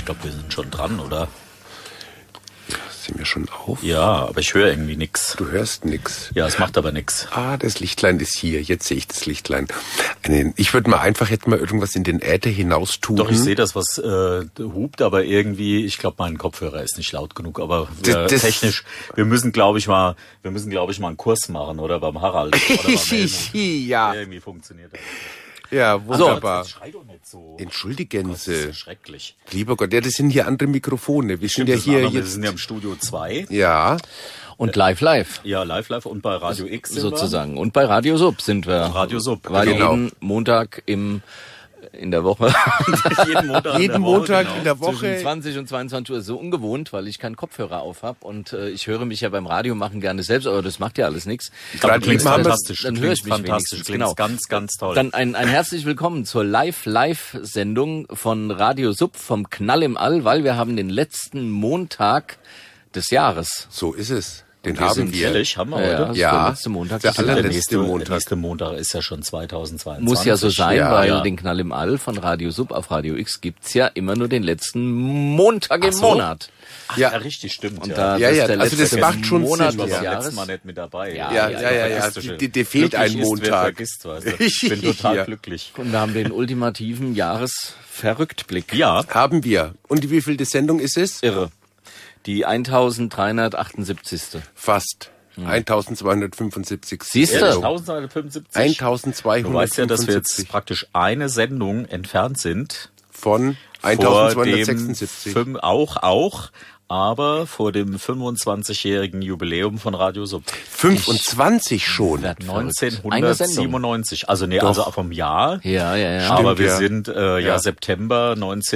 glaube, wir sind schon dran, oder? Sind wir schon auf? Ja, aber ich höre irgendwie nix. Du hörst nix. Ja, es macht aber nix. Ah, das Lichtlein ist hier. Jetzt sehe ich das Lichtlein. Ich würde mal einfach jetzt mal irgendwas in den Äther hinaus tun. Doch, ich sehe das, was hupt, aber irgendwie, ich glaube, mein Kopfhörer ist nicht laut genug. Aber technisch, wir müssen, glaube ich, mal einen Kurs machen, oder beim Harald. Oder beim Helmut. Ja. Irgendwie funktioniert das. Ja, wunderbar. So, schrei doch nicht so. Entschuldigen Gott, Sie. das ist ja schrecklich. Lieber Gott, ja, das sind hier andere Mikrofone. Wir sind ja hier Wir jetzt. sind ja im Studio 2. Ja. Und live. Ja, live und bei Radio X sind Sozusagen. Und bei Radio Sub sind wir. Radio Sub, Weil genau. jeden Montag in der Woche. Jeden Montag in der Zwischen Woche. 20 und 22 Uhr. So ungewohnt, weil ich keinen Kopfhörer auf habe. Und ich höre mich ja beim Radio machen gerne selbst, aber das macht ja alles nichts. Aber klingt Eben haben wir- fantastisch. Dann höre ich mich fantastisch. wenigstens. Klingt Genau. ganz, ganz toll. Dann ein herzlich willkommen zur Live-Sendung von Radio Sub vom Knall im All, weil wir haben den letzten Montag des Jahres. So ist es. Den wir haben sind wir. ehrlich, haben wir Ja, heute. das Ja. ist der letzte Montag. Der des Jahres. allerletzte Der Montag. nächste Montag ist ja schon 2022. Muss ja so sein, Ja. weil Ja. den Knall im All von Radio Sub auf Radio X gibt's ja immer nur den letzten Montag im so. Monat. Ach, Ja. ja, richtig, stimmt. Und ja. da Ja, das ja, der also das letzte macht schon Monat Sinn, Ich des war beim Jahres. letzten Mal nicht mit dabei. Ja, Ja, ja. Dir fehlt ein Glücklich ist, wer Montag. vergisst, weißt du. Ich bin total Ja. glücklich. Und wir haben den ultimativen Jahresverrücktblick. Ja, Haben wir. Und wie viel die Sendung ist es? Irre. Die 1378. Fast. 1275. Siehst du? Sendung. 1275. 1275. Du weißt ja, dass wir jetzt praktisch eine Sendung entfernt sind. von Vor 1276. dem aber vor dem 25-jährigen Jubiläum von Radio Sub. 25 schon. Werd verrückt. Eine Sendung. 1997. Also also vom Jahr. Ja. Aber wir ja. sind Ja. September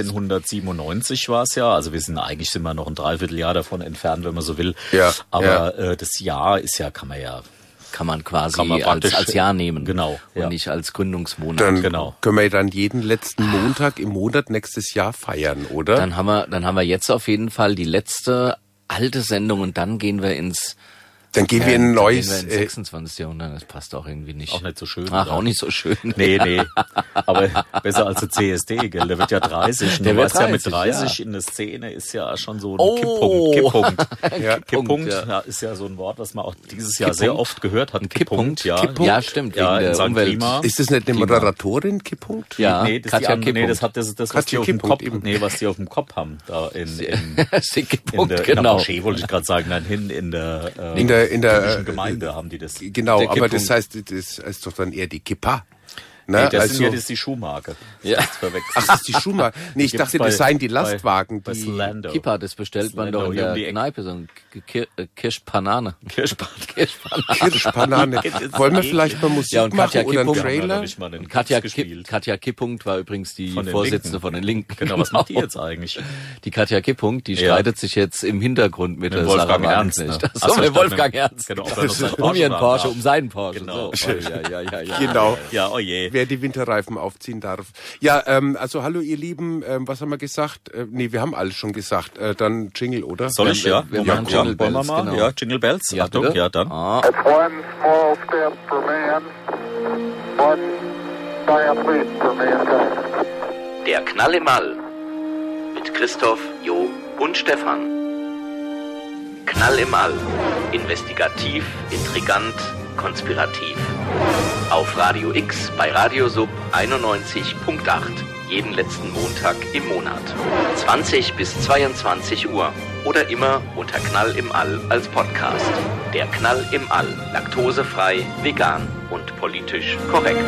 1997 war es ja. Also eigentlich sind wir noch ein Dreivierteljahr davon entfernt, wenn man so will. Ja, Aber das Jahr ist ja, kann man quasi praktisch- als Jahr nehmen. Genau, Und ja. nicht als Gründungsmonat. Dann Genau. können wir dann jeden letzten Montag im Monat nächstes Jahr feiern, oder? Dann haben wir jetzt auf jeden Fall die letzte alte Sendung und dann gehen wir ins Dann gehen wir in ein dann neues. gehen wir ins 26. Jahrhundert. Das passt auch irgendwie nicht. Auch nicht so schön. Ach, oder? auch nicht so schön. Nee. Aber besser als der CSD, gell? Der wird ja 30. Der Du wird weißt ja, mit 30, 30 in der Szene ist ja schon so ein Oh. Kipppunkt. Ja. Kipppunkt ja. ja, ist ja so ein Wort, was man auch dieses Jahr sehr oft gehört hat. Kipppunkt. ja. Kipppunkt. Ja, stimmt. Ja, wegen in der St. Umwelt. Klima. Ist das nicht eine Moderatorin, Kipppunkt? Ja, Nee, das Katja die andere, Kipppunkt. das was Katja die auf dem Kipppunkt Kopf, eben. was die auf dem Kopf haben, da in Sie Kipppunkt, der genau. Moschee wollte ich gerade sagen, nein, in der In der jüdischen Gemeinde haben die das. Genau, Der aber das Kipppunkt. heißt doch dann eher die Kippa. Nee, Ne? das ist die Schuhmarke. Ja. Das verwechselt. Ach, das ist die Schuhmarke. Nee, ich Gibt's dachte, bei- das seien die Lastwagen. Bei Die Slando. Kippa, das bestellt man Slando doch in hier um der die Ecke. Kneipe, so ein Kirschpanane. Kirschbanane. Kirschbanane. Wollen wir vielleicht mal Musik Ja, und machen Katja oder einen Kippung. Trailer? Und Katja Kippunkt war übrigens die Von den Vorsitzende Linken. von den Linken. Genau, was macht die jetzt eigentlich? Die Katja Kippunkt, die Ja. streitet sich jetzt im Hintergrund mit der Wolfgang Sarah Ernst, Wagenknecht. ne? So, Ach so, mit ich dachte, Wolfgang Ernst. Genau, ob er noch seinen Um ihren fahren Porsche, darf. um seinen Porsche. Genau. So. Ja. Genau. Ja, oh je. Wer die Winterreifen aufziehen darf. Ja, also hallo ihr Lieben, was haben wir gesagt? Nee, wir haben alles schon gesagt. Dann Jingle, oder? Soll ich, ja? wir Moment, machen Jingle wollen wir Bells, mal? genau. Ja, Jingle Bells. Ja, Achtung, bitte? ja, dann. Ah, It's one small step for man, one giant leap for mankind. Der Knall im All mit Christoph, Jo und Stefan. Knall im All. Investigativ, intrigant, konspirativ. Auf Radio X bei Radio Sub 91.8. Jeden letzten Montag im Monat. 20 bis 22 Uhr. Oder immer unter Knall im All als Podcast. Der Knall im All. Laktosefrei, vegan und politisch korrekt.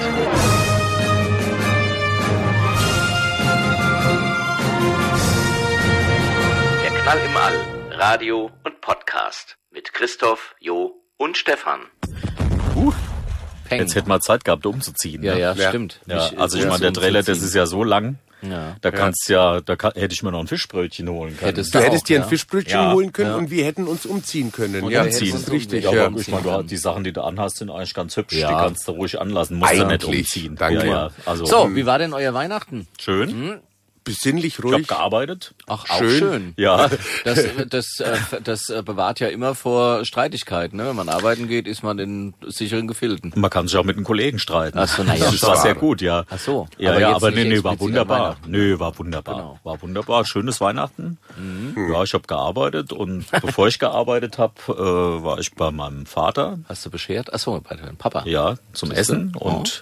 Der Knall im All. Radio und Podcast. Mit Christoph, Jo und Stefan. Peng. Jetzt hätten wir Zeit gehabt, umzuziehen. Ja, ne? ja, Ja. stimmt. Ja, Mich, also ich meine, der Trailer, das ist ja so lang. Ja. Da hätte ich mir noch ein Fischbrötchen holen können. Hättest Du auch, hättest dir ein ja. Fischbrötchen Ja. holen können Ja. und wir hätten uns umziehen können. Und Ja, dann das hättest ist du richtig. Ja, Ja. aber ich meine, die Sachen, die du anhast, sind eigentlich ganz hübsch. Ja. Die kannst du ruhig anlassen. Musst du nicht Eigentlich. umziehen. Danke. Ja. Also, So, wie war denn euer Weihnachten? schön. besinnlich, Ich ruhig. habe gearbeitet. Ach, auch Schön. schön. Ja. Das bewahrt ja immer vor Streitigkeiten. Ne? Wenn man arbeiten geht, ist man in sicheren Gefilden. Man kann sich auch mit einem Kollegen streiten. Ach so, na ja, das war sehr gut, ja. Ach so. Ja, Aber ja, jetzt aber nicht nee, war explizit an wunderbar. Weihnachten. Nö, war wunderbar. Genau. War wunderbar. Schönes Weihnachten. Ja, ich habe gearbeitet und bevor ich gearbeitet habe, war ich bei meinem Vater. Hast du beschert? Ach so, bei deinem Papa. Ja, zum Siehste? Essen und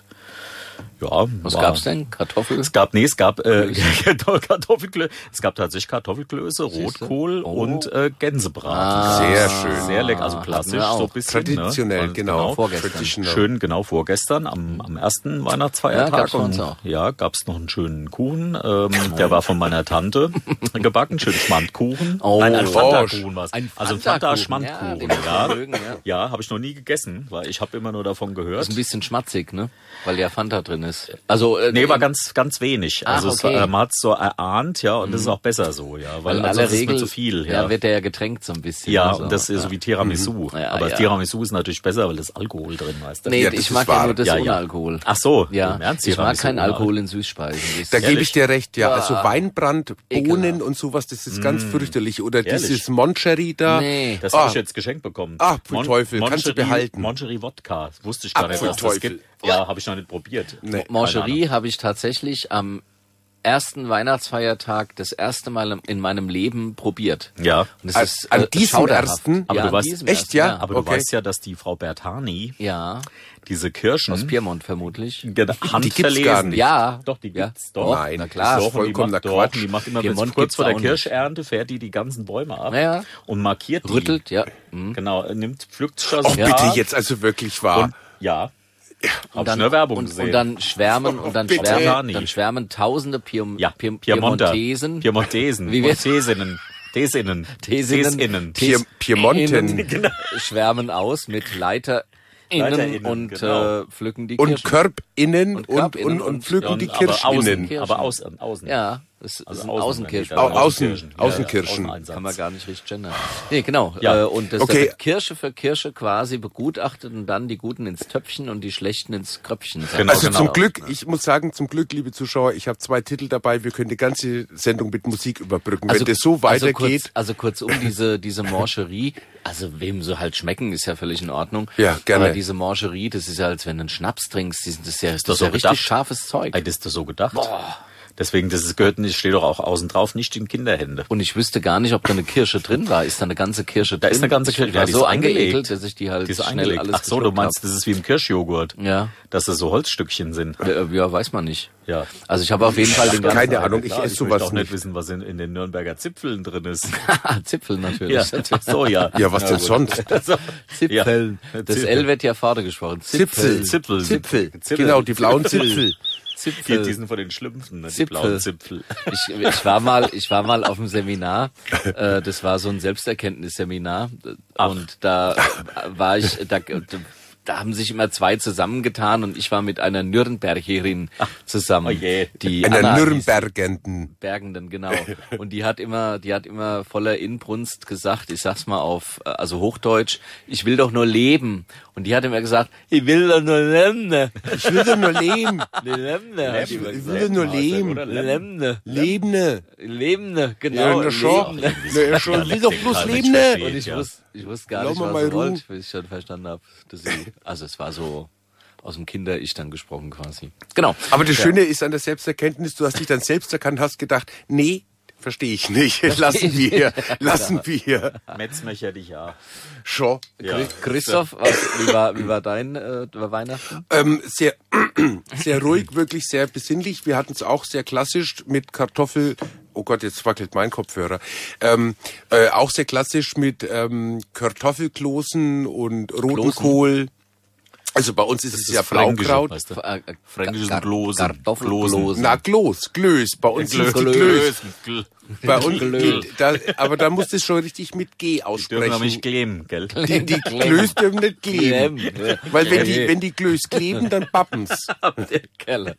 ja. Was gab's denn? Kartoffeln? Es gab Kartoffelklöße. Es gab tatsächlich Kartoffelklöße, Rotkohl und Gänsebraten. Sehr schön. Sehr lecker, also klassisch, wir auch. so ein bisschen. Traditionell, Ne? genau. Vorgestern. Traditional. Schön, genau, vorgestern am ersten Weihnachtsfeiertag. Ja, gab's bei und uns auch. ja, gab's noch einen schönen Kuchen. Der war von meiner Tante gebacken, schön Schmandkuchen. Oh. Nein, ein Fanta-Kuchen war's. Ein Also ein Fanta-Kuchen, Fanta-Schmandkuchen, ja, ja. den mögen, ja. Ja, habe ich noch nie gegessen, weil ich habe immer nur davon gehört. Ist ein bisschen schmatzig, ne? Weil ja Fanta drin ist. Also Nee, war ganz wenig. Also okay. man hat's so erahnt, ja, und das ist auch besser so, ja. weil in also aller das ist Regel mir zu viel, ja, ja. wird der ja getränkt so ein bisschen. Ja, also, und das ist so wie Tiramisu. Ja, aber ja. Tiramisu ist natürlich besser, weil das Alkohol drin ist. Nee, Ja, das ich ist mag wahr. ja nur das Ja, ohne ja. Alkohol. Ach so, Ja, im Ernst, ich mag Tiramisu keinen ohne Alkohol in Süßspeisen. Da gebe ich Ehrlich? dir recht, ja. Ja. Also Weinbrand, Bohnen Ekelhaft. und sowas, das ist ganz fürchterlich. Oder Ehrlich? dieses Moncherie da. Nee. Das habe ich jetzt geschenkt bekommen. Ah, pfui Teufel, kannst du behalten. Moncherie Wodka, das wusste ich gar nicht, pfui dass das Teufel. gibt. Ja, habe ich noch nicht probiert. Nee. Mancherie habe ich tatsächlich am ersten Weihnachtsfeiertag das erste Mal in meinem Leben probiert. Ja. Und es An- ist an diesem schauderhaft. ersten? Aber ja, du an weißt- diesem echt, ersten, ja? Aber du Okay. weißt ja, dass die Frau Bertani Ja, diese Kirschen aus Piemont vermutlich. Die gibt's gar handverlesen. nicht. Ja. Doch, die Ja. gibt's doch. Nein, na klar. das ist Doch, und die vollkommener macht, doch, Quatsch. und die macht immer Piemont kurz gibt's vor der auch nicht. Kirschernte, fährt die ganzen Bäume ab Ja. und markiert die. Rüttelt, ja. Mhm. Genau, pflückt sich das Och, bitte, jetzt also wirklich wahr. Und, ja. Hab ich in der Werbung gesehen. und dann schwärmen bitte. dann schwärmen tausende Piemontesen. Piemontesen. Wie wird's? Tesinnen. Piemonten. Genau. schwärmen aus mit LeiterInnen und genau. pflücken die Und Kirschen. KörbInnen Und KörbInnen und und- pflücken die aber KirschInnen. Kirschen. Aber außen. Ja, das Also sind außen- Außenkirschen. Außenkirschen. Außeneinsatz. Kann man gar nicht richtig gendern. Nee, genau. Ja. Und das Okay. wird Kirsche für Kirsche quasi begutachtet und dann die Guten ins Töpfchen und die Schlechten ins Kröpfchen. Genau, Also genau. zum Glück, ich muss sagen, zum Glück, liebe Zuschauer, ich habe 2 Titel dabei. Wir können die ganze Sendung mit Musik überbrücken. Wenn das so weitergeht. Kurzum, diese Mancherie, also wem so halt schmecken, ist ja völlig in Ordnung. Ja, gerne. Aber diese Mancherie, das ist ja, als wenn du einen Schnaps trinkst, das ist ja das ja so richtig gedacht? scharfes Zeug. Ey, das ist doch so gedacht. Deswegen, gehört nicht, steht doch auch außen drauf, nicht in Kinderhände. Und ich wüsste gar nicht, ob da eine Kirsche drin war. Ist da eine ganze Kirsche drin? Da ist eine ganze Kirsche, Ich war ja, die so ist eingeekelt, eingelegt. dass ich die halt Die ist schnell eingelegt. alles Ach so, du geschluckt meinst, das ist wie im Kirschjoghurt. Ja. Dass das so Holzstückchen sind. Ja, weiß man nicht. Ja. Also ich habe auf jeden Fall den ganzen... Keine Ahnung, ich Klar, esse ich sowas möchte auch nicht nicht. wissen, was in den Nürnberger Zipfeln drin ist. Zipfel natürlich. Ja. Ach so, ja. Ja, was denn gut. sonst? So. Zipfeln. Ja. Das Zipfel. L wird ja vorne gesprochen. Zipfel. Zipfel. Zipfel. Zipfel. Genau, die blauen Zipfel. Die sind von den Schlümpfen, ne? Die Zipfel. blauen Zipfel. Ich war mal auf dem Seminar. Das war so ein Selbsterkenntnisseminar. Und da war ich, da haben sich immer 2 zusammengetan und ich war mit einer Nürnbergerin zusammen. Oh je. Die Einer Anna hieß Nürnbergenden. Bergenden, genau. Und die hat immer voller Inbrunst gesagt, ich sag's mal also Hochdeutsch, ich will doch nur leben. Und die hat immer gesagt, ich will doch nur leben. Ich will doch nur leben. Lebende, hat die immer Ich gesagt. will doch nur leben. Lebende. Lebende. Lebende, genau. Ja, schon. Lebende. Ja, schon. Ich will doch bloß Kann ich Lebende. verstehen. Und ich Ja. wusste gar Lass nicht, mal was mal sie Ruhe. wollte, bis ich schon verstanden habe, dass sie, also es war so aus dem Kinder-Ich dann gesprochen quasi. Genau. Aber das Schöne ist an der Selbsterkenntnis, du hast dich dann selbst erkannt, hast gedacht, nee, verstehe ich nicht. Lassen wir. Metzmecher dich ja. Schon. Ja. Christoph, wie war dein Weihnachten? Sehr ruhig, wirklich sehr besinnlich. Wir hatten es auch sehr klassisch mit Kartoffel. Oh Gott, jetzt wackelt mein Kopfhörer. Auch sehr klassisch mit Kartoffelkloßen und roten Kohl. Also bei uns ist es ja Blaukraut. Weißt du? Fränkisches Glosen. Kartoffelglosen. Na, Glös. Bei uns ist die Glös. Bei uns, aber da musst du es schon richtig mit G Ich dürfen aber nicht aussprechen. kleben, gell? Die Glös dürfen nicht kleben. Ja. Weil wenn die Glös kleben, dann pappen's. Der Keller.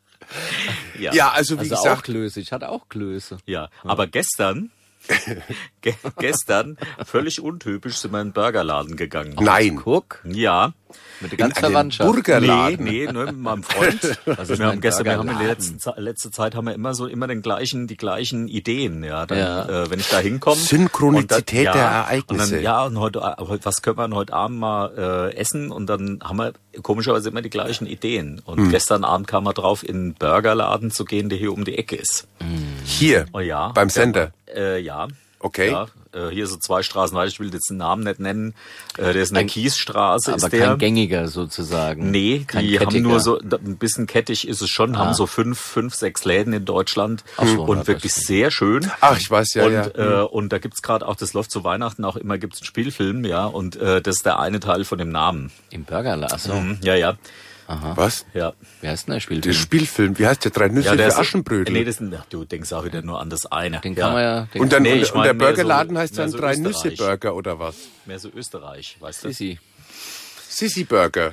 Ja, also wie Also auch gesagt, Klöße. Ich hatte auch Klöße. Ja, aber gestern, völlig untypisch, sind wir in den Burgerladen gegangen. nein. Guck. Ja, Mit der ganzen Verwandtschaft. Burgerladen. Nee, nur mit meinem Freund. Also wir haben in der letzten Zeit haben wir immer die gleichen Ideen, ja. Dann, wenn ich da hinkomme. Synchronizität der Ereignisse. Und was können wir denn heute Abend mal essen? Und dann haben wir komischerweise immer die gleichen Ideen. Und gestern Abend kam er drauf, in einen Burgerladen zu gehen, der hier um die Ecke ist. Hier? Oh ja. Beim Sender? Ja. Okay. Ja, hier so 2 Straßen weiter, ich will jetzt den Namen nicht nennen. Der ist in der Kiesstraße. Aber kein gängiger sozusagen. Nee, kein die kettiger. haben nur so, ein bisschen kettig ist es schon, haben so 5, 6 Läden in Deutschland und wirklich sehr schön. Ach, ich weiß, Und da gibt's gerade auch, das läuft zu Weihnachten auch immer, gibt's einen Spielfilm, ja, und das ist der eine Teil von dem Namen. Im Burgerladen, achso. Ja. Aha. Was? Ja. Wie heißt denn der Spielfilm? Der Spielfilm, wie heißt der? 3 Nüsse für Aschenbrödel? Nee, du denkst auch wieder nur an das eine. Den kann man ja... Und der Burgerladen heißt dann 3 Nüsse Burger oder was? Mehr so Österreich, weißt du? Sissi Burger.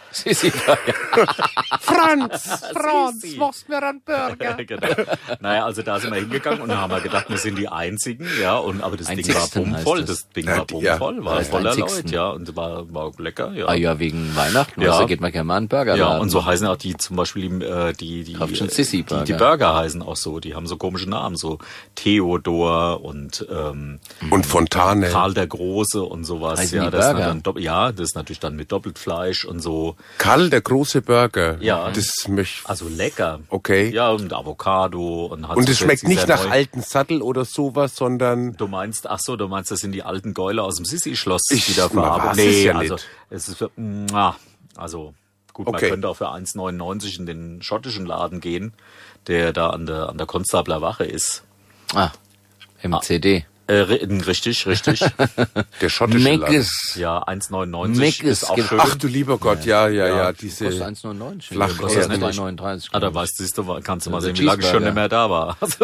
Franz, machst mir einen Burger. Genau. Naja, also da sind wir hingegangen und haben wir gedacht, wir sind die Einzigen, ja, aber das Ding war bummvoll, war voller Leute, ja, und war lecker, ja. Ah ja, wegen Weihnachten, also geht man gerne mal einen Burger. Ja, und so heißen auch die zum Beispiel die Burger heißen auch so, die haben so komische Namen, so Theodor und Fontane, Karl der Große und sowas, heißen ja, das ist natürlich dann mit Doppelfleisch und so. Karl der große Burger. Ja. Also lecker. Okay. Ja, und Avocado. Und es schmeckt nicht nach alten Sattel oder sowas, sondern... Du meinst, das sind die alten Gäule aus dem Sissi-Schloss, die da verarbeitet. Nee, ja also es ist gut, man könnte auch für 1,99 in den schottischen Laden gehen, der da an der Konstabler Wache ist. MCD. Richtig. Der schottische Laden. Ja, 1,99 ist auch schön. Ach du lieber Gott, ja. Diese kostet 1,99. flach kostet 2,39. Da siehst du, kannst du mal sehen, wie lange ich schon nicht mehr da war. Also,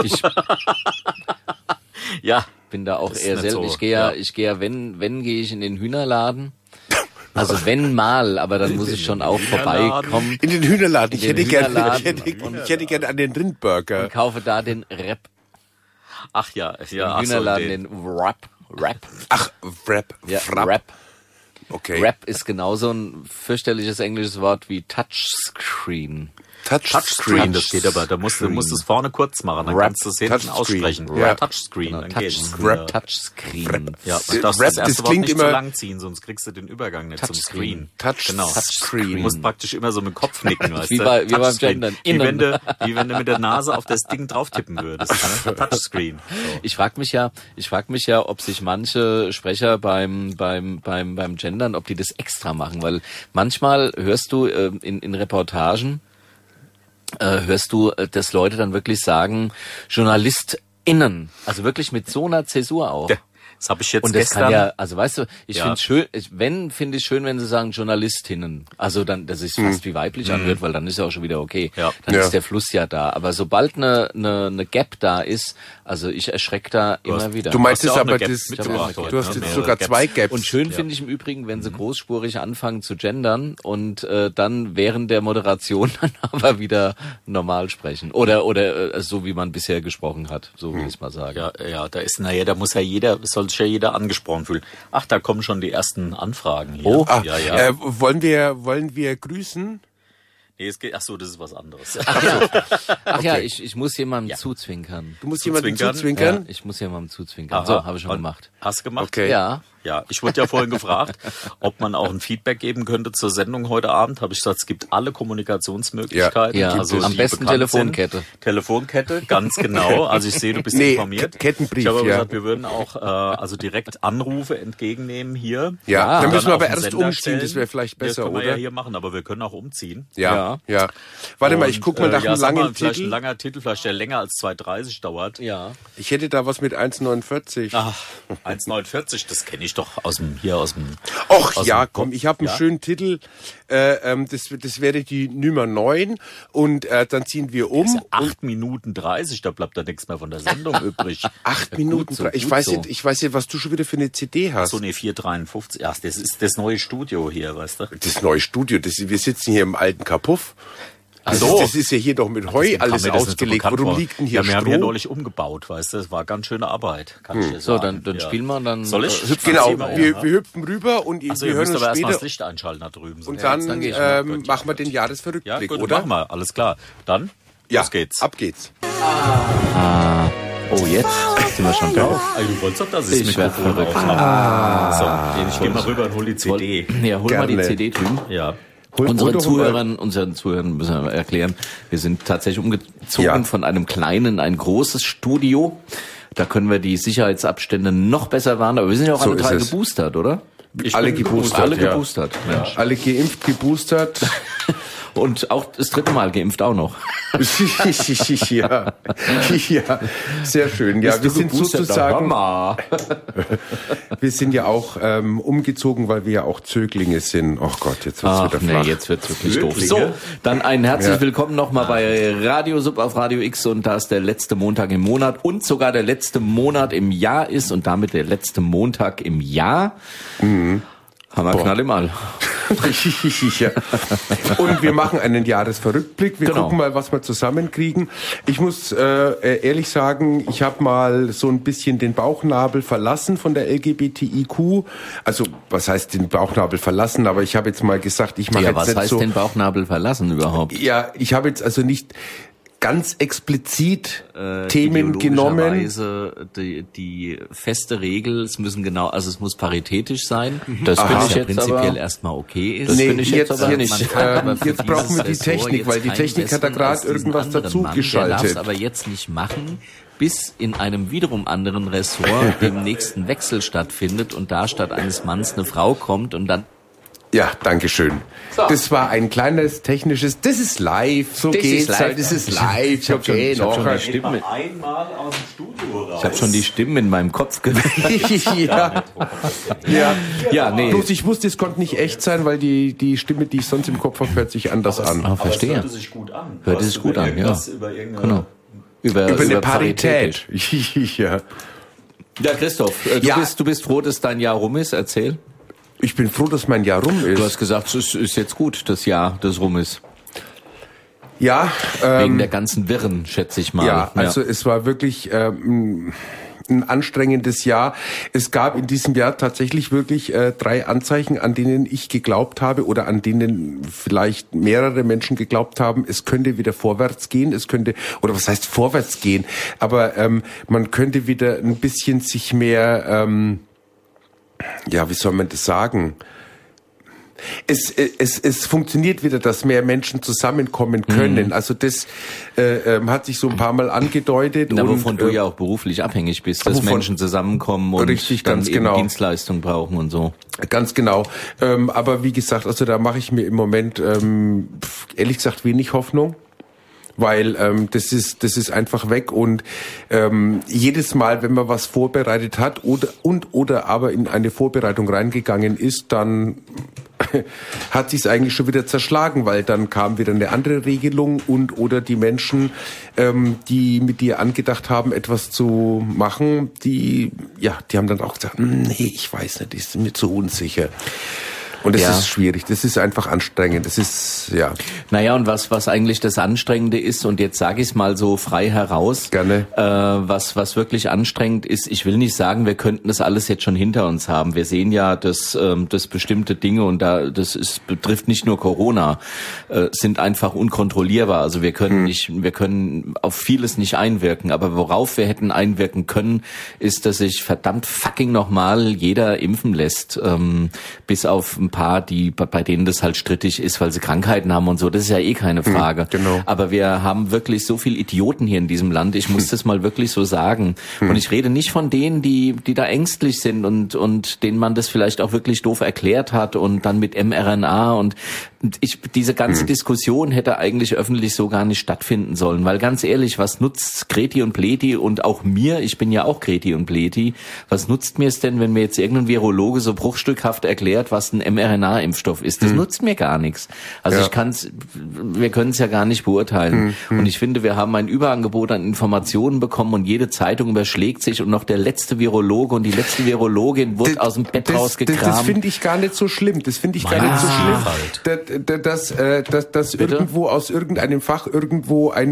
ja. Bin da auch eher selten. So, ich gehe ja, wenn gehe ich in den Hühnerladen. Also wenn mal, aber dann muss ich schon auch vorbeikommen. In den Hühnerladen. Ich hätte gerne an den Rindburger. Und kaufe da den Rap. Ach ja. Im Hühnerladen den Wrap. Ach, Wrap. Ja, Wrap. Okay. Wrap ist genauso ein fürchterliches englisches Wort wie Touchscreen. Touchscreen, das geht aber, da musst du es vorne kurz machen, dann kannst du es hinten aussprechen. Ja. Touchscreen, genau, dann geht's. Touchscreen. Ja, und das erste Wort nicht so lang ziehen, sonst kriegst du den Übergang nicht zum Screen. Touchscreen. Du musst praktisch immer so mit dem Kopf nicken, weißt du? Wie beim Gendern. Wie wenn du mit der Nase auf das Ding drauf tippen würdest. Touchscreen. So. Ich frag mich ja, ob sich manche Sprecher beim Gendern, ob die das extra machen, weil manchmal hörst du in Reportagen, dass Leute dann wirklich sagen, JournalistInnen, also wirklich mit so einer Zäsur auch. Ja, das habe ich jetzt und das gestern. Kann ja, also weißt du, ich finde schön, finde ich schön, wenn sie sagen JournalistInnen. Also dann, dass es fast wie weiblich anhört, weil dann ist ja auch schon wieder okay. Ja. Dann ist der Fluss ja da. Aber sobald eine Gap da ist, also ich erschrecke da immer wieder. Du meinst es aber, du hast jetzt sogar 2 Gaps. Und schön finde ich im Übrigen, wenn sie großspurig anfangen zu gendern und dann während der Moderation dann aber wieder normal sprechen. Oder so wie man bisher gesprochen hat, so will ich es mal sagen. Ja, da muss ja soll sich ja jeder angesprochen fühlen. Ach, da kommen schon die ersten Anfragen hier. Oh, wollen wir grüßen? Nee, das ist was anderes. Ach ja, ich muss jemandem zuzwinkern. Du musst jemandem zuzwinkern? Ja, ich muss jemandem zuzwinkern. So, habe ich schon gemacht. Hast du gemacht? Okay. Ja, ich wurde ja vorhin gefragt, ob man auch ein Feedback geben könnte zur Sendung heute Abend. Habe ich gesagt, es gibt alle Kommunikationsmöglichkeiten. Ja, also am besten Telefonkette. Telefonkette, ganz genau. Also ich sehe, du bist informiert. Kettenbrief, ich habe gesagt, wir würden auch direkt Anrufe entgegennehmen hier. Ja, dann müssen wir aber erst umziehen, das wäre vielleicht besser, oder? Das können wir ja hier machen, aber wir können auch umziehen. Ja. Warte mal, ich gucke mal nach einem langen Titel. Vielleicht ein langer Titel, vielleicht der länger als 2,30 dauert. Ja. Ich hätte da was mit 1,49. Ach, 1,49, das kenne ich doch aus dem. Och ja, komm, ich habe einen schönen Titel. Das wäre die Nummer 9 und dann ziehen wir um. Das ist 8 Minuten 30, da bleibt da nichts mehr von der Sendung übrig. 8 Minuten 30. Ich weiß nicht, was du schon wieder für eine CD hast. So eine 4,53. Ach, das ist das neue Studio hier, weißt du? Das neue Studio, wir sitzen hier im alten Kapuff. Das ist ja hier doch mit Heu alles ausgelegt. Warum liegt denn hier Stroh? Wir haben hier neulich umgebaut, weißt du, das war ganz schöne Arbeit, kann ich dir sagen. So, dann spielen wir dann. Soll ich? Genau, wir hüpfen rüber und wir hören uns aber erst mal später. das Licht einschalten da drüben. Und dann machen wir den Jahresverrückblick, ja, gut, oder? machen wir, alles klar. Dann, los geht's. Ab geht's. Oh, jetzt sind wir schon drauf. Du wolltest doch, dass ich mich verrückt. So, ich geh mal rüber und hol die CD. Ja, hol mal die CD drüben. Ja. Unseren Zuhörern müssen wir erklären, wir sind tatsächlich umgezogen von einem kleinen in ein großes Studio. Da können wir die Sicherheitsabstände noch besser wahren, aber wir sind ja auch alle drei geboostert, oder? Alle geboostert. Alle geboostert. Ja. Alle geimpft, geboostert. Und auch das 3. Mal geimpft auch noch. Ja, sehr schön. Ja, wir sind sozusagen, wir sind ja auch umgezogen, weil wir ja auch Zöglinge sind. Oh Gott, jetzt wird's wieder flach. Nee, jetzt wird's wirklich doof. So, dann ein herzlich willkommen nochmal bei Radio Sub auf Radio X, und da es der letzte Montag im Monat und sogar der letzte Monat im Jahr ist und damit der letzte Montag im Jahr, haben wir Knall im All. Ja. Und wir machen einen Jahresverrückblick. Wir gucken mal, was wir zusammenkriegen. Ich muss ehrlich sagen, ich habe mal so ein bisschen den Bauchnabel verlassen von der LGBTIQ. Also, was heißt den Bauchnabel verlassen? Aber ich habe jetzt mal gesagt, ich mache jetzt was nicht heißt so... den Bauchnabel verlassen überhaupt? Ja, ich habe jetzt also nicht ganz explizit Themen genommen. Die feste Regel, es muss paritätisch sein. Das finde ich jetzt prinzipiell erstmal okay ist. Das finde ich jetzt aber nicht. Jetzt brauchen wir die Technik, weil die Technik hat da gerade irgendwas dazu geschaltet. Der darf es aber jetzt nicht machen, bis in einem wiederum anderen Ressort dem nächsten Wechsel stattfindet und da statt eines Manns eine Frau kommt und dann... Ja, danke schön. So. Das war ein kleines technisches, das ist live, so geht's halt, das ist live, ich hab schon die Stimme. Einmal aus dem Studio raus. Ich habe schon die Stimmen in meinem Kopf gehört. Ja, nee. Bloß ich wusste, es konnte nicht echt sein, weil die Stimme, die ich sonst im Kopf habe, hört sich anders an. Ah, verstehe. Hörte sich gut an. Hörte sich gut an, ja. Über eine Parität. Ja, Christoph, du bist froh, dass dein Jahr rum ist, erzähl. Ich bin froh, dass mein Jahr rum ist. Du hast gesagt, es ist jetzt gut, das Jahr, das rum ist. Ja. Wegen der ganzen Wirren, schätze ich mal. Ja, also es war wirklich ein anstrengendes Jahr. Es gab in diesem Jahr tatsächlich wirklich 3 Anzeichen, an denen ich geglaubt habe oder an denen vielleicht mehrere Menschen geglaubt haben, es könnte wieder vorwärts gehen, oder was heißt vorwärts gehen, aber man könnte wieder ein bisschen sich mehr... wie soll man das sagen? Es funktioniert wieder, dass mehr Menschen zusammenkommen können. Also das hat sich so ein paar Mal angedeutet. Wovon du ja auch beruflich abhängig bist, dass Menschen zusammenkommen und dann eben Dienstleistungen brauchen und so. Ganz genau. Aber wie gesagt, also da mache ich mir im Moment ehrlich gesagt wenig Hoffnung. Weil das ist einfach weg und jedes Mal, wenn man was vorbereitet hat oder aber in eine Vorbereitung reingegangen ist, dann hat sich's eigentlich schon wieder zerschlagen, weil dann kam wieder eine andere Regelung oder die Menschen, die mit dir angedacht haben, etwas zu machen, die haben dann auch gesagt, nee, ich weiß nicht, ist mir zu unsicher. Und das ist schwierig, das ist einfach anstrengend, das ist, Naja, und was eigentlich das Anstrengende ist, und jetzt sage ich es mal so frei heraus, gerne. Was wirklich anstrengend ist, ich will nicht sagen, wir könnten das alles jetzt schon hinter uns haben. Wir sehen ja, dass bestimmte Dinge, und betrifft nicht nur Corona, sind einfach unkontrollierbar. Also wir können auf vieles nicht einwirken, aber worauf wir hätten einwirken können, ist, dass sich verdammt fucking nochmal jeder impfen lässt, bis auf ein paar, bei denen das halt strittig ist, weil sie Krankheiten haben und so, das ist ja eh keine Frage. Genau. Aber wir haben wirklich so viel Idioten hier in diesem Land, ich muss das mal wirklich so sagen. Und ich rede nicht von denen, die da ängstlich sind und denen man das vielleicht auch wirklich doof erklärt hat und dann mit mRNA und diese ganze Diskussion hätte eigentlich öffentlich so gar nicht stattfinden sollen, weil ganz ehrlich, was nutzt Greti und Pleti und auch mir, ich bin ja auch Greti und Pleti, was nutzt mir es denn, wenn mir jetzt irgendein Virologe so bruchstückhaft erklärt, was ein mRNA-Impfstoff ist? Das nutzt mir gar nichts. Also wir können es ja gar nicht beurteilen. Und ich finde, wir haben ein Überangebot an Informationen bekommen und jede Zeitung überschlägt sich und noch der letzte Virologe und die letzte Virologin wurde aus dem Bett rausgekramt. Das finde ich gar nicht so schlimm. Das finde ich gar nicht so schlimm. dass irgendwo aus irgendeinem Fach irgendwo ein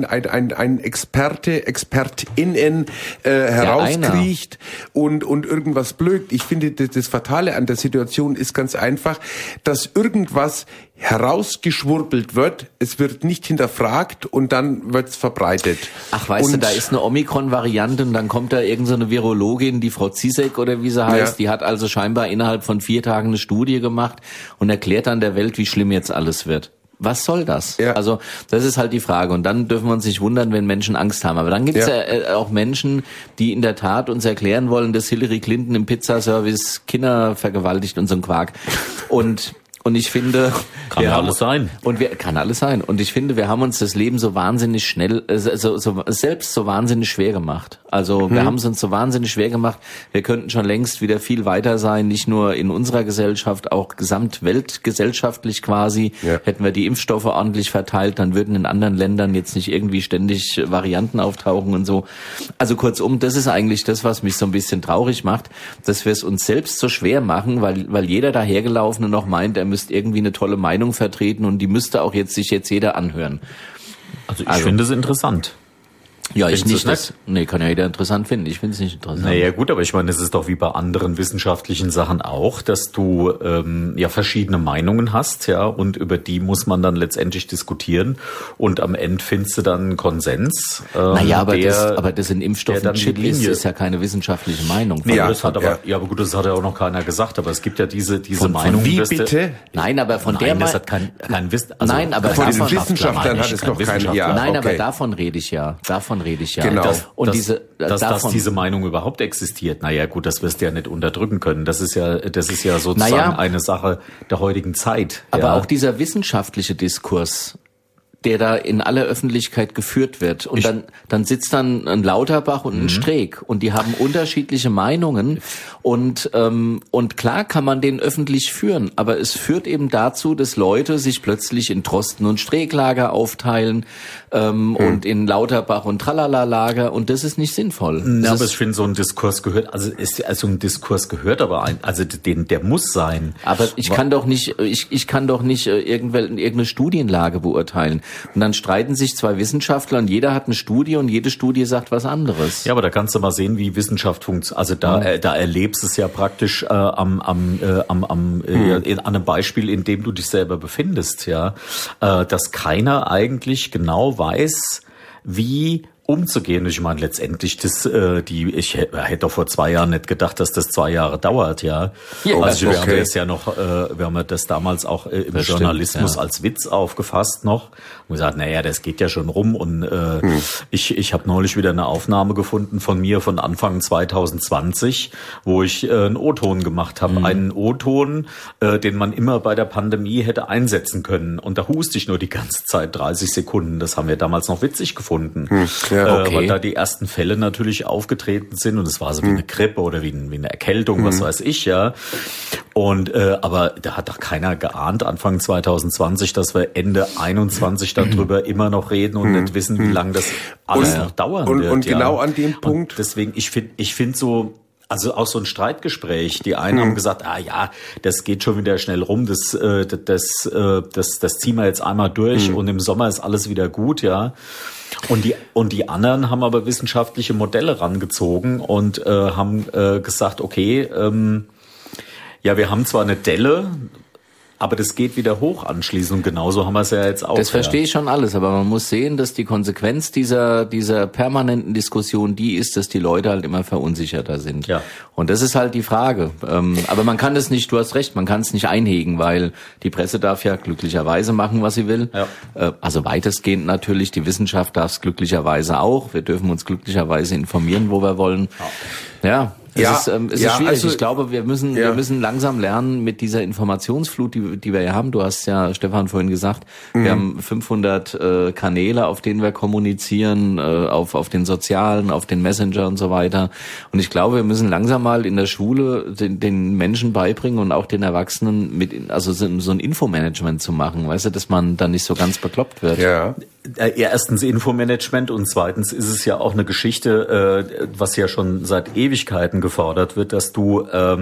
Expertinnen herauskriecht und irgendwas blökt. Ich finde, das Fatale an der Situation ist ganz einfach, dass irgendwas herausgeschwurbelt wird, es wird nicht hinterfragt und dann wird's verbreitet. Ach, weißt du, da ist eine Omikron-Variante und dann kommt da irgend so eine Virologin, die Frau Zizek oder wie sie heißt, die hat also scheinbar innerhalb von 4 Tagen eine Studie gemacht und erklärt dann der Welt, wie schlimm jetzt alles wird. Was soll das? Ja. Also das ist halt die Frage. Und dann dürfen wir uns nicht wundern, wenn Menschen Angst haben. Aber dann gibt's ja auch Menschen, die in der Tat uns erklären wollen, dass Hillary Clinton im Pizzaservice Kinder vergewaltigt und so ein Quark. Und ich finde, kann alles sein. Kann alles sein. Und ich finde, wir haben uns das Leben so wahnsinnig schnell, selbst so wahnsinnig schwer gemacht. Also wir haben es uns so wahnsinnig schwer gemacht. Wir könnten schon längst wieder viel weiter sein, nicht nur in unserer Gesellschaft, auch gesamtweltgesellschaftlich quasi. Ja. Hätten wir die Impfstoffe ordentlich verteilt, dann würden in anderen Ländern jetzt nicht irgendwie ständig Varianten auftauchen und so. Also kurzum, das ist eigentlich das, was mich so ein bisschen traurig macht, dass wir es uns selbst so schwer machen, weil jeder dahergelaufene noch meint, er müsste irgendwie eine tolle Meinung vertreten und die müsste auch sich jetzt jeder anhören. Also ich finde es interessant. Ja, ich nicht. Nee, kann ja jeder interessant finden. Ich finde es nicht interessant. Naja, gut, aber ich meine, es ist doch wie bei anderen wissenschaftlichen Sachen auch, dass du ja verschiedene Meinungen hast, ja, und über die muss man dann letztendlich diskutieren und am Ende findest du dann einen Konsens. Naja, aber das in Impfstoffen Chip ist ja keine wissenschaftliche Meinung. Ja, das hat aber gut, das hat ja auch noch keiner gesagt, aber es gibt ja diese Meinung. Wie bitte? Nein, aber von der das hat kein Wissen. Also nein, aber von den Wissenschaftlern hat es noch keine. Ja, nein, aber davon rede ich ja. Genau. Dass diese Meinung überhaupt existiert. Naja, gut, das wirst du ja nicht unterdrücken können. Das ist ja sozusagen eine Sache der heutigen Zeit. Aber auch dieser wissenschaftliche Diskurs, der da in aller Öffentlichkeit geführt wird. Und dann sitzt dann ein Lauterbach und ein Streeck und die haben unterschiedliche Meinungen und klar kann man den öffentlich führen, aber es führt eben dazu, dass Leute sich plötzlich in Drosten- und Streeck-Lager aufteilen und in Lauterbach- und Tralala-Lager und das ist nicht sinnvoll. Ja, aber ich finde, so ein Diskurs gehört, der muss sein. Aber ich kann doch nicht irgendeine Studienlage beurteilen. Und dann streiten sich 2 Wissenschaftler und jeder hat eine Studie und jede Studie sagt was anderes. Ja, aber da kannst du mal sehen, wie Wissenschaft funktioniert. Also da erlebst du es ja praktisch an einem Beispiel, in dem du dich selber befindest, ja, dass keiner eigentlich genau weiß, wie umzugehen. Ich meine, letztendlich ich hätte doch vor 2 Jahren nicht gedacht, dass das 2 Jahre dauert, ja. Also wir haben das damals auch im Journalismus als Witz aufgefasst noch. Und gesagt, naja, das geht ja schon rum. Und ich habe neulich wieder eine Aufnahme gefunden von mir von Anfang 2020, wo ich einen O-Ton gemacht habe. Einen O-Ton, den man immer bei der Pandemie hätte einsetzen können. Und da huste ich nur die ganze Zeit 30 Sekunden. Das haben wir damals noch witzig gefunden. Weil da die ersten Fälle natürlich aufgetreten sind und es war so wie eine Grippe oder wie eine Erkältung, was weiß ich, ja. Und aber da hat doch keiner geahnt, Anfang 2020, dass wir Ende 21 darüber immer noch reden und nicht wissen, wie lange das alles noch dauern wird. Und genau an dem Punkt. Und deswegen, ich finde so, also auch so ein Streitgespräch. Die einen haben gesagt, das geht schon wieder schnell rum, das ziehen wir jetzt einmal durch und im Sommer ist alles wieder gut, ja. Und die anderen haben aber wissenschaftliche Modelle rangezogen und haben gesagt, okay, wir haben zwar eine Delle, aber das geht wieder hoch anschließend und genauso haben wir es ja jetzt auch. Das verstehe ich schon alles, aber man muss sehen, dass die Konsequenz dieser permanenten Diskussion die ist, dass die Leute halt immer verunsicherter sind. Ja. Und das ist halt die Frage. Aber man kann es nicht, du hast recht, man kann es nicht einhegen, weil die Presse darf ja glücklicherweise machen, was sie will. Ja. Also weitestgehend natürlich, die Wissenschaft darf es glücklicherweise auch. Wir dürfen uns glücklicherweise informieren, wo wir wollen. Ja. Es ist schwierig. Also, ich glaube, wir müssen langsam lernen mit dieser Informationsflut, die wir ja haben. Du hast ja, Stefan, vorhin gesagt, wir haben 500 Kanäle, auf denen wir kommunizieren, auf den sozialen, auf den Messenger und so weiter. Und ich glaube, wir müssen langsam mal in der Schule den Menschen beibringen und auch den Erwachsenen so ein Infomanagement zu machen, weißt du, dass man dann nicht so ganz bekloppt wird. Ja. Erstens Infomanagement und zweitens ist es ja auch eine Geschichte, was ja schon seit Ewigkeiten gefordert wird, dass du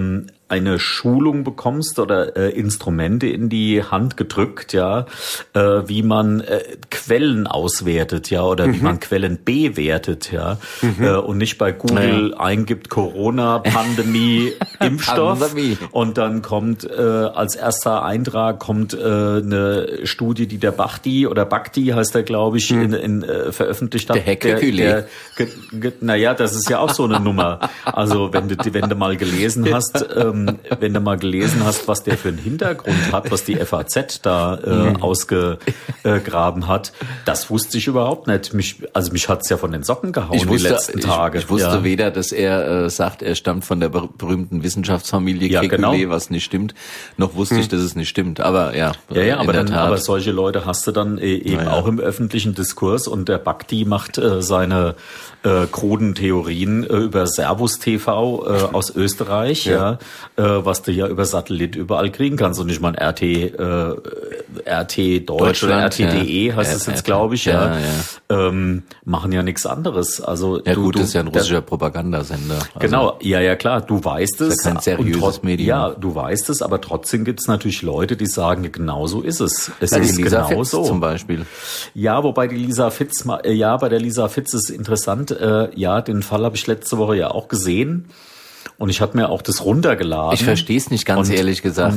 eine Schulung bekommst oder Instrumente in die Hand gedrückt, ja, wie man Quellen auswertet, ja, oder wie man Quellen bewertet, ja, und nicht bei Google eingibt Corona-Pandemie, Impfstoff Pandemie. Und dann kommt als erster Eintrag eine Studie, die der Bhakti heißt er, glaube ich, veröffentlicht hat. Der Herr Kekulé. Naja, das ist ja auch so eine Nummer. Also wenn du mal gelesen hast, was der für einen Hintergrund hat, was die FAZ da ausgegraben hat, das wusste ich überhaupt nicht. Mich hat's ja von den Socken gehauen die letzten Tage. Ich wusste weder, dass er sagt, er stammt von der berühmten Wissenschaftsfamilie Kekulé, genau. Was nicht stimmt, noch wusste ich, dass es nicht stimmt. Aber aber solche Leute hast du dann eben auch im öffentlichen Diskurs, und der Bhakti macht seine kruden Theorien über Servus TV aus Österreich, was du ja über Satellit überall kriegen kannst. Und ich meine, RT Deutsch oder RT.de heißt es jetzt, glaube ich, machen ja nichts anderes. Also ja, das ist ja ein russischer Propagandasender. Also, genau, ja klar, du weißt es. Das ist ja kein seriöses Medium. Ja, du weißt es, aber trotzdem gibt es natürlich Leute, die sagen, genau so ist es. Es ist die Lisa genau Fitz so. Zum Beispiel. Ja, wobei die Lisa Fitz, bei der Lisa Fitz ist interessant, den Fall habe ich letzte Woche ja auch gesehen. Und ich habe mir auch das runtergeladen. Ich verstehe es nicht ganz ehrlich gesagt.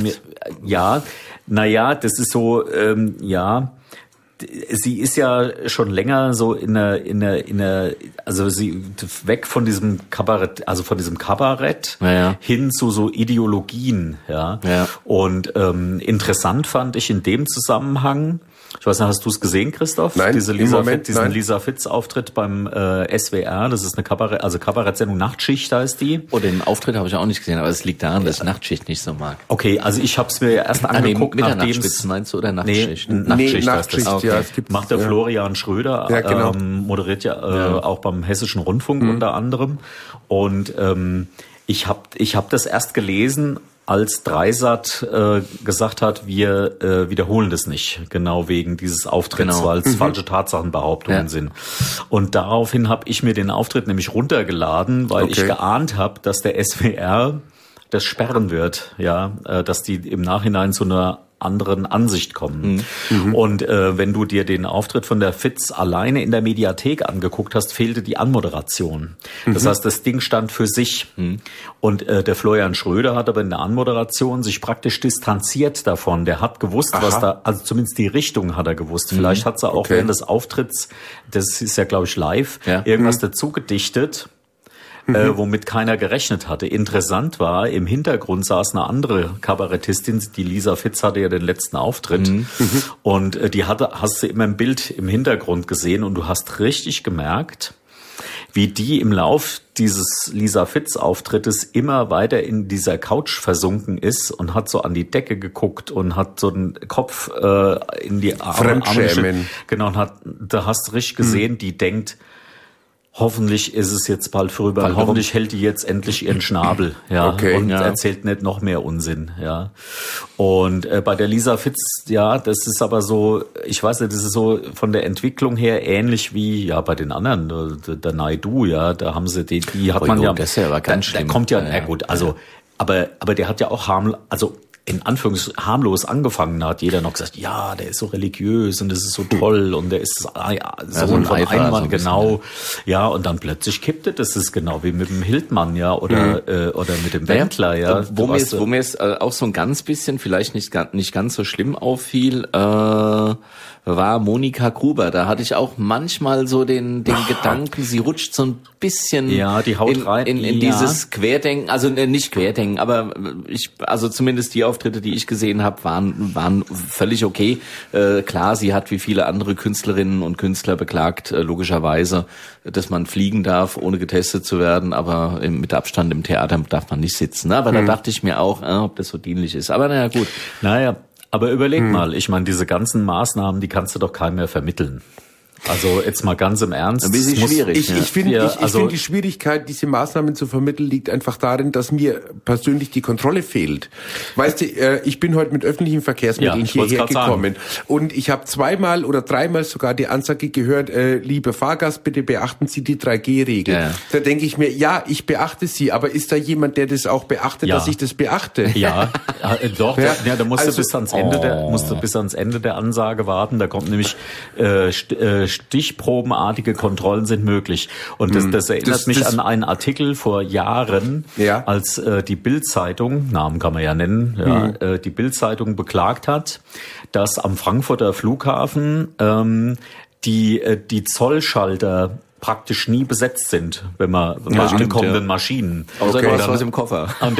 Das ist so, sie ist ja schon länger so also sie weg von diesem Kabarett, hin zu so Ideologien, ja. Und interessant fand ich in dem Zusammenhang, ich weiß nicht, hast du es gesehen, Christoph? Nein, diesen Lisa Fitz-Auftritt beim SWR, das ist eine Kabarettsendung, Nachtschicht heißt die. Oh, den Auftritt habe ich auch nicht gesehen, aber es liegt daran, dass ich Nachtschicht nicht so mag. Okay, also ich habe es mir ja erst angeguckt, nachdem es... Meinst du, oder Nachtschicht? Nachtschicht, okay. Ja. Macht der Florian Schröder, genau. Moderiert auch beim Hessischen Rundfunk unter anderem. Und ich hab das erst gelesen, als Dreisat gesagt hat, wir wiederholen das nicht, genau wegen dieses Auftritts, weil es falsche Tatsachenbehauptungen sind. Und daraufhin habe ich mir den Auftritt nämlich runtergeladen, weil ich geahnt habe, dass der SWR das sperren wird, dass die im Nachhinein zu einer anderen Ansicht kommen. Und wenn du dir den Auftritt von der Fitz alleine in der Mediathek angeguckt hast, fehlte die Anmoderation. Das heißt, das Ding stand für sich. Und der Florian Schröder hat aber in der Anmoderation sich praktisch distanziert davon. Der hat gewusst, was da, also zumindest die Richtung hat er gewusst. Vielleicht hat er auch während des Auftritts, das ist ja, glaube ich, live, irgendwas dazu gedichtet, womit keiner gerechnet hatte. Interessant war, im Hintergrund saß eine andere Kabarettistin, die Lisa Fitz hatte ja den letzten Auftritt, und hast du immer ein Bild im Hintergrund gesehen, und du hast richtig gemerkt, wie die im Lauf dieses Lisa Fitz Auftrittes immer weiter in dieser Couch versunken ist und hat so an die Decke geguckt und hat so den Kopf in die Arme. Genau, und da hast du richtig gesehen, die denkt, hoffentlich ist es jetzt bald vorüber. Hoffentlich hält die jetzt endlich ihren Schnabel, und erzählt nicht noch mehr Unsinn, Und bei der Lisa Fitz, das ist aber so, ich weiß nicht, das ist so von der Entwicklung her ähnlich wie bei den anderen, der Naidu, da haben sie die hat man das ist ja aber ganz schlimm. Der kommt gut, also aber der hat ja auch in harmlos angefangen, da hat jeder noch gesagt, der ist so religiös und das ist so toll und der ist Sohn von einem Mann, genau. Ja, und dann plötzlich kippte das ist genau wie mit dem Hildmann, oder mit dem Wendler, Wo mir es auch so ein ganz bisschen, vielleicht nicht ganz so schlimm auffiel, war Monika Gruber. Da hatte ich auch manchmal so den Gedanken, sie rutscht so ein bisschen die haut rein in dieses Querdenken, also nicht Querdenken, aber also zumindest die Auftritte, die ich gesehen habe, waren völlig okay. Klar, sie hat wie viele andere Künstlerinnen und Künstler beklagt, logischerweise, dass man fliegen darf, ohne getestet zu werden, aber mit Abstand im Theater darf man nicht sitzen. Aber da dachte ich mir auch, ob das so dienlich ist. Aber naja, gut. Aber überleg mal, ich meine, diese ganzen Maßnahmen, die kannst du doch keinem mehr vermitteln. Also jetzt mal ganz im Ernst. Ein bisschen schwierig. Ich finde die Schwierigkeit, diese Maßnahmen zu vermitteln, liegt einfach darin, dass mir persönlich die Kontrolle fehlt. Weißt du, ich bin heute mit öffentlichen Verkehrsmitteln hierher gekommen und ich habe 2-mal oder 3-mal sogar die Ansage gehört, lieber Fahrgast, bitte beachten Sie die 3G-Regel. Ja. Da denke ich mir, ja, ich beachte sie, aber ist da jemand, der das auch beachtet, dass ich das beachte? Ja, doch. Ja, da musst du bis ans Ende der Ansage warten. Da kommt nämlich stichprobenartige Kontrollen sind möglich. Und das erinnert mich an einen Artikel vor Jahren, als die Bild-Zeitung, Namen kann man ja nennen, die Bild-Zeitung beklagt hat, dass am Frankfurter Flughafen die Zollschalter praktisch nie besetzt sind, wenn man bei ankommenden Maschinen. Außer du hast was im Koffer. Und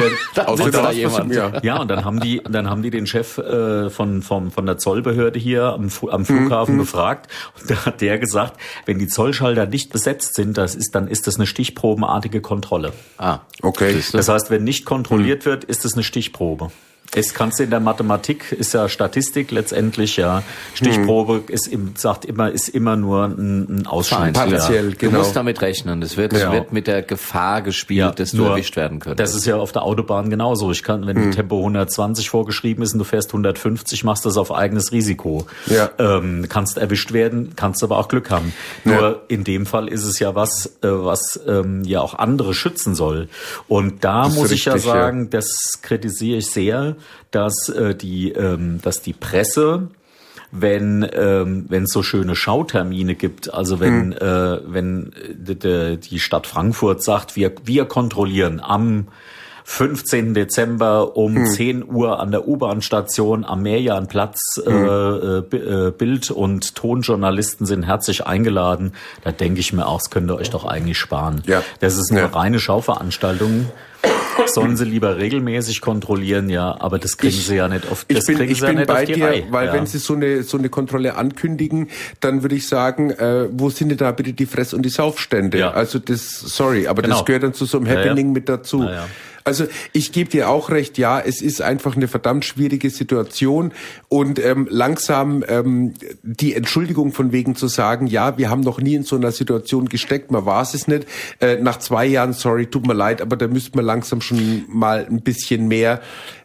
dann haben die den Chef von der Zollbehörde hier am Flughafen befragt. Und da hat der gesagt, wenn die Zollschalter nicht besetzt sind, dann ist das eine stichprobenartige Kontrolle. Okay. Das heißt, wenn nicht kontrolliert wird, ist es eine Stichprobe. Es kannst du in der Mathematik, ist ja Statistik letztendlich, ja. Stichprobe ist immer nur ein Ausschnitt. Partiell, genau. Du musst damit rechnen. Das wird mit der Gefahr gespielt, dass du erwischt werden könntest. Das ist ja auf der Autobahn genauso. Wenn die Tempo 120 vorgeschrieben ist und du fährst 150, machst du das auf eigenes Risiko. Ja. Kannst erwischt werden, kannst aber auch Glück haben. Nur in dem Fall ist es ja was ja auch andere schützen soll. Und da muss ich ja sagen, das kritisiere ich sehr, dass die Presse, wenn es so schöne Schautermine gibt, also wenn die Stadt Frankfurt sagt, wir kontrollieren am 15. Dezember um 10 Uhr an der U-Bahn-Station am Meerjahnplatz, Bild- und Tonjournalisten sind herzlich eingeladen, da denke ich mir auch, das könnt ihr euch doch eigentlich sparen. Ja. Das ist eine reine Schauveranstaltung. Sollen sie lieber regelmäßig kontrollieren, aber das kriegen sie ja nicht oft. Ich bin bei dir, weil wenn sie so eine Kontrolle ankündigen, dann würde ich sagen, wo sind denn da bitte die Fress- und die Saufstände? Ja. Also das gehört dann zu so einem Happening mit dazu. Ja. Also ich gebe dir auch recht, es ist einfach eine verdammt schwierige Situation und langsam die Entschuldigung von wegen zu sagen, wir haben noch nie in so einer Situation gesteckt, man war es nicht. Nach 2 Jahren, sorry, tut mir leid, aber da müsste man langsam schon mal ein bisschen mehr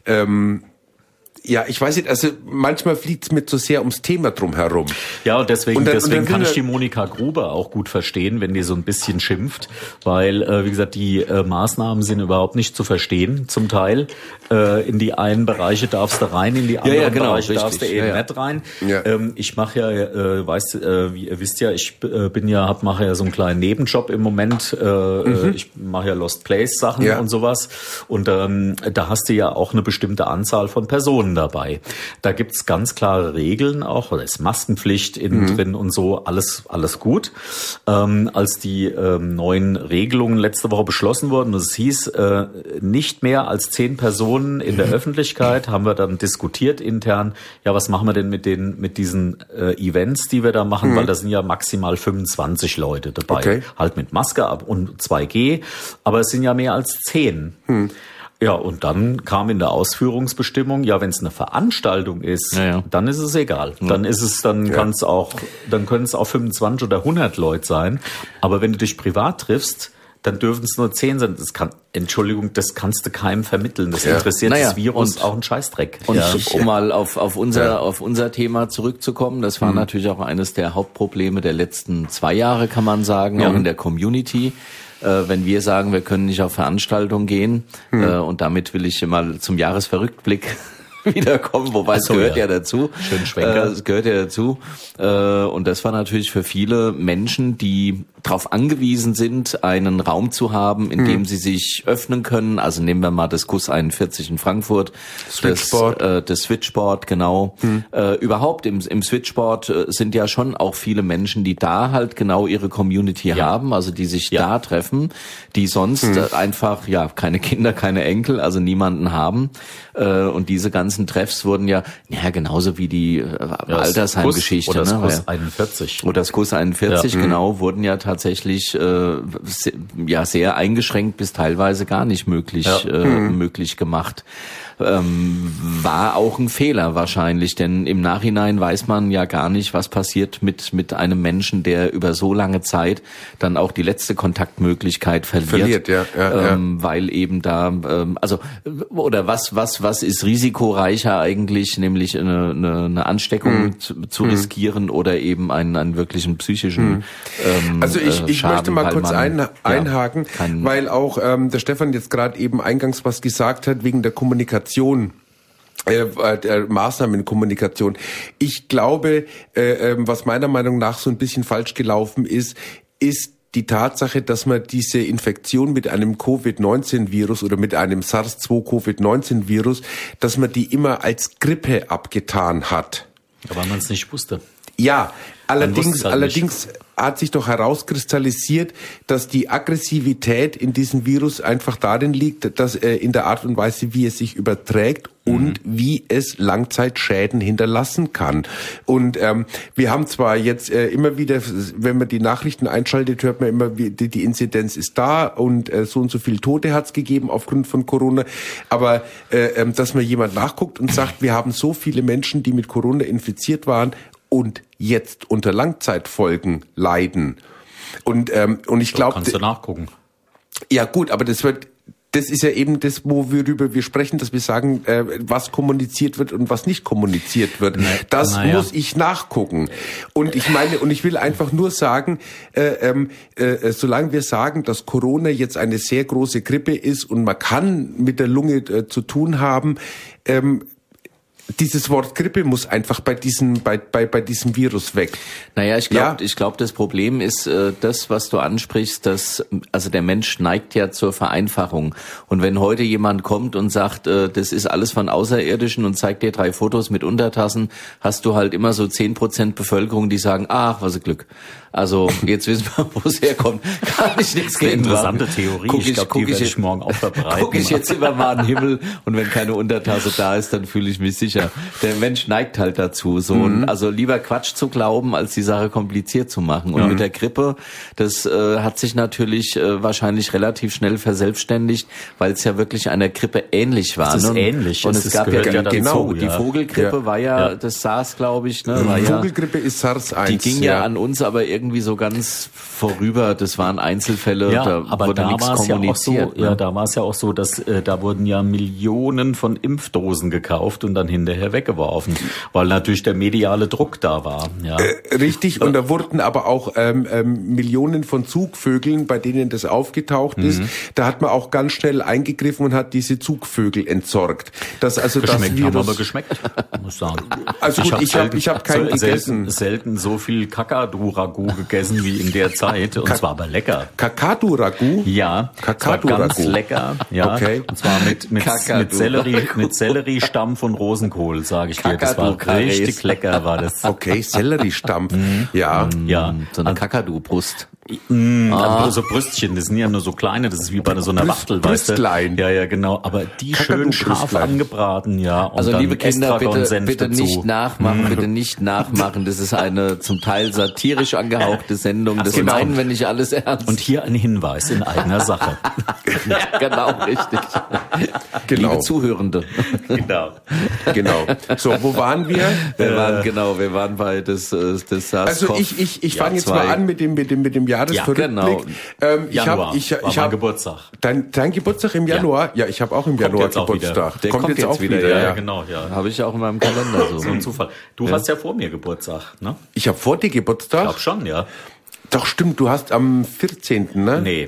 ich weiß nicht, also manchmal fliegt es mir zu sehr ums Thema drum herum. Ja, und deswegen kann ich die Monika Gruber auch gut verstehen, wenn die so ein bisschen schimpft, weil, wie gesagt, die Maßnahmen sind überhaupt nicht zu verstehen, zum Teil. In die einen Bereiche darfst du rein, in die anderen Bereiche darfst du eben nicht rein. Ja. Ich mache wie ihr wisst ja, ich mache ja so einen kleinen Nebenjob im Moment. Ich mache ja Lost Place Sachen und sowas. Und da hast du ja auch eine bestimmte Anzahl von Personen dabei. Da gibt's ganz klare Regeln auch, oder ist Maskenpflicht innen drin und so, alles gut. Als die neuen Regelungen letzte Woche beschlossen wurden, und es hieß, nicht mehr als 10 Personen in der Öffentlichkeit, haben wir dann diskutiert intern, was machen wir denn mit diesen Events, die wir da machen, weil da sind ja maximal 25 Leute dabei. Halt mit Maske ab und 2G, aber es sind ja mehr als 10. Ja, und dann kam in der Ausführungsbestimmung, wenn es eine Veranstaltung ist, dann ist es egal. Dann können es auch 25 oder 100 Leute sein. Aber wenn du dich privat triffst, dann dürfen es nur 10 sein. Das kannst du keinem vermitteln. Das interessiert das Virus auch einen Scheißdreck. Und um mal auf unser Thema zurückzukommen, das war natürlich auch eines der Hauptprobleme der letzten 2 Jahre, kann man sagen, auch in der Community. Wenn wir sagen, wir können nicht auf Veranstaltungen gehen, und damit will ich mal zum Jahresverrückblick wiederkommen, wobei es gehört ja dazu. Schön Schwenker. Es gehört ja dazu. Und das war natürlich für viele Menschen, die darauf angewiesen sind, einen Raum zu haben, in dem sie sich öffnen können. Also nehmen wir mal das KUS 41 in Frankfurt. Das Switchboard, genau. Überhaupt im Switchboard sind ja schon auch viele Menschen, die da halt genau ihre Community haben, also die sich da treffen, die sonst einfach, keine Kinder, keine Enkel, also niemanden haben. Und diese ganzen Treffs wurden genauso wie die Altersheimgeschichte. Oder das KUS 41. Oder das KUS 41, genau, wurden ja tatsächlich sehr eingeschränkt bis teilweise gar nicht möglich gemacht. war auch ein Fehler wahrscheinlich, denn im Nachhinein weiß man ja gar nicht, was passiert mit einem Menschen, der über so lange Zeit dann auch die letzte Kontaktmöglichkeit verliert, weil eben da, oder was ist risikoreicher eigentlich, nämlich eine Ansteckung zu riskieren oder eben einen wirklichen psychischen Also ich möchte mal kurz einhaken, ja, weil auch der Stefan jetzt gerade eben eingangs was gesagt hat wegen der Kommunikation. Der Maßnahmenkommunikation. Ich glaube, was meiner Meinung nach so ein bisschen falsch gelaufen ist die Tatsache, dass man diese Infektion mit einem Covid-19-Virus oder mit einem SARS-2-Covid-19-Virus, dass man die immer als Grippe abgetan hat. Ja, weil man es nicht wusste. Ja, allerdings hat sich doch herauskristallisiert, dass die Aggressivität in diesem Virus einfach darin liegt, dass in der Art und Weise, wie es sich überträgt und wie es Langzeitschäden hinterlassen kann. Und wir haben zwar jetzt immer wieder, wenn man die Nachrichten einschaltet, hört man immer, die Inzidenz ist da und so viel Tote hat es gegeben aufgrund von Corona. Aber dass man jemand nachguckt und sagt, wir haben so viele Menschen, die mit Corona infiziert waren und jetzt unter Langzeitfolgen leiden. Und ich glaube, kannst du nachgucken. Ja gut, aber das ist ja eben das, worüber wir sprechen, dass wir sagen, was kommuniziert wird und was nicht kommuniziert wird. Das muss ich nachgucken. Und ich meine, und ich will einfach nur sagen, solange wir sagen, dass Corona jetzt eine sehr große Grippe ist und man kann mit der Lunge zu tun haben, dieses Wort Grippe muss einfach bei diesem Virus weg. Naja, ich glaube, das Problem ist das, was du ansprichst, also der Mensch neigt ja zur Vereinfachung. Und wenn heute jemand kommt und sagt, das ist alles von Außerirdischen und zeigt dir 3 Fotos mit Untertassen, hast du halt immer so 10% Bevölkerung, die sagen, ach, was ein Glück. Also jetzt wissen wir, wo es herkommt. Kann ich nichts gegen interessante Theorie. Ich glaube, die werde ich morgen auch verbreiten. Gucke ich jetzt über den Himmel und wenn keine Untertasse da ist, dann fühle ich mich sicher. Der Mensch neigt halt dazu, also lieber Quatsch zu glauben, als die Sache kompliziert zu machen. Und mit der Grippe, das hat sich natürlich wahrscheinlich relativ schnell verselbstständigt, weil es ja wirklich einer Grippe ähnlich war. Es ist ähnlich. Und es gab die Vogelgrippe war ja das SARS, glaube ich. Ne? Die Vogelgrippe ist SARS-1. Die ging ja an uns aber irgendwie so ganz vorüber. Das waren Einzelfälle, da aber wurde nichts kommuniziert. Da war es ja auch so, dass da wurden ja Millionen von Impfdosen gekauft und dann hinterher weggeworfen, weil natürlich der mediale Druck da war. Ja. Richtig, und da wurden aber auch Millionen von Zugvögeln, bei denen das aufgetaucht ist. Da hat man auch ganz schnell eingegriffen und hat diese Zugvögel entsorgt. Haben aber geschmeckt, muss sagen. Also ich habe keinen gegessen. Selten so viel Kakadu-Ragout gegessen wie in der Zeit, und zwar aber lecker. Kakadu-Ragout? Ja, ganz lecker. Ja, okay. Und zwar mit Selleriestampf und Rosenkohl, sage ich dir. Das war richtig lecker, war das. Okay, Selleriestampf. Ja. So eine Kakadu-Brust. So Brüstchen, das sind ja nur so kleine, das ist wie bei so einer Wachtel, weißt du? Ja, genau. Aber die schön scharf angebraten, ja. Und also dann liebe Kinder, bitte dazu. nicht nachmachen, Das ist eine zum Teil satirisch angehauchte Sendung. Das meinen wir nicht alles ernst. Und hier ein Hinweis in eigener Sache. Ja, genau, richtig. Genau. Liebe Zuhörende. Genau. So, wo waren wir? Wir waren bei das SARS. Also ich fange jetzt mal an mit dem Jahresrückblick. Januar war mein Geburtstag. Dein Geburtstag im Januar? Ja, ich habe auch im Januar Geburtstag. Der kommt jetzt auch wieder. Ja, genau. Ja. Habe ich auch in meinem Kalender so. So ein Zufall. Du hast ja vor mir Geburtstag, ne? Ich habe vor dir Geburtstag? Ich glaube schon, ja. Doch, stimmt. Du hast am 14., ne? Nee.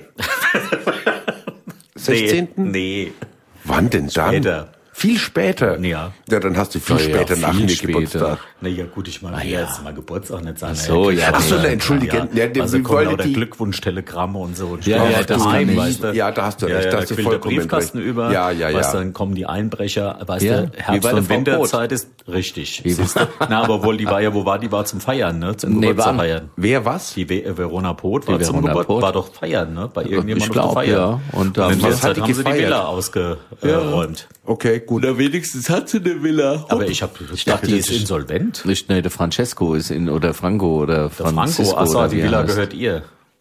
16.? Nee. Wann denn dann? Später. Viel später? Ja. Ja, dann hast du viel später nach mir Geburtstag. Naja, gut, ich meine, jetzt mal Geburtstag nicht sagen. Entschuldige. Also kommen lauter Glückwunschtelegramme und so. Da hast du recht. Da quillt der Briefkasten recht. über. Weißt du, dann kommen die Einbrecher. Weißt du, Herbst- und Winterzeit ist richtig. Na, aber wo war die? War zum Feiern, ne? Zum Geburtstag feiern. Wer was? Die Verona Poth war zum Geburtstag. War doch feiern, ne? Bei irgendjemandem auf Feiern. Ja. Und in der Zeit haben sie die Villa ausgeräumt. Okay, gut. Na, wenigstens hat sie eine Villa. Aber ich dachte, die ist insolvent. Nee, der Francesco ist oder Franco oder Francisco. Franco, die Villa gehört ihr.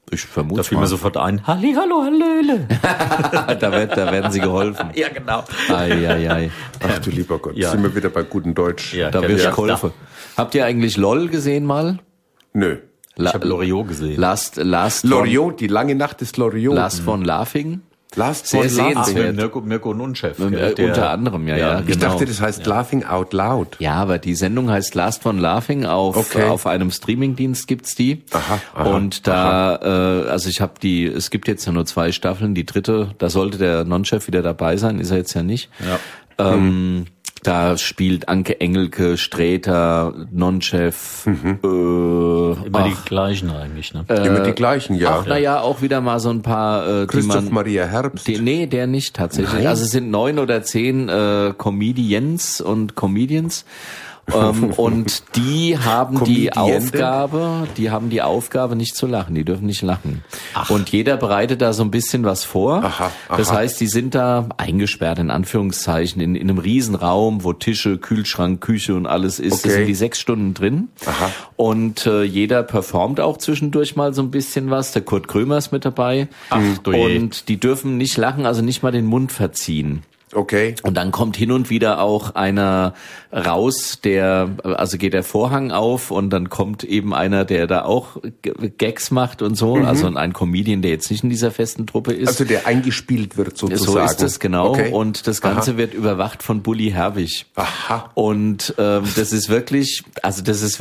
Ich vermute Da fiel mir sofort ein, Hallihallo, Hallöle. da werden sie geholfen. Ja, genau. Ei. Ach du lieber Gott, Ja. sind wir wieder bei gutem Deutsch. Ja, Da wird geholfen. Habt ihr eigentlich LOL gesehen mal? Nö. Ich habe Loriot gesehen. Last Loriot, die lange Nacht des Loriot. Last von Laughing. Last Sehr von sehenswert. Laughing. Mit Mirko Nunchef. Unter anderem, ja, Ich genau. dachte, das heißt Laughing Out Loud. Ja, aber die Sendung heißt Last von Laughing. Auf einem Streamingdienst gibt's die. Aha, und da, also es gibt jetzt ja nur 2 Staffeln. Die 3, da sollte der Non-Chef wieder dabei sein, ist er jetzt ja nicht. Ja. Da spielt Anke Engelke, Sträter, Non-Chef, Immer die gleichen eigentlich, ne? Immer die gleichen, ja. naja, auch wieder mal so ein paar, die Christoph man... Maria Herbst. Nee, der nicht tatsächlich. Nein? Also es sind 9 oder 10 Comedians und Comedians. Und die haben die Aufgabe, nicht zu lachen. Die dürfen nicht lachen. Und jeder bereitet da so ein bisschen was vor. Aha. Das heißt, die sind da eingesperrt, in Anführungszeichen, in einem Riesenraum, wo Tische, Kühlschrank, Küche und alles ist. Okay. Da sind die 6 Stunden drin. Aha. Und jeder performt auch zwischendurch mal so ein bisschen was. Der Kurt Krömer ist mit dabei. Ach, du je. Und die dürfen nicht lachen, also nicht mal den Mund verziehen. Okay. Und dann kommt hin und wieder auch einer raus, also geht der Vorhang auf und dann kommt eben einer, der da auch Gags macht und so. Also ein Comedian, der jetzt nicht in dieser festen Truppe ist. Also der eingespielt wird sozusagen. So ist es, genau. Okay. Und das Ganze wird überwacht von Bully Herbig. Aha. Und das ist wirklich, also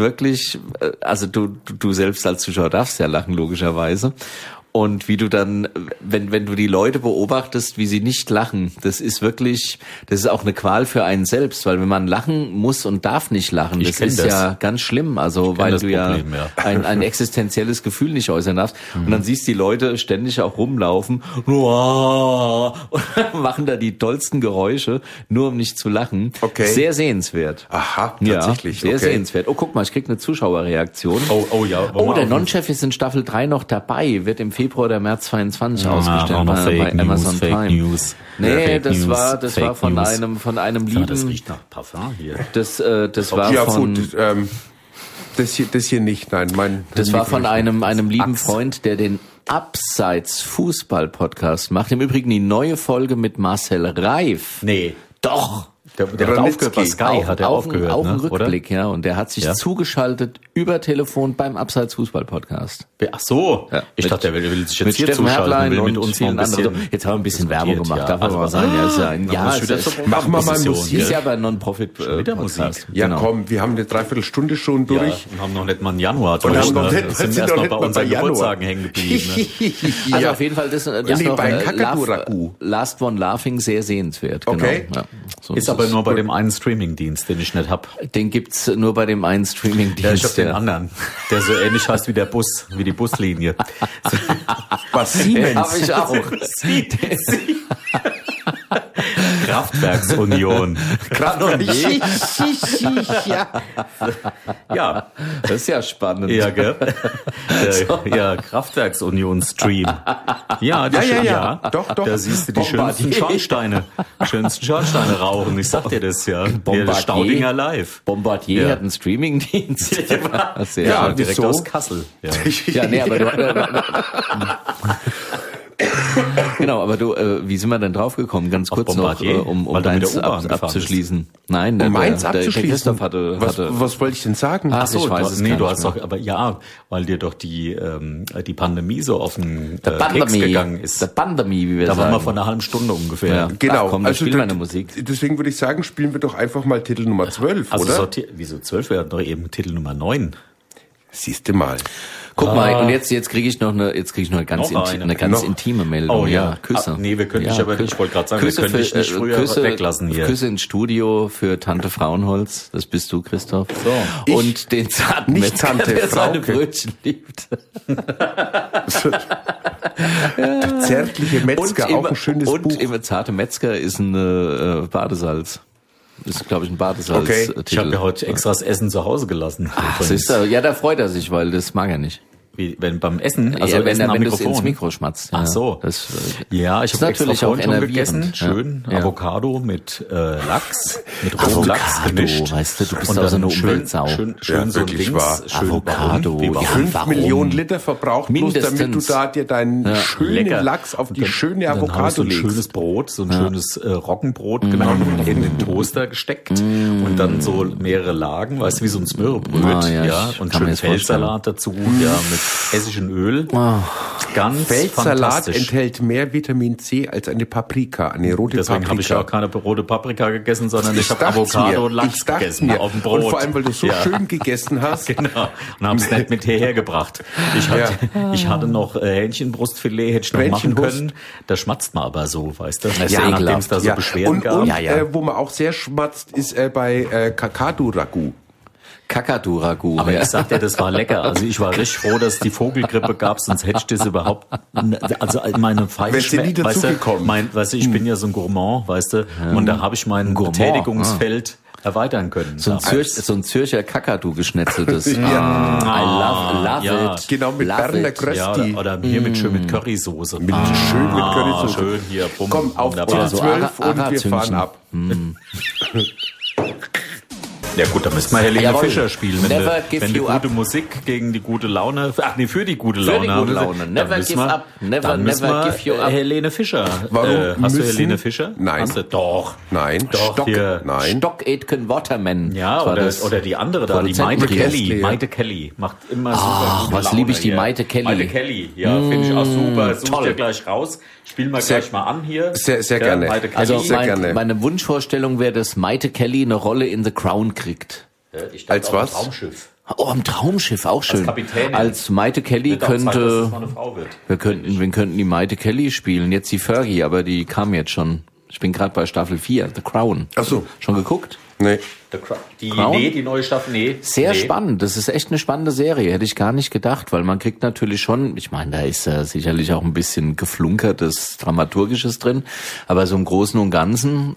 du selbst als Zuschauer darfst ja lachen, logischerweise. Und wie du dann, wenn du die Leute beobachtest, wie sie nicht lachen, das ist auch eine Qual für einen selbst, weil wenn man lachen muss und darf nicht lachen, das ist ja ganz schlimm, also weil du Problem, ein existenzielles Gefühl nicht äußern darfst. Und dann siehst du die Leute ständig auch rumlaufen und machen da die tollsten Geräusche, nur um nicht zu lachen. Okay. Sehr sehenswert. Aha, tatsächlich. Ja, sehr okay. sehenswert. Oh, guck mal, ich krieg eine Zuschauerreaktion. Oh ja. Oh, der Non-Chef ist in Staffel 3 noch dabei, wird im Februar oder März 22 ausgestellt bei Amazon Prime. News. Nee, Fake das News, war von News. einem Ja, lieben, das riecht nach Parfum hier. das war Ja, von, gut, das hier nicht, nein. das war von einem lieben Axt. Freund, der den Abseits Fußball Podcast macht. Im Übrigen die neue Folge mit Marcel Reif. Nee. Doch. Der hat aufgehört bei Sky, hat er aufgehört, Auch ein ne? Oder? Rückblick, ja. Und der hat sich Ja. zugeschaltet über Telefon beim Abseits Fußball Podcast. Ach so. Ja. Ich dachte, der will sich jetzt Mit hier Steffen zuschalten, Herrlein will mit und uns noch vielen ein bisschen. anderen. Jetzt haben wir ein bisschen Werbung diskutiert, gemacht, ja. darf man mal sagen. Ja, ist ja ein, Dann muss wieder zur Machen wir mal Position, Musik. ist gell? ja aber Non-Profit wieder Podcast. Musik. Ja, Genau. komm, wir haben eine Dreiviertelstunde schon Ja, durch. und haben noch nicht mal einen Januar Und durch. haben noch Ne? nicht- Sind sind erst noch noch nicht bei mal unseren bei Januar. Geburtstagen hängen geblieben. Ne? Also Ja. auf jeden Fall das nee, noch bei Kakadu-Ragu. Last One Laughing sehr sehenswert. Genau. Okay. Ja, so Ist aber nur bei dem einen Streamingdienst, den ich nicht hab. den gibt's nur bei dem einen Streamingdienst. Ja, ich hab den anderen, der so ähnlich heißt wie der Bus, wie die Buslinie. Was Den Siemens? habe ich auch. Kraftwerksunion. Ja. Ja, Das ist ja spannend. ja, gell? Ja, Kraftwerksunion Stream. Ja, Ja. Doch. Da siehst du die schönsten Schornsteine rauchen. Ich sag dir das ja. Bombardier. Der Staudinger live. Bombardier Ja. hat einen Streamingdienst. Sehr Ja, schön. direkt wieso? aus Kassel. Ja. Ja, nee, aber genau, aber wie sind wir denn draufgekommen? Ganz Auf kurz noch, Bombardier, um weil du mit deins der U-Bahn gefahren abzuschließen. Nein, Um meins der abzuschließen? Christoph hatte. Was wollte ich denn sagen? Ach so, So, ich weiß es nee, gar du nicht hast mehr. doch, aber ja, weil dir doch die Pandemie so auf den Keks gegangen ist. Der Pandemie, wie wir Da sagen. waren wir von einer halben Stunde ungefähr. Ja. Genau. Ach, komm, dann spiel da- meine Musik. Deswegen würde ich sagen, spielen wir doch einfach mal Titel Nummer 12, Also oder? wieso 12? Wir hatten doch eben Titel Nummer 9. Siehst du mal. Guck mal, und jetzt kriege ich noch eine ganz, Noch eine. eine ganz Noch. intime Meldung. Oh ja. Küsse. Nee, wir können dich aber nicht, ich wollte gerade sagen, Küsse wir können dich nicht früher weglassen hier. Küsse ins Studio für Tante Frauenholz, das bist du, Christoph. So. Und den zarten Nicht Metzger, Tante der seine Frauke. Brötchen liebt. Der zärtliche Metzger, auch ein schönes und Buch. im zarte Metzger ist ein Badesalz. Das ist, glaube ich, ein Badesalz. Okay. Ich habe ja heute extra das Essen zu Hause gelassen. Ach, siehst du, ja, da freut er sich, weil das mag er nicht. Wie, wenn beim Essen, also ja, wenn Essen am du es Mikrofon. ins Mikro schmatzt. Ja. Ach so. Das, ja, ich habe natürlich extra auch vorhin schon enervierend. gegessen. Schön Ja. Avocado mit Lachs, mit rohem Lachs gemischt. Weißt du, du bist und auch so eine dann Umweltsau. Schön Ja, so wirklich links. wahr. Schön Avocado. Warum? Ja, 5 warum? Millionen Liter verbraucht, bloß Mindestens. damit du da dir deinen schönen Lecker. Lachs auf die Und dann- schöne dann habe ich Avocado so ein legst. schönes Brot, so ein schönes Roggenbrot genommen, in den Toaster gesteckt und dann so mehrere Lagen, weißt du, wie so ein Smörrebröt, Ah, ja, ja, ich und kann mir schön das Feldsalat dazu, ja, mit hessischem Öl. Ganz Feldsalat fantastisch. enthält mehr Vitamin C als eine Paprika, eine rote Deswegen habe ich ja auch Paprika. keine rote Paprika gegessen, sondern ich habe dacht's Avocado mir. und Lachs Ich dacht's gegessen mir. auf dem Brot. Und vor allem, weil du so Ja. schön gegessen hast. Genau. Und hab's nicht mit hierher gebracht. Ich hatte noch Hähnchenbrustfilet, hätte ich noch machen Hähnchenbrust. können. Da schmatzt man aber so, weißt du? ist Ja, ekelhaft. nachdem es da so Beschwerden gab. Und Ja, ja. wo man auch sehr schmatzt, ist bei Kakadu-Ragu. Kakadu-Ragu. Aber ja. ich sag dir, das war lecker. Also ich war richtig froh, dass es die Vogelgrippe gab, sonst hätte ich das überhaupt, also meine Feine Wärst du nie dazugekommen. weißt du, ich bin ja so ein Gourmand, weißt du, und da habe ich mein Gourmand, Betätigungsfeld erweitern können. So ein Zürcher Kakadu geschnetzeltes. I love ja. it. Genau, mit Love Berner it. Krösti. Ja, oder hier mit schön mit Currysoße. Schön mit Currysoße. Schön hier, bumm, Komm, auf wunderbar. Till So 12 und wir Ara-Zündchen. fahren ab. Ja gut, da müssen wir Helene Jawohl. Fischer spielen, wenn Never die give you gute up. Musik gegen die gute Laune, für die gute Für Laune die haben gute sie- Laune. dann Never müssen give wir- up. Never, dann müssen never wir give you up. Helene Fischer. Warum Hast du müssen- Helene Fischer? Nein. Hast du? Doch. Nein. Doch, Stock. hier. Nein. Stock Aitken Waterman. Ja, Das war das oder die andere da, die Produzenten- Maite Rick Kelly. Astley, ja. Maite Kelly macht immer super gute was Laune liebe ich die hier. Maite Kelly. Maite Kelly, ja, finde ich auch super. Such toll. dir gleich raus. Spielen wir Sehr- gleich mal an hier. sehr, sehr Ja, gerne. Maite Kelly. Also Sehr gerne. meine Wunschvorstellung wäre, dass Maite Kelly eine Rolle in The Crown kriegt. Ich dachte Als auch, was? Traumschiff. Oh, am Traumschiff, auch schön. Kapitänin. Als Maite Kelly Wird auch Zeit, dass könnte, es mal eine Frau wird. wir könnten die Maite Kelly spielen. Jetzt die Fergie, aber die kam jetzt schon. Ich bin gerade bei Staffel 4, The Crown. Ach so. Schon geguckt? Nee. Die Crown? die neue Staffel, nee. Sehr nee. spannend. Das ist echt eine spannende Serie. Hätte ich gar nicht gedacht, weil man kriegt natürlich schon, ich meine, da ist sicherlich auch ein bisschen geflunkertes Dramaturgisches drin, aber so im Großen und Ganzen,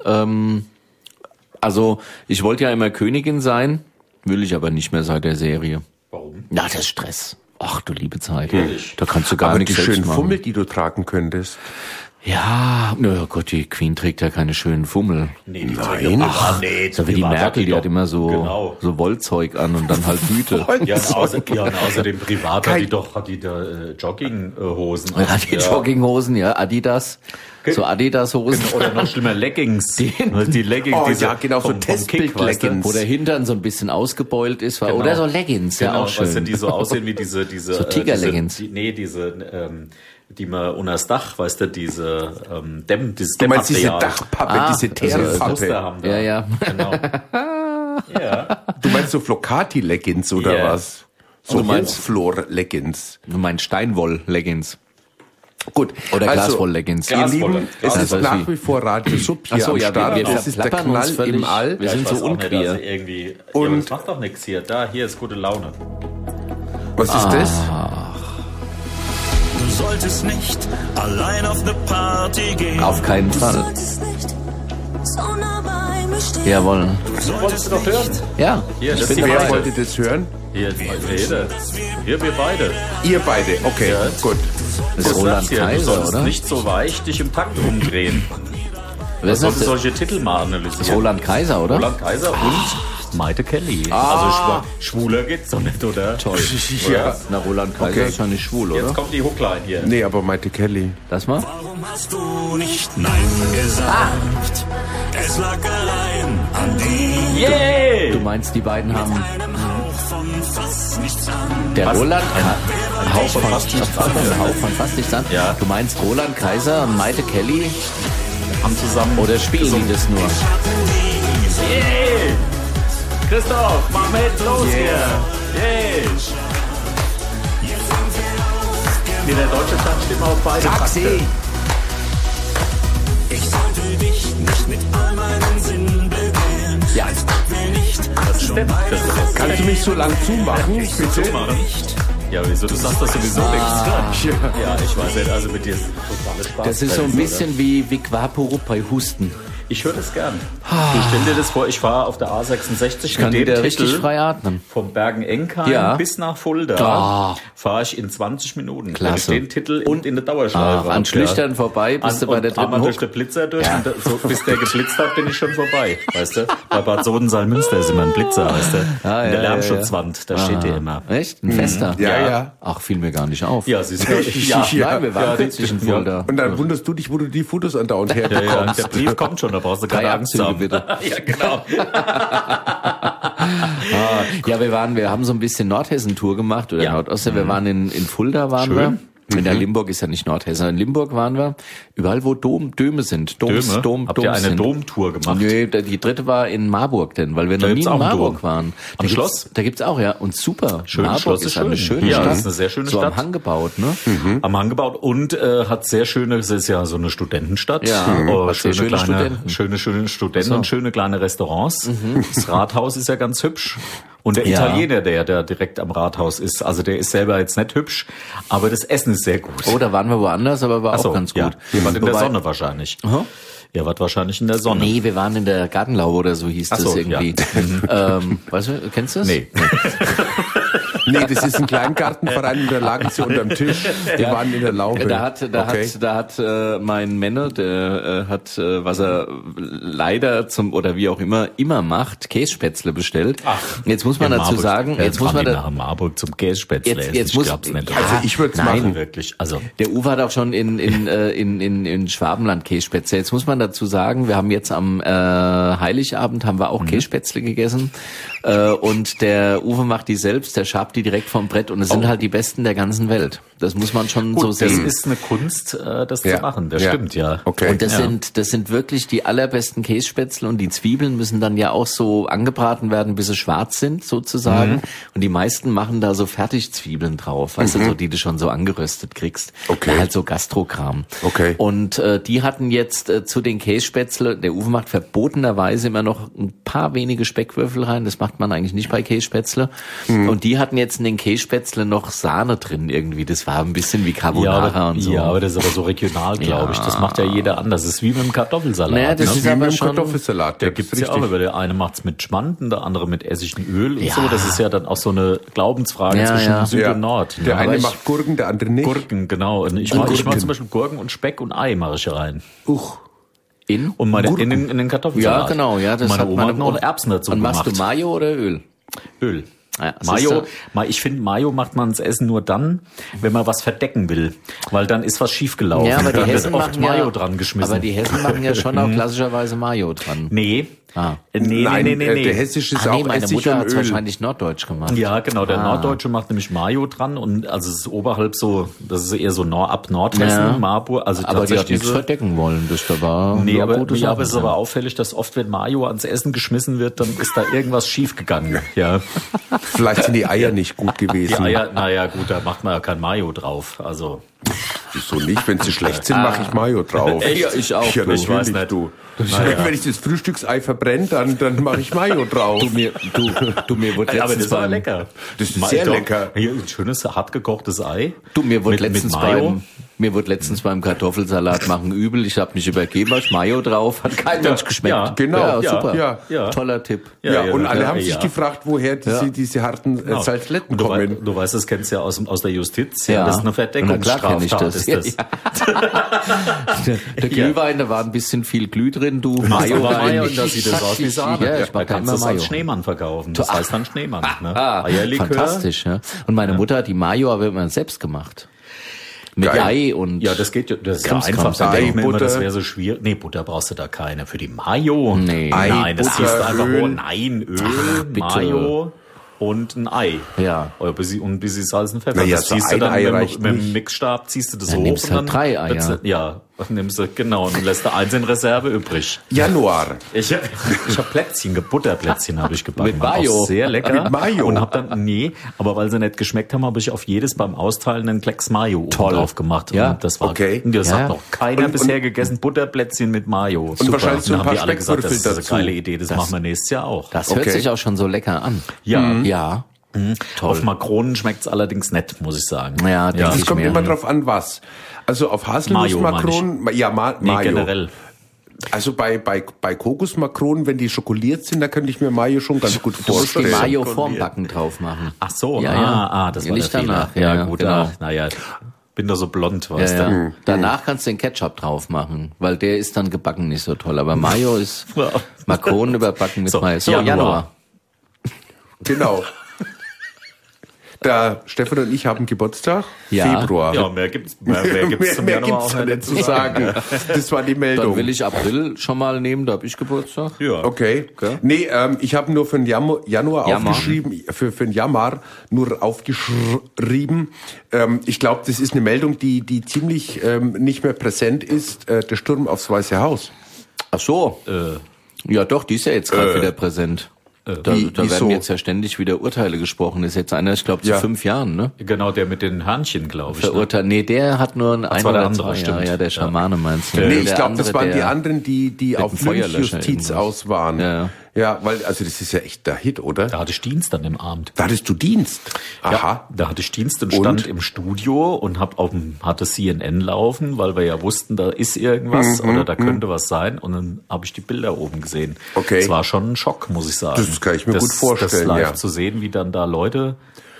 also ich wollte ja immer Königin sein, will ich aber nicht mehr seit der Serie. Warum? Na, das ist Stress. Ach du liebe Zeit. Natürlich. Da kannst du gar Aber die nichts selbst schönen machen. Fummel, die du tragen könntest. Ja, na Gott, die Queen trägt ja keine schönen Fummel. Nee, die Nein. Ach, nee, So wie die privat Merkel, die doch- hat immer so, Genau. so Wollzeug an und dann halt Hüte. Ja, und außerdem privat hat die da Jogginghosen. Ja, die Jogginghosen, ja, Adidas. So Adidas-Hosen. Oder noch schlimmer Leggings. Die Leggings, Oh, diese ja, genau, so vom Kick, weißt du? Testbild-Leggings. Wo der Hintern so ein bisschen ausgebeult ist. Genau. Oder so Leggings, ja Genau, auch schön. weißt du, die so aussehen wie diese So Tiger-Leggings. die man unter das Dach, weißt du, dieses Du meinst diese Dämmmaterial. Dachpappe, diese Muster Teerpappe. haben da. Ja, ja. Genau. Ja. Du meinst so Flocati-Leggings oder Ja. was? So Du meinst- Hochflor-Leggings. Du meinst Steinwoll-Leggings. Gut. Oder also, Glaswoll-Leggings. Ihr Lieben, es Das ist weiß nach ich. wie vor Radio Sub hier Ach so, am ja, Start. wir Das ist der verplappern uns Knall völlig. im All. Wir sind ich so weiß auch nicht, unqueer. also irgendwie, ja, Und- aber das macht doch nichts hier. Hier ist gute Laune. Was ist das? Du solltest nicht allein auf eine Party gehen. Auf keinen Fall. Solltest nicht so nah bei mir stehen. Jawohl. Wolltest du doch hören? Ja, Hier, das ich bin ist Wer dabei. wollte das hören? Hier, wir beide. Ihr beide. Okay, Ja. gut. Das ist Ich Roland sag's dir, du Kaiser, sollst oder? nicht so weich dich im Takt umdrehen. Wer Du ist solltest das? solche Titel mal Das ist analysieren. Roland Kaiser, oder? Roland Kaiser und Maite Kelly. Also schwuler geht's doch nicht, oder? Toll. Ja. Na, Roland Kaiser Okay. ist ja nicht schwul, Jetzt oder? kommt die Hookline hier. Nee, aber Maite Kelly. Das mal? Warum hast du nicht Nein gesagt? Es lag allein an dir. Yay! Du meinst, die beiden haben Einem Hauch von fast nichts an. der Was? Roland Ein Hauch von fast nichts an. Ein Hauch von fast nichts an. Ja. Du meinst Roland Kaiser und Maite Kelly Haben zusammen oder spielen die das nur? Yay! Christoph, mach mit, los hier! Yay! Nee, der deutsche Stand steht mal auf beide Takte. Ich sollte dich nicht mit all meinen Sinnen begehren. Ja. Als ob wir nicht schon beide Kannst du mich so lang zumachen, bitte? Ja, wieso? Du sagst das sowieso nichts. Ja, ich weiß nicht, also mit dir ist totale Spaß. Das ist so ein bisschen wie Vic Vaporub bei Husten. Ich höre das gern. Du stell dir das vor, ich fahre auf der A66 Ich kann wieder richtig frei atmen. Vom Bergen-Enkheim bis nach Fulda fahre ich in 20 Minuten. Klasse. Den Titel und in der Dauerschleife. An Schlüchtern vorbei, bist du bei der dritten einmal durch den Blitzer durch und so, bis der geblitzt hat, bin ich schon vorbei. Weißt du? Bei Bad Sodensaal-Münster ist immer ein Blitzer, weißt du? In der Lärmschutzwand, da steht der immer. Echt? Ein fester? Ja. Ach, fiel mir gar nicht auf. Ja, siehst du. Nein, wir waren kürzlich in Fulda. Und dann wunderst du dich, wo du die Fotos andauernd herbekommst. Der Brief kommt schon, da brauchst du keine Angst haben. Bitte. Ja, genau. Ja, wir haben so ein bisschen Nordhessen-Tour gemacht oder Nordosten. Wir waren in Fulda waren Schön. wir. In der Limburg ist ja nicht Nordhessen. In Limburg waren wir. Überall, wo Döme sind. Habt ihr eine Domtour gemacht? Nee, die dritte war in Marburg denn, weil wir noch nie in Marburg waren. Am Schloss? Da gibt's auch, ja. Und super. Schönes Schloss ist eine schöne Stadt. Das ist eine sehr schöne so Stadt. Am Hang gebaut, ne? Am Hang gebaut und hat sehr schöne, es ist ja so eine Studentenstadt. Ja, schöne Studenten und schöne kleine Restaurants. Das Rathaus ist ja ganz hübsch. Und der Italiener, der direkt am Rathaus ist, also der ist selber jetzt nicht hübsch, aber das Essen ist sehr gut. Oh, da waren wir woanders, aber war auch ganz gut. Ihr wart in der Sonne wahrscheinlich. Ihr wart wahrscheinlich in der Sonne. Nee, wir waren in der Gartenlaube oder so hieß das irgendwie. Ja. Weißt du, kennst du das? Nee. Nee, das ist ein Kleingartenverein und da lagen sie unterm Tisch. Die waren in der Laube. Da hat mein Männer, der hat, was er leider oder wie auch immer macht, Kässpätzle bestellt. Ach, jetzt muss man dazu sagen, jetzt muss man nach Marburg zum Kässpätzle. Jetzt ich glaub's nicht. Also ich würde es machen. Wirklich. Also der Uwe hat auch schon in Schwabenland Kässpätzle. Jetzt muss man dazu sagen, wir haben jetzt am Heiligabend haben wir auch Kässpätzle gegessen. Und der Uwe macht die selbst, der schabt die direkt vom Brett und es sind halt die besten der ganzen Welt. Das muss man schon so sehen. Das ist eine Kunst, das zu machen. Das stimmt, ja. Okay. Und das sind wirklich die allerbesten Kässpätzle und die Zwiebeln müssen dann ja auch so angebraten werden, bis sie schwarz sind, sozusagen. Und die meisten machen da so Fertigzwiebeln drauf, weißt du, so, die du schon so angeröstet kriegst. Okay. Halt so Gastrokram. Okay. Und die hatten jetzt zu den Kässpätzle, der Uwe macht verbotenerweise immer noch ein paar wenige Speckwürfel rein, das macht man eigentlich nicht bei Kässpätzle. Und die hatten jetzt in den Kässpätzle noch Sahne drin irgendwie, das war ein bisschen wie Carbonara und so. Ja, aber das ist aber so regional, glaube ich. Das macht ja jeder anders. Das ist wie mit dem Kartoffelsalat. Naja, das ist Wie aber mit dem schon Kartoffelsalat. Der gibt's ja auch, aber der eine macht's mit Schmanden, der andere mit essigem Öl und so. Das ist ja dann auch so eine Glaubensfrage zwischen Süd und Nord. Der eine macht Gurken, der andere nicht. Gurken, genau. Und ich mache zum Beispiel Gurken und Speck und Ei mache ich rein. In den Kartoffelsalat. Ja, genau, ja, das meine hat Oma meine hat noch Erbsen dazu und gemacht. machst du Mayo oder Öl? Öl. Ja, Ich finde, Mayo macht man das Essen nur dann, wenn man was verdecken will. Weil dann ist was schiefgelaufen. Ja, aber die dann Hessen wird oft machen Mayo dran geschmissen. Aber die Hessen machen ja schon auch klassischerweise Mayo dran. Nee. Nee. Der hessische ist auch meine Essig Mutter und hat's Öl. wahrscheinlich norddeutsch gemacht. Ja, genau. Der Norddeutsche macht nämlich Mayo dran und also es ist oberhalb so, das ist eher so ab Nordhessen, Marburg. Also aber die hat nichts verdecken wollen. Das da war Nee, aber gute es ist aber auffällig, dass oft, wenn Mayo ans Essen geschmissen wird, dann ist da irgendwas schiefgegangen. Ja. Vielleicht sind die Eier nicht gut gewesen. Die Eier, naja, gut, da macht man ja kein Mayo drauf. Also. Wieso nicht? Wenn sie schlecht sind, mache ich Mayo drauf. Ja, ich auch. Ja, Du, ich weiß nicht. du. Wenn ich das Frühstücksei verbrenne, dann mache ich Mayo drauf. mir wurde Aber das letztens war lecker. Das ist sehr lecker. Hier ein schönes, hart gekochtes Ei. Mir wurde mit letztens Mayo. beim Kartoffelsalat machen übel. Ich habe mich übergeben, hab Mayo drauf, hat kein Mensch geschmeckt. Ja, genau. Ja, super. Ja. Toller Tipp. Ja, und alle ja, haben sich ja. gefragt, woher diese harten Salzletten Und kommen. du weißt, das kennst du ja aus der Justiz. Ja. Das ist eine Na klar kenn ich Verdeckungsstraftat. das. Ist das. Der Glühwein, da war ein bisschen viel Glüh drin, du. Mayo rein. rein, und da sieht das aus wie Sahne. Ja, ich Da mag da kannst immer du es als Mayo. Schneemann verkaufen. Das heißt dann Schneemann. Ne? Eierlikör. Fantastisch, ja. Und meine Mutter hat die Mayo aber immer selbst gemacht. Mit Geil. Ei und... Ja, das geht, das ist ja Krimskrams. einfach. Da Ei, denkt man immer, Butter. das wäre so schwierig. Nee, Butter brauchst du da keine. Für die Mayo? Nee. Ei, Nein, das Butter, siehst du einfach Öl. nur. Nein, Öl, bitte. Mayo und ein Ei. Ja. Oder ein bisschen Salz und Pfeffer. Naja, das so ziehst du ein dann Ei mit reicht dem nicht. Mixstab, ziehst du das Dann hoch. nimmst und halt dann 3 Eier. wird's- Ja, nimmst du, genau, und dann lässt du eins in Reserve übrig. Januar. Ich hab Plätzchen, Butterplätzchen habe ich gebacken. Mit Waren Mayo. auch sehr lecker. Mit Mayo. Und hab dann, aber weil sie nicht geschmeckt haben, habe ich auf jedes beim Austeilen einen Klecks Mayo oben drauf gemacht. Ja. Und das war, Okay. das Ja. hat noch keiner Und- bisher gegessen. Butterplätzchen mit Mayo. Und wahrscheinlich so ein Dann paar haben die alle gesagt, das Speckwürfel ist eine geile dazu. Idee, das machen wir nächstes Jahr auch. Das hört Okay. sich auch schon so lecker an. Ja. Ja. Toll. Auf Makronen schmeckt's allerdings nicht, muss ich sagen. Ja, denke Es ich kommt mir. immer drauf an, was. Also auf Haselnussmakronen, Mayo, Mayo. Nee, generell. Also bei Kokosmakronen, wenn die schokoliert sind, da könnte ich mir Mayo schon ganz gut Du musst die vorstellen. Mayo vorm Backen drauf machen. Ach so, Ja, das ja, war nicht der Fehler. danach. Ja, Ja, gut, genau. naja, bin doch so blond, Ja, weißt ja. du. Danach kannst du den Ketchup drauf machen, weil der ist dann gebacken nicht so toll. Aber Mayo ist Makronen überbacken mit So, Mayo. So, Januar. Januar. Genau. Da Stefan und ich haben Geburtstag. Ja. Februar. Ja, mehr gibt's zum mehr Januar gibt's auch da nicht zu sagen. Das war die Meldung. Dann will ich April schon mal nehmen, da habe ich Geburtstag. Ja. Okay. Okay. Nee, ich habe nur für den Januar Jammer. aufgeschrieben, für den Januar nur aufgeschrieben. Ich glaube, das ist eine Meldung, die ziemlich nicht mehr präsent ist. Der Sturm aufs Weiße Haus. Ach so. Ja doch, die ist ja jetzt gerade wieder präsent. Da wieso? werden jetzt ja ständig wieder Urteile gesprochen. Das ist jetzt einer, ich glaube, zu 5 Jahren, ne? Genau, der mit den Hörnchen, glaube ich. Ne? Verurteilt. Nee, der hat nur ein war der oder andere, 2 stimmt. Jahre. Ja, der Schamane meinst du? Nee, ich Der glaube, das andere, waren die der- anderen, die auf dem Feuerlöscher Lynchjustiz irgendwas. aus waren. Ja. Ja, weil, also das ist ja echt der Hit, oder? Da hatte ich Dienst dann im Abend. Da hattest du Dienst. Aha. Ja, da hatte ich Dienst und stand im Studio und hatte CNN laufen, weil wir ja wussten, da ist irgendwas oder da könnte was sein. Und dann habe ich die Bilder oben gesehen. Okay. Es war schon ein Schock, muss ich sagen. Das kann ich mir gut vorstellen, das live ja. zu sehen, wie dann da Leute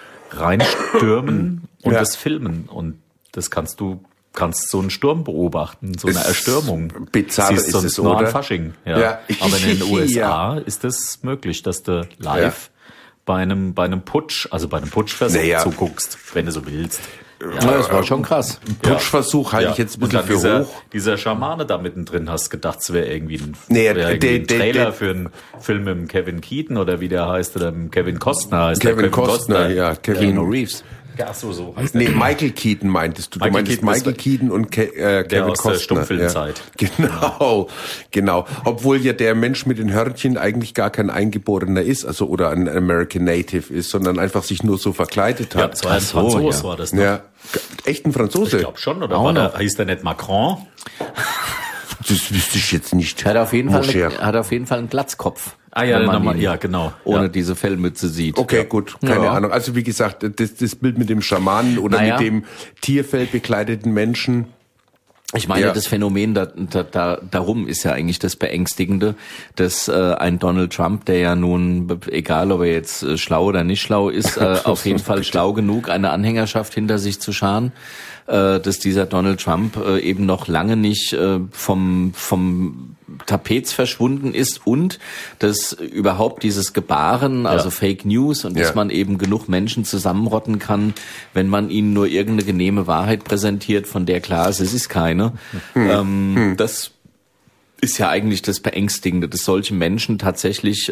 reinstürmen und Ja. das filmen. Und das kannst so einen Sturm beobachten, so eine Ist Erstürmung. bizarr Siehst ist sonst es, nur oder? an Fasching. Ja. Ja. Aber in den USA Ja. ist es möglich, dass du live bei einem Putsch, also bei einem Putschversuch Naja. zuguckst, wenn du so willst. Ja, das war schon krass. Putschversuch halte ich jetzt ein Und bisschen dann für hoch. dieser Schamane da mittendrin, hast gedacht, es wäre irgendwie ein, Nee, wär irgendwie ein der- Trailer für einen Film mit dem Kevin Keaton oder wie der heißt, oder mit dem Kevin Costner heißt Kevin der. Costner, ja. Keanu Reeves. Ach so heißt Nee, Michael Keaton meintest du. Du Michael meintest Keaton ist Michael Keaton und Kevin aus der Costner. Stummfilmzeit. Ja. Genau. Obwohl ja der Mensch mit den Hörnchen eigentlich gar kein Eingeborener ist, also oder ein American Native ist, sondern einfach sich nur so verkleidet Ja, hat. das war ein Ach so, Franzos, ja. war das noch. Ja. Echt ein Franzose? Ich glaube schon, oder Auch war noch. der, hieß der nicht Macron? Das wüsste ich jetzt nicht. Hat auf jeden Fall Moscher. einen Glatzkopf. Ah ja, wenn man nochmal, ihn ja, genau. ohne Ja. diese Fellmütze sieht. Okay, gut, keine Ja. Ahnung. Also wie gesagt, das Bild mit dem Schamanen oder Naja. mit dem Tierfell bekleideten Menschen. Ich meine, Ja. das Phänomen darum ist ja eigentlich das Beängstigende, dass ein Donald Trump, der ja nun, egal ob er jetzt schlau oder nicht schlau ist, auf jeden Fall schlau genug, eine Anhängerschaft hinter sich zu scharen, dass dieser Donald Trump eben noch lange nicht vom Tapets verschwunden ist und dass überhaupt dieses Gebaren, also Fake News und dass Ja. man eben genug Menschen zusammenrotten kann, wenn man ihnen nur irgendeine genehme Wahrheit präsentiert, von der klar ist, es ist keine. Das ist ja eigentlich das Beängstigende, dass solche Menschen tatsächlich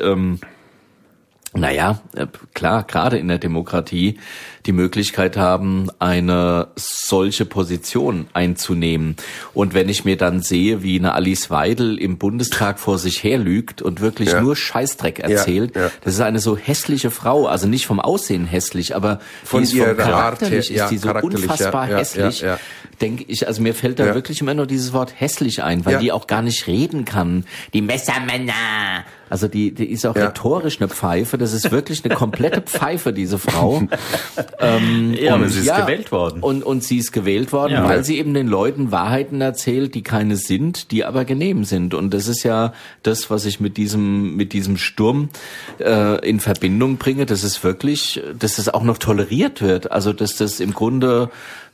klar, gerade in der Demokratie die Möglichkeit haben, eine solche Position einzunehmen. Und wenn ich mir dann sehe, wie eine Alice Weidel im Bundestag vor sich her lügt und wirklich Ja. nur Scheißdreck erzählt, ja. das ist eine so hässliche Frau, also nicht vom Aussehen hässlich, aber Von die ist vom ihrer Art charakterlich, her, ja, ist die so charakterlich, unfassbar ja, hässlich. ja. Denke ich, also mir fällt da Ja. wirklich immer nur dieses Wort hässlich ein, weil Ja. die auch gar nicht reden kann. Die Messermänner. Also die ist auch Ja. rhetorisch eine Pfeife. Das ist wirklich eine komplette Pfeife, diese Frau. Ja, aber Und sie ist gewählt worden. Und sie ist gewählt worden, Ja. weil sie eben den Leuten Wahrheiten erzählt, die keine sind, die aber genehm sind. Und das ist ja das, was ich mit diesem Sturm in Verbindung bringe, dass es wirklich, dass es auch noch toleriert wird. Also dass das im Grunde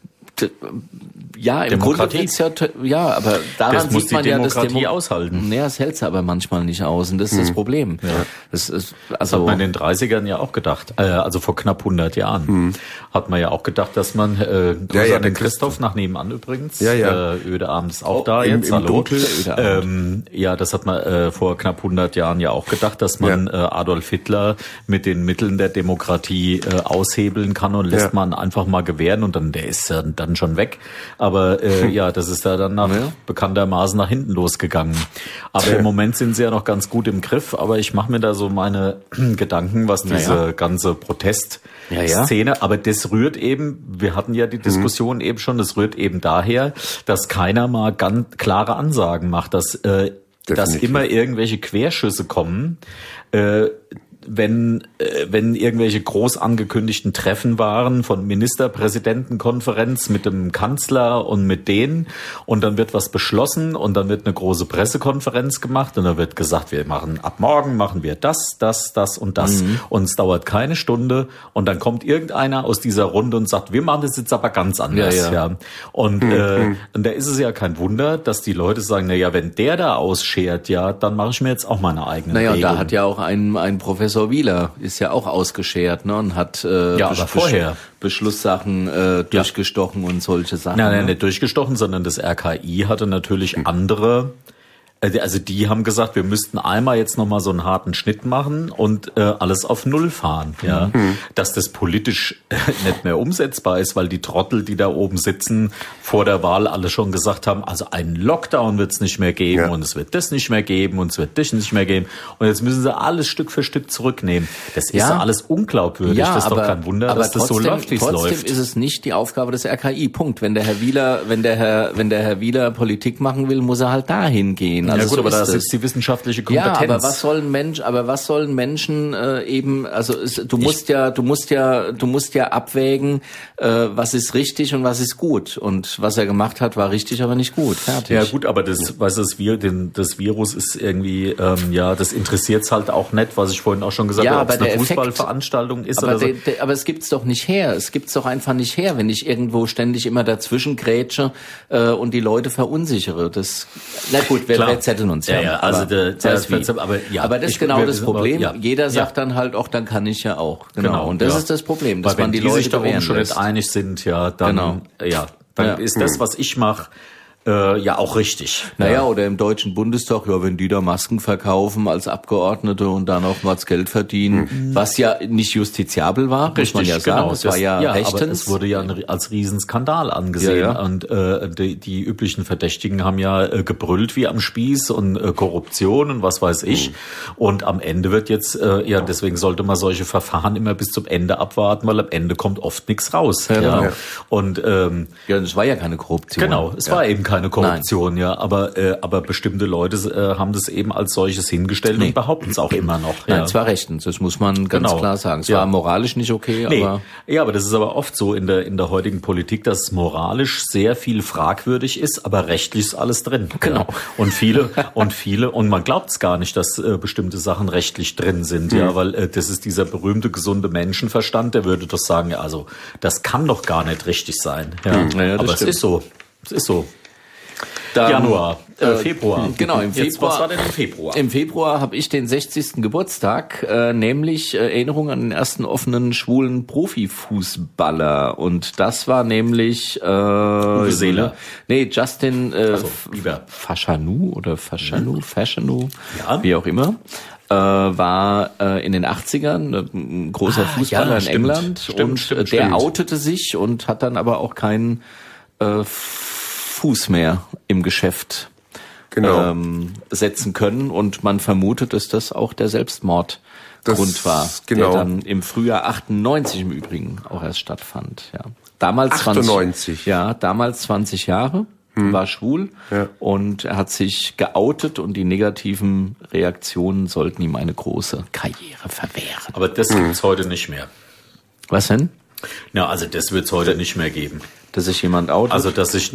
im Demokratie. Grunde ja, aber daran Das muss sieht man die ja, Demokratie dass aushalten. Naja, das hält sie aber manchmal nicht aus und das ist das Problem. Das ist, Das hat man in den 30ern ja auch gedacht, also vor knapp 100 Jahren hat man ja auch gedacht, dass man, Grüße ja, an der den Christoph nach nebenan übrigens, Ja, ja. Öde Abend ist auch da jetzt, im hallo. Dunkel. Ja, das hat man vor knapp 100 Jahren ja auch gedacht, dass man Adolf Hitler mit den Mitteln der Demokratie aushebeln kann und lässt Ja. man einfach mal gewähren und dann, der ist dann schon weg. Aber ja, das ist ja dann bekanntermaßen nach hinten losgegangen. Aber im Moment sind sie ja noch ganz gut im Griff, aber ich mache mir da so meine Gedanken, was diese ganze Protestszene, aber das rührt eben, wir hatten ja die Diskussion eben schon, das rührt eben daher, dass keiner mal ganz klare Ansagen macht, dass Definitiv. immer irgendwelche Querschüsse kommen, wenn irgendwelche groß angekündigten Treffen waren von Ministerpräsidentenkonferenz mit dem Kanzler und mit denen und dann wird was beschlossen und dann wird eine große Pressekonferenz gemacht und dann wird gesagt, ab morgen machen wir das und das und es dauert keine Stunde und dann kommt irgendeiner aus dieser Runde und sagt, wir machen das jetzt aber ganz anders. Ja. Und da ist es ja kein Wunder, dass die Leute sagen, naja, wenn der da ausschert, ja, dann mache ich mir jetzt auch meine eigenen Regeln. Da hat ja auch ein Professor Wieler, ist ja auch ausgeschert, ne, und hat Beschlusssachen durchgestochen und solche Sachen. Nein, nicht durchgestochen, sondern das RKI hatte natürlich andere. Also die haben gesagt, wir müssten einmal jetzt nochmal so einen harten Schnitt machen und alles auf Null fahren. Ja, dass das politisch nicht mehr umsetzbar ist, weil die Trottel, die da oben sitzen, vor der Wahl alle schon gesagt haben, also einen Lockdown wird es nicht mehr geben und es wird das nicht mehr geben und es wird das nicht mehr geben. Und jetzt müssen sie alles Stück für Stück zurücknehmen. Das ist doch alles unglaubwürdig. Das ist doch kein Wunder, dass das so läuft, wie es läuft. Trotzdem ist es nicht die Aufgabe des RKI. Punkt. Wenn der Herr Wieler Politik machen will, muss er halt dahin gehen. Also ja gut, aber da ist die wissenschaftliche Kompetenz. Ja, aber was sollen Menschen eben, also du musst ja abwägen, was ist richtig und was ist gut. Und was er gemacht hat, war richtig, aber nicht gut. Fertig. Ja gut, aber das Virus ist irgendwie, das interessiert's halt auch nicht, was ich vorhin auch schon gesagt habe, ob es eine Fußballveranstaltung ist oder so. Aber es gibt's doch nicht her. Es gibt's doch einfach nicht her, wenn ich irgendwo ständig immer dazwischen grätsche und die Leute verunsichere. Na gut, wir zetteln uns. Aber das ist genau das Problem. Jeder sagt dann halt auch, dann kann ich ja auch. Genau. Und das ist das Problem, dass man die Leute sich da oben schon nicht einig sind, dann ist das, was ich mache, auch richtig. Naja, oder im Deutschen Bundestag, wenn die da Masken verkaufen als Abgeordnete und dann auch mal das Geld verdienen, was ja nicht justiziabel war, richtig, muss man ja sagen. Das war ja rechtens. Aber es wurde ja als Riesenskandal angesehen. Und die üblichen Verdächtigen haben ja gebrüllt wie am Spieß und Korruption und was weiß ich. Und am Ende wird jetzt, deswegen sollte man solche Verfahren immer bis zum Ende abwarten, weil am Ende kommt oft nichts raus. Und es war ja keine Korruption. Genau, es war eben keine Korruption, aber bestimmte Leute haben das eben als solches hingestellt und behaupten es auch immer noch. Nein, es war rechtens, das muss man ganz klar sagen. Es war moralisch nicht okay, aber... Ja, aber das ist aber oft so in der heutigen Politik, dass es moralisch sehr viel fragwürdig ist, aber rechtlich ist alles drin. Genau. Ja. Und man glaubt es gar nicht, dass bestimmte Sachen rechtlich drin sind, weil das ist dieser berühmte, gesunde Menschenverstand, der würde doch sagen, also das kann doch gar nicht richtig sein. Aber es ist so. Es ist so. Februar. Genau, im Februar. Was war denn im Februar? Im Februar habe ich den 60. Geburtstag, nämlich Erinnerung an den ersten offenen schwulen Profifußballer. Und das war nämlich Uwe Seeler. Justin Fashanu, wie auch immer. War in den 80ern ein großer Fußballer in England der outete sich und hat dann aber auch keinen Fuß mehr im Geschäft setzen können und man vermutet, dass das auch der Selbstmordgrund war, der dann im Frühjahr 98 im Übrigen auch erst stattfand. Ja. Damals 98. Damals 20 Jahre, war schwul und er hat sich geoutet und die negativen Reaktionen sollten ihm eine große Karriere verwehren. Aber das gibt's heute nicht mehr. Was denn? Ja, also das wird's heute nicht mehr geben. Dass sich jemand outet? Also,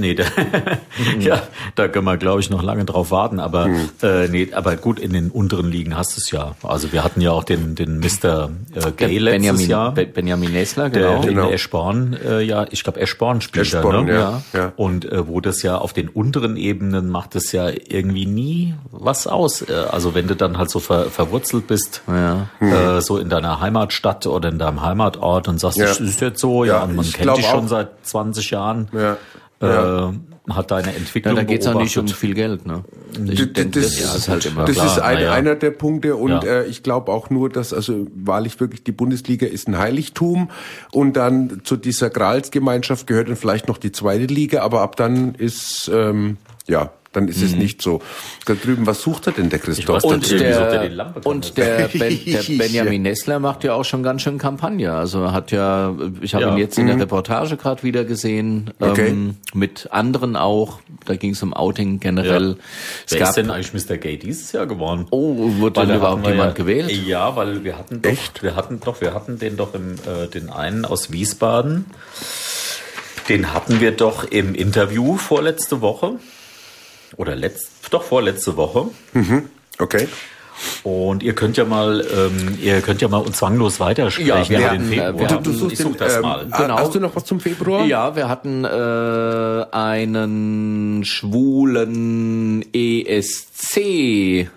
da können wir, glaube ich, noch lange drauf warten, aber, aber gut, in den unteren Ligen hast du es ja. Also, wir hatten ja auch den Mr. Gay letztes Jahr. Benjamin Nessler, genau. In Eschborn, ich glaube, Eschborn spielt Eschborn, er, ne? Ja. Und, wo das ja auf den unteren Ebenen macht es ja irgendwie nie was aus. Also, wenn du dann halt so verwurzelt bist, so in deiner Heimatstadt oder in deinem Heimatort und sagst, das ist jetzt so, und man kennt dich schon seit 20 Jahren, hat deine Entwicklung da geht's auch nicht um viel Geld, ne? Das ist einer der Punkte und ich glaube auch nur, dass also wahrlich wirklich die Bundesliga ist ein Heiligtum und dann zu dieser Gralsgemeinschaft gehört dann vielleicht noch die zweite Liga, aber ab dann ist dann ist es nicht so. Da drüben, was sucht er denn, der Christoph? Und der Ich- Benjamin Nessler macht ja auch schon ganz schön Kampagne. Also ich habe ihn jetzt in der Reportage gerade wieder gesehen, mit anderen auch. Da ging es um Outing generell. Wer ist denn eigentlich Mr. Gay dieses Jahr geworden? Oh, wurde denn überhaupt jemand gewählt? Ja, weil wir hatten den doch den einen aus Wiesbaden. Den hatten wir doch im Interview vorletzte Woche. Oder vorletzte Woche. Okay. Und ihr könnt ja mal uns zwanglos weitersprechen. Ja, wir über hatten, den Februar. Du suchst ich such das mal. Genau. Hast du noch was zum Februar? Ja, wir hatten einen schwulen ESC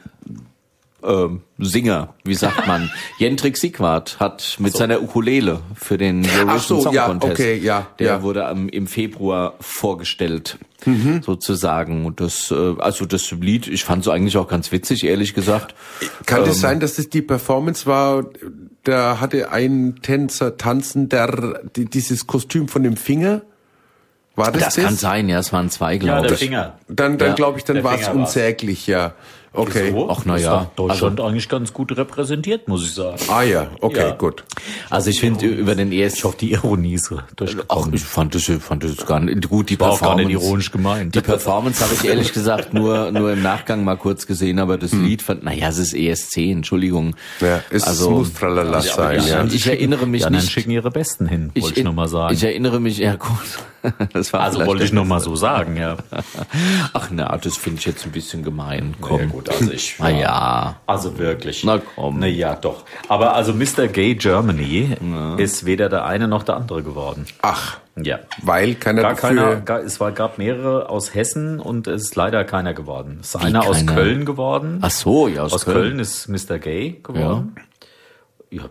Singer, wie sagt man? Jendrik Sigwart hat mit seiner Ukulele für den Eurovision Song Contest. Der wurde im Februar vorgestellt, sozusagen. Und das Lied, ich fand es eigentlich auch ganz witzig, ehrlich gesagt. Kann das sein, dass das die Performance war? Da hatte ein Tänzer tanzen, der dieses Kostüm von dem Finger. War das? Das kann sein, ja, es waren zwei, glaube der ich. Finger. Dann glaube ich, dann war es unsäglich, ja. Okay. So? Ach, na ja. Deutschland eigentlich ganz gut repräsentiert, muss ich sagen. Ah ja, okay, Ja. gut. Also ich finde über den ESC. Ich hoffe, die Ironie ist Ach, durchgekommen. ich fand das gar nicht gut. Die War auch gar Performance, nicht ironisch gemeint. Die Performance habe ich ehrlich gesagt nur im Nachgang mal kurz gesehen, aber das Lied es ist ESC, Entschuldigung. Ja, es muss tralala sein, ja. Ich erinnere mich Die anderen nicht. schicken ihre Besten hin, wollte ich nur mal sagen. Ich erinnere mich, ja gut. Das war Also vielleicht wollte ich nur mal so sagen, ja. Ach na, das finde ich jetzt ein bisschen gemein. Komm. Ja, gut, also ich. Na ja. Also wirklich. Na komm. Na ja, doch. Aber also Mr. Gay Germany ist weder der eine noch der andere geworden. Ach, Ja. weil keiner Gab mehrere aus Hessen und es ist leider keiner geworden. Es ist einer aus keiner? Köln geworden. Ach so, ja, Aus Köln ist Mr. Gay geworden. Ja,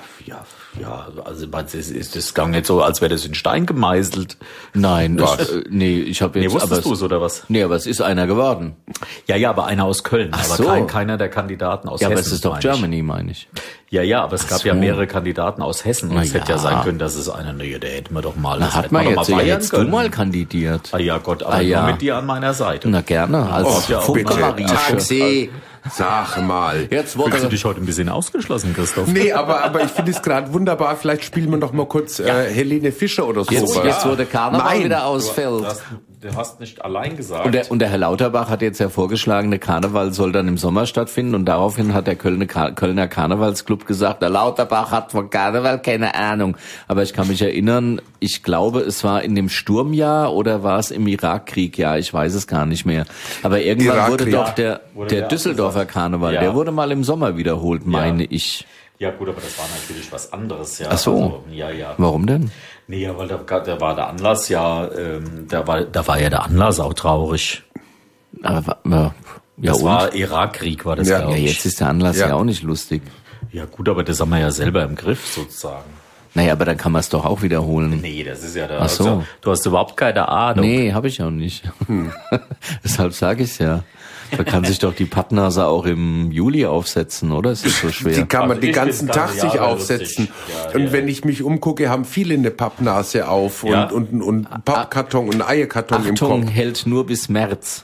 also das klang nicht so, als wäre das in Stein gemeißelt. Nein, ich habe jetzt. Wusstest du es oder was? Nee, aber es ist einer geworden. Ja, aber einer aus Köln, Ach aber so. keiner der Kandidaten aus Ja, Hessen. aber es ist doch meine ich. Germany, meine ich. Ja, aber es gab ja mehrere Kandidaten aus Hessen und Na es hätte ja ja. sein können, dass es einer, der hätten wir doch mal. Na, das hat hätten man wir doch jetzt, mal feiern jetzt du können. mal kandidiert. Ah ja, Gott, aber ja. nur mit dir an meiner Seite. Na gerne, als ja, Funke-Marie. Taxi, sag mal. Jetzt Fühlst du wurde dich heute ein bisschen ausgeschlossen, Christoph? Nee, aber ich finde es gerade wunderbar. Vielleicht spielen wir noch mal kurz Helene Fischer oder so. jetzt wurde Karneval Nein. wieder ausfällt. Du hast nicht allein gesagt. Und der Herr Lauterbach hat jetzt ja vorgeschlagen, der Karneval soll dann im Sommer stattfinden und daraufhin hat der Kölner Karnevalsclub gesagt, der Lauterbach hat von Karneval keine Ahnung. Aber ich kann mich erinnern, ich glaube, es war in dem Sturmjahr oder war es im Irakkriegjahr, ich weiß es gar nicht mehr. Aber irgendwann wurde doch der Düsseldorfer Karneval, der wurde mal im Sommer wiederholt, meine ich. Ja gut, aber das war natürlich was anderes, ja. Ach so. Also, ja. Warum denn? Nee, ja, weil da war der Anlass da war ja der Anlass auch traurig. Aber, Das war Irakkrieg, war das, Ja. glaube Ja, ich. jetzt ist der Anlass ja auch nicht lustig. Ja gut, aber das haben wir ja selber im Griff sozusagen. Naja, aber dann kann man es doch auch wiederholen. Nee, das ist ja da. Ach so. Also, du hast überhaupt keine Ahnung. Nee, habe ich auch nicht. Deshalb sage ich ja. Da kann sich doch die Pappnase auch im Juli aufsetzen, oder? Es ist so schwer. Die kann man Also den ich ganzen find's Tag ganze sich Jahr aufsetzen. lustig. Ja, Und ja. wenn ich mich umgucke, haben viele eine Pappnase auf und, Ja. und Pappkarton und Eierkarton im Achtung, Kopf. hält nur bis März.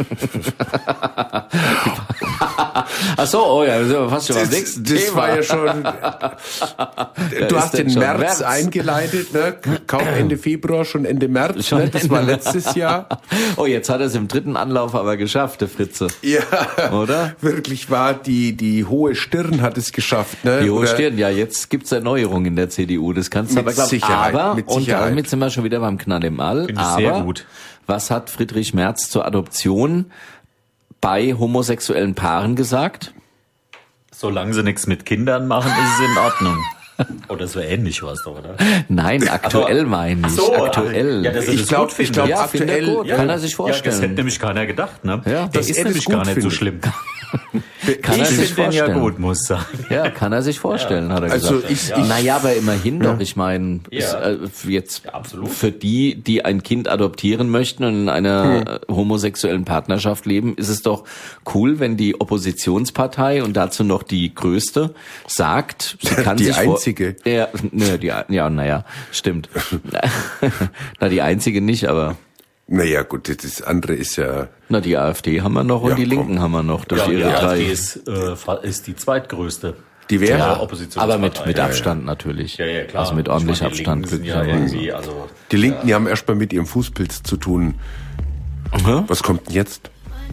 Ach so, oh ja, sind wir fast schon beim nächsten Das Thema. war ja schon. Du ist hast denn den schon März März? eingeleitet, ne? Kaum Ende Februar, schon Ende März. Schon Ne? Das war Ende letztes Jahr. Oh, jetzt hat er es im dritten Anlauf aber geschafft, der Fritze. Ja, Oder? wirklich war die hohe Stirn hat es geschafft. Ne? Die hohe Oder- Stirn, ja, jetzt gibt's Erneuerung in der CDU, das kannst du Mit aber glauben. Sicherheit, Aber, mit und Sicherheit. damit sind wir schon wieder beim Knall im All, Finde ich aber sehr gut. was hat Friedrich Merz zur Adoption bei homosexuellen Paaren gesagt? Solange sie nichts mit Kindern machen, ist es in Ordnung. Oder so ähnlich war es doch, oder? Nein, aktuell meine ich. Aktuell. Ja, dass er Ich das glaub- gut findet. ich glaub, Ja, finde aktuell- er gut. ja. Kann er sich Ja, das hätte vorstellen. nämlich keiner gedacht, ne? Ja, der dass ist er das nämlich gut gar nicht so findet. schlimm. Kann er Ich sich finde den ja vorstellen. gut, muss ich sagen. Ja, kann er sich vorstellen, hat er Also gesagt. ich- Naja, aber immerhin doch. Ich meine, Ja. jetzt Ja, absolut. für die ein Kind adoptieren möchten und in einer homosexuellen Partnerschaft leben, ist es doch cool, wenn die Oppositionspartei und dazu noch die größte sagt, sie kann Die sich einzige. naja, stimmt. Na, die einzige nicht, aber Naja, gut, das andere ist ja... Na, die AfD haben wir noch und die Linken haben wir noch. Durch Ja, die ihre AfD drei. ist die zweitgrößte. Die wäre... Ja, Oppositionspartei. aber mit Abstand natürlich. Ja, klar. Also mit ordentlich Ich meine, die Abstand, Linken sind ja glücklicherweise. irgendwie, also Die Linken, die haben erstmal mit ihrem Fußpilz zu tun. Was kommt denn jetzt?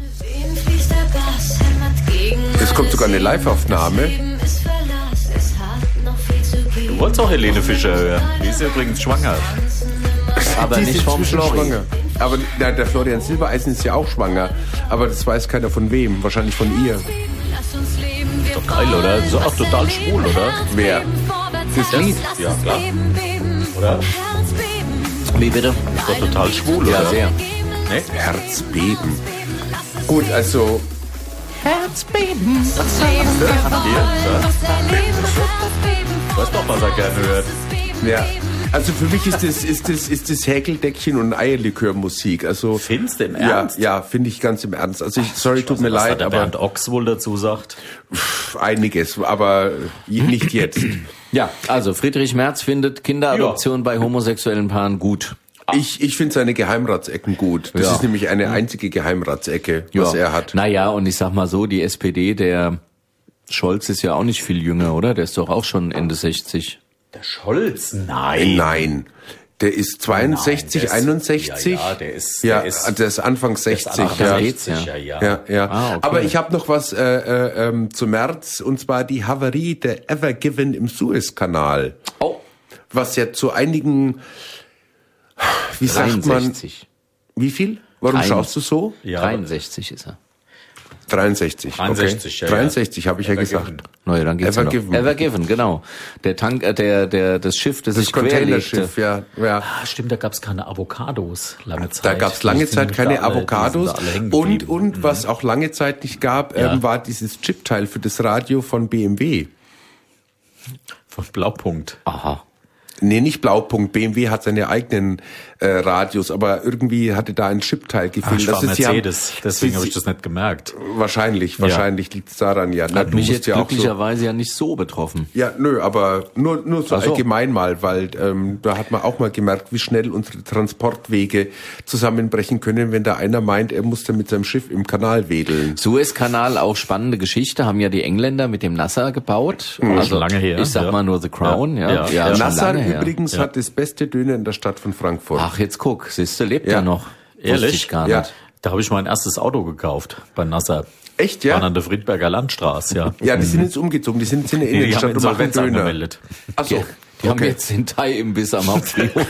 Es kommt sogar eine Live-Aufnahme. Du wolltest auch Helene Fischer hören. Die ist ja übrigens schwanger. Aber Die nicht ist vom inzwischen Flori. schwanger. Aber der Florian Silbereisen ist ja auch schwanger. Aber das weiß keiner von wem. Wahrscheinlich von ihr. Ist doch geil, oder? Das ist auch total schwul, oder? Wer? Das Lied? Ja, klar. Oder? Wie bitte? Ist doch total schwul, oder? Ja, sehr. Ne? Herzbeben. Gut, also... Du weißt doch, was er gerne hört. Ja. Also für mich ist das Häkeldeckchen und Eierlikörmusik. Also Findest du im Ernst? Ja, finde ich ganz im Ernst. Also sorry, tut mir Was da leid, der aber Bernd Ochs wohl dazu sagt. einiges, aber nicht jetzt. Ja, also Friedrich Merz findet Kinderadoption bei homosexuellen Paaren gut. Ich finde seine Geheimratsecken gut. Das Ja. ist nämlich eine einzige Geheimratsecke, was er hat. Naja, und ich sag mal so, die SPD, der Scholz ist ja auch nicht viel jünger, oder? Der ist doch auch schon Ende 60. Der Scholz? Nein. Nein. Der ist 62, Nein, der ist- 61. Ja, der ist der ist Anfang 60. Anfang ja. 60, ja. Ja. Ah, okay. Aber ich habe noch was zu März, und zwar die Havarie der Ever Given im Suezkanal. Oh, Was ja zu einigen, wie sagt man, 63. wie viel? Warum schaust du so? Ja. 63 ist er. 63. 63, okay. ja. 63 habe ich ja Ever gesagt. Given. Naja, dann geht's Ever noch. Given. Ever Given, genau. Der Tank, das Schiff, das Das sich querlegte. Containerschiff, ja. Ah, stimmt, da gab's keine Avocados lange Zeit. Da gab es lange Die sind Zeit keine da alle- die Avocados. sind da alle hängen Und geblieben. was auch lange Zeit nicht gab, Ja. war dieses Chipteil für das Radio von BMW. Von Blaupunkt. Aha. Nee, nicht Blaupunkt. BMW hat seine eigenen Radios, aber irgendwie hatte da ein Chipteil Ach, gefehlt. ich war sie haben- Mercedes, deswegen habe ich das nicht gemerkt. Wahrscheinlich liegt es daran, ja. Na, Hat mich jetzt ja auch so. glücklicherweise ja nicht so betroffen. Ja, nö, aber nur so Ach so. allgemein mal, weil da hat man auch mal gemerkt, wie schnell unsere Transportwege zusammenbrechen können, wenn da einer meint, er muss da mit seinem Schiff im Kanal wedeln. Suezkanal, auch spannende Geschichte, haben ja die Engländer mit dem Nasser gebaut. Also schon lange her, Ich sag ja. mal nur The Crown, Ja. ja. schon Nasser lange her. übrigens hat das beste Döner in der Stadt von Frankfurt. Ach, jetzt guck, siehste, lebt Ja. er noch. Wusste Ehrlich? ich gar Ja. nicht. Da habe ich mein erstes Auto gekauft bei Nasser. Echt, War ja? an der Friedberger Landstraße, ja. Ja, die sind jetzt umgezogen, die sind jetzt in der Nee, die haben Innenstadt und machen Insolvenz Döner. angemeldet. Ach so. Die haben jetzt den Thai-Imbiss am Hauptfriedhof.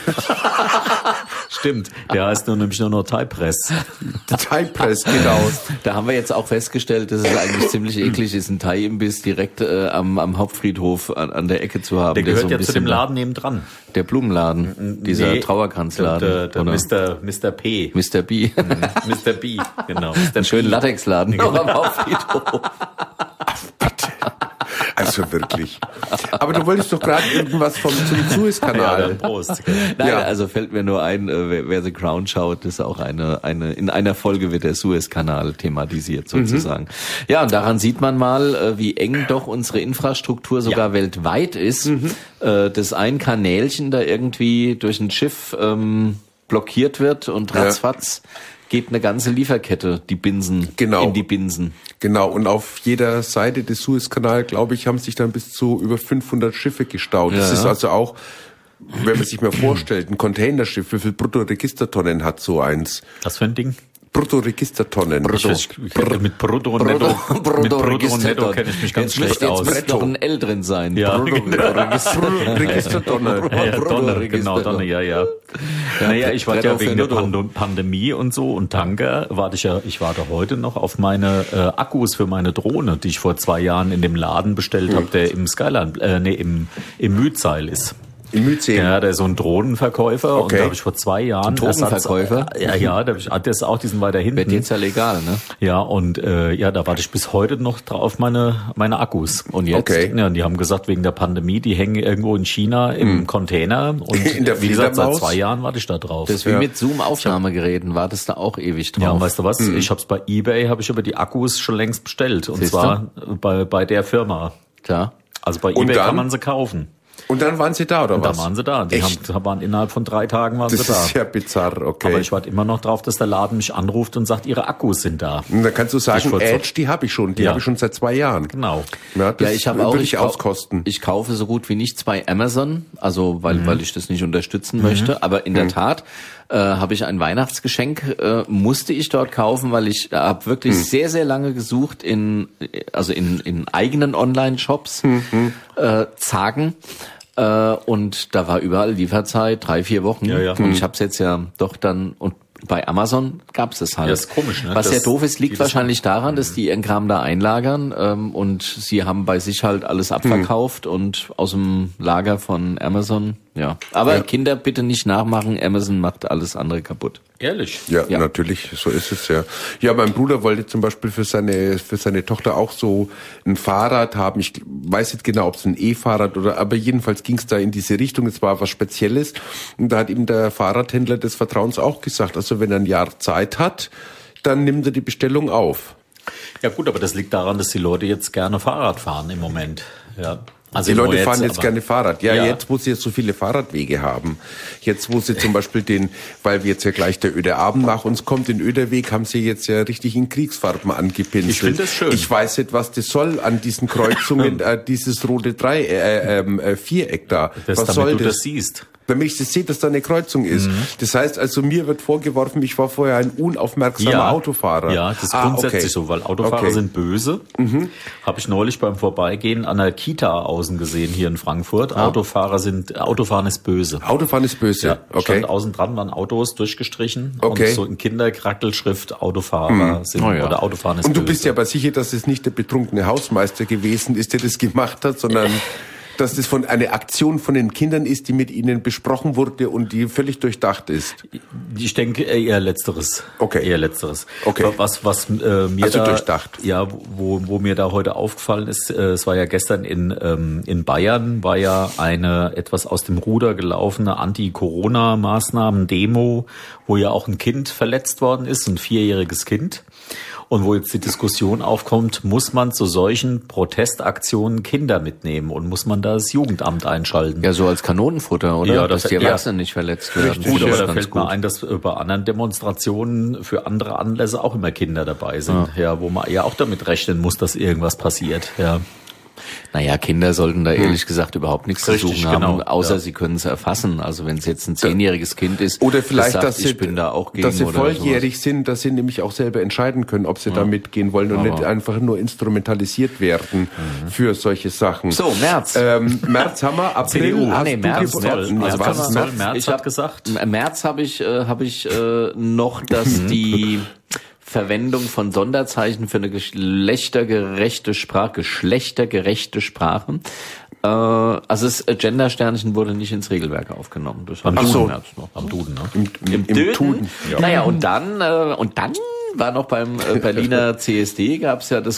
Stimmt, der heißt nämlich nur noch Thai Press. Thai Press, genau. Da haben wir jetzt auch festgestellt, dass es eigentlich ziemlich eklig ist, einen Thai-Imbiss direkt am Hauptfriedhof an der Ecke zu haben. Der gehört so ein ja zu dem bisschen- Laden nebendran. Der Blumenladen, dieser Nee, Trauerkranzladen. Der oder? Mr. P. Mr. B. Mr. B, genau. Mr. Einen schönen B. Latexladen auch am Hauptfriedhof. Also wirklich. Aber du wolltest doch gerade irgendwas zum Ja, Suezkanal. dann Prost. Nein, Ja. also fällt mir nur ein, wer The Crown schaut, ist auch in einer Folge wird der Suezkanal thematisiert sozusagen. Ja, und daran sieht man mal, wie eng doch unsere Infrastruktur sogar weltweit ist, dass ein Kanälchen da irgendwie durch ein Schiff blockiert wird und ratzfatz geht eine ganze Lieferkette, die Binsen, Genau. in die Binsen. Genau, und auf jeder Seite des Suezkanal, glaube ich, haben sich dann bis zu über 500 Schiffe gestaut. Das Ja. ist also auch, wenn man sich mal vorstellt, ein Containerschiff, wie viel Bruttoregistertonnen hat so eins? Was für ein Ding? Bruttoregistertonnen. Mit Brutto und Netto. Mit Brutto und Netto kenne ich mich ganz schlecht aus. Jetzt müsste noch ein L drin sein. Ja. Registertonne. Ja, Donner, genau, Donner, ja. Naja, ich warte ja Brett auf wegen der Netto. Pandemie und so und Tanker, ich warte heute noch auf meine Akkus für meine Drohne, die ich vor 2 Jahren in dem Laden bestellt habe, der im Skyline, im Mühlzeil ist. Im Myzen. Ja, der ist so ein Drohnenverkäufer und Okay. da habe ich vor 2 Jahren... Drohnenverkäufer? Ja, da ist auch diesen weiter hinten. Wird jetzt ja legal, ne? Ja, und da warte ich bis heute noch drauf meine Akkus. Und jetzt, Okay. ja, die haben gesagt, wegen der Pandemie, die hängen irgendwo in China im Container. Und In der wie gesagt, seit Fledermaus? 2 Jahren warte ich da drauf. Das ist wie mit Zoom-Aufnahmegeräten, wartest du auch ewig drauf. Ja, und weißt du was? Ich habe es bei eBay, habe ich aber die Akkus schon längst bestellt. Und Siehst zwar bei der Firma. Klar. Also bei Und eBay dann? kann man sie kaufen. Und dann waren sie da, oder Und was? da waren sie da. Die waren innerhalb von 3 Tagen waren sie da. Das ist ja bizarr, okay. Aber ich warte immer noch drauf, dass der Laden mich anruft und sagt, ihre Akkus sind da. Und dann kannst du sagen, Edge, die habe ich schon. Die Ja. habe ich schon seit 2 Jahren. Genau. Ja, das Ich habe auch würde ich auskosten. Ich kaufe so gut wie nichts bei Amazon, also weil ich das nicht unterstützen möchte. Aber in der Tat habe ich ein Weihnachtsgeschenk, musste ich dort kaufen, weil ich habe wirklich sehr, sehr lange gesucht in eigenen Online-Shops, Zagen. Und da war überall Lieferzeit 3-4 Wochen. Ja. Und ich habe es jetzt ja doch dann, und bei Amazon gab es halt. Ja, ist komisch, ne? Was Das, ja doof ist, liegt wahrscheinlich daran, dass die ihren Kram da einlagern und sie haben bei sich halt alles abverkauft und aus dem Lager von Amazon, ja. Aber Kinder bitte nicht nachmachen, Amazon macht alles andere kaputt. Ehrlich? Ja, natürlich, so ist es ja. Ja, mein Bruder wollte zum Beispiel für seine Tochter auch so ein Fahrrad haben. Ich weiß nicht genau, ob es ein E-Fahrrad aber jedenfalls ging es da in diese Richtung. Es war was Spezielles. Und da hat ihm der Fahrradhändler des Vertrauens auch gesagt, also wenn er ein Jahr Zeit hat, dann nimmt er die Bestellung auf. Ja gut, aber das liegt daran, dass die Leute jetzt gerne Fahrrad fahren im Moment. Ja. Also Die Leute fahren jetzt aber gerne Fahrrad. Ja, jetzt, wo sie jetzt so viele Fahrradwege haben. Jetzt, wo sie zum Beispiel weil jetzt ja gleich der Öderabend nach uns kommt, den Öderweg haben sie jetzt ja richtig in Kriegsfarben angepinselt. Ich finde das schön. Ich weiß nicht, was das soll an diesen Kreuzungen, dieses rote Viereck da. Das, was damit soll du das? das siehst. Damit ich das sehe, dass da eine Kreuzung ist. Das heißt also, mir wird vorgeworfen, ich war vorher ein unaufmerksamer Autofahrer. Ja, das ist grundsätzlich so, weil Autofahrer sind böse. Habe ich neulich beim Vorbeigehen an der Kita außen gesehen hier in Frankfurt. Autofahren ist böse. Autofahren ist böse, Ja, okay. stand außen dran, waren Autos durchgestrichen. Okay. Und so in Kinderkrackelschrift Autofahrer sind, oder Autofahren ist Und du böse. bist ja aber sicher, dass es nicht der betrunkene Hausmeister gewesen ist, der das gemacht hat, sondern dass das eine Aktion von den Kindern ist, die mit ihnen besprochen wurde und die völlig durchdacht ist. Ich denke eher Letzteres. Okay. Eher Letzteres. Okay. Was mir Also da durchdacht. Ja, wo mir da heute aufgefallen ist, es war ja gestern in Bayern, war ja eine etwas aus dem Ruder gelaufene Anti-Corona-Maßnahmen-Demo, wo ja auch ein Kind verletzt worden ist, ein 4-jähriges Kind. Und wo jetzt die Diskussion aufkommt, muss man zu solchen Protestaktionen Kinder mitnehmen und muss man da das Jugendamt einschalten? Ja, so als Kanonenfutter, oder? Ja, dass die Erwachsenen nicht verletzt werden. Gut, Finde aber ich da ganz fällt mir ein, dass bei anderen Demonstrationen für andere Anlässe auch immer Kinder dabei sind, ja, wo man ja auch damit rechnen muss, dass irgendwas passiert, ja. Naja, Kinder sollten da ehrlich gesagt überhaupt nichts zu Richtig, suchen haben, genau, außer sie können es erfassen. Also wenn es jetzt ein 10-jähriges Kind ist, Oder vielleicht, das sagt, dass ich bin da auch gegen dass sie oder volljährig sind, dass sie nämlich auch selber entscheiden können, ob sie da mitgehen wollen und nicht einfach nur instrumentalisiert werden für solche Sachen. So, März. März haben wir, April CDU. hast nee, du März, Geburtstag. März. Also was ist März? März Ich hat hab gesagt. Im März habe ich noch, dass die Verwendung von Sonderzeichen für eine geschlechtergerechte Sprache, also das Gender-Sternchen wurde nicht ins Regelwerk aufgenommen. Das Am habe ich Duden. im März noch. Am Duden, ne? Im Duden. Ja. Naja, und dann war noch beim Berliner CSD gab's ja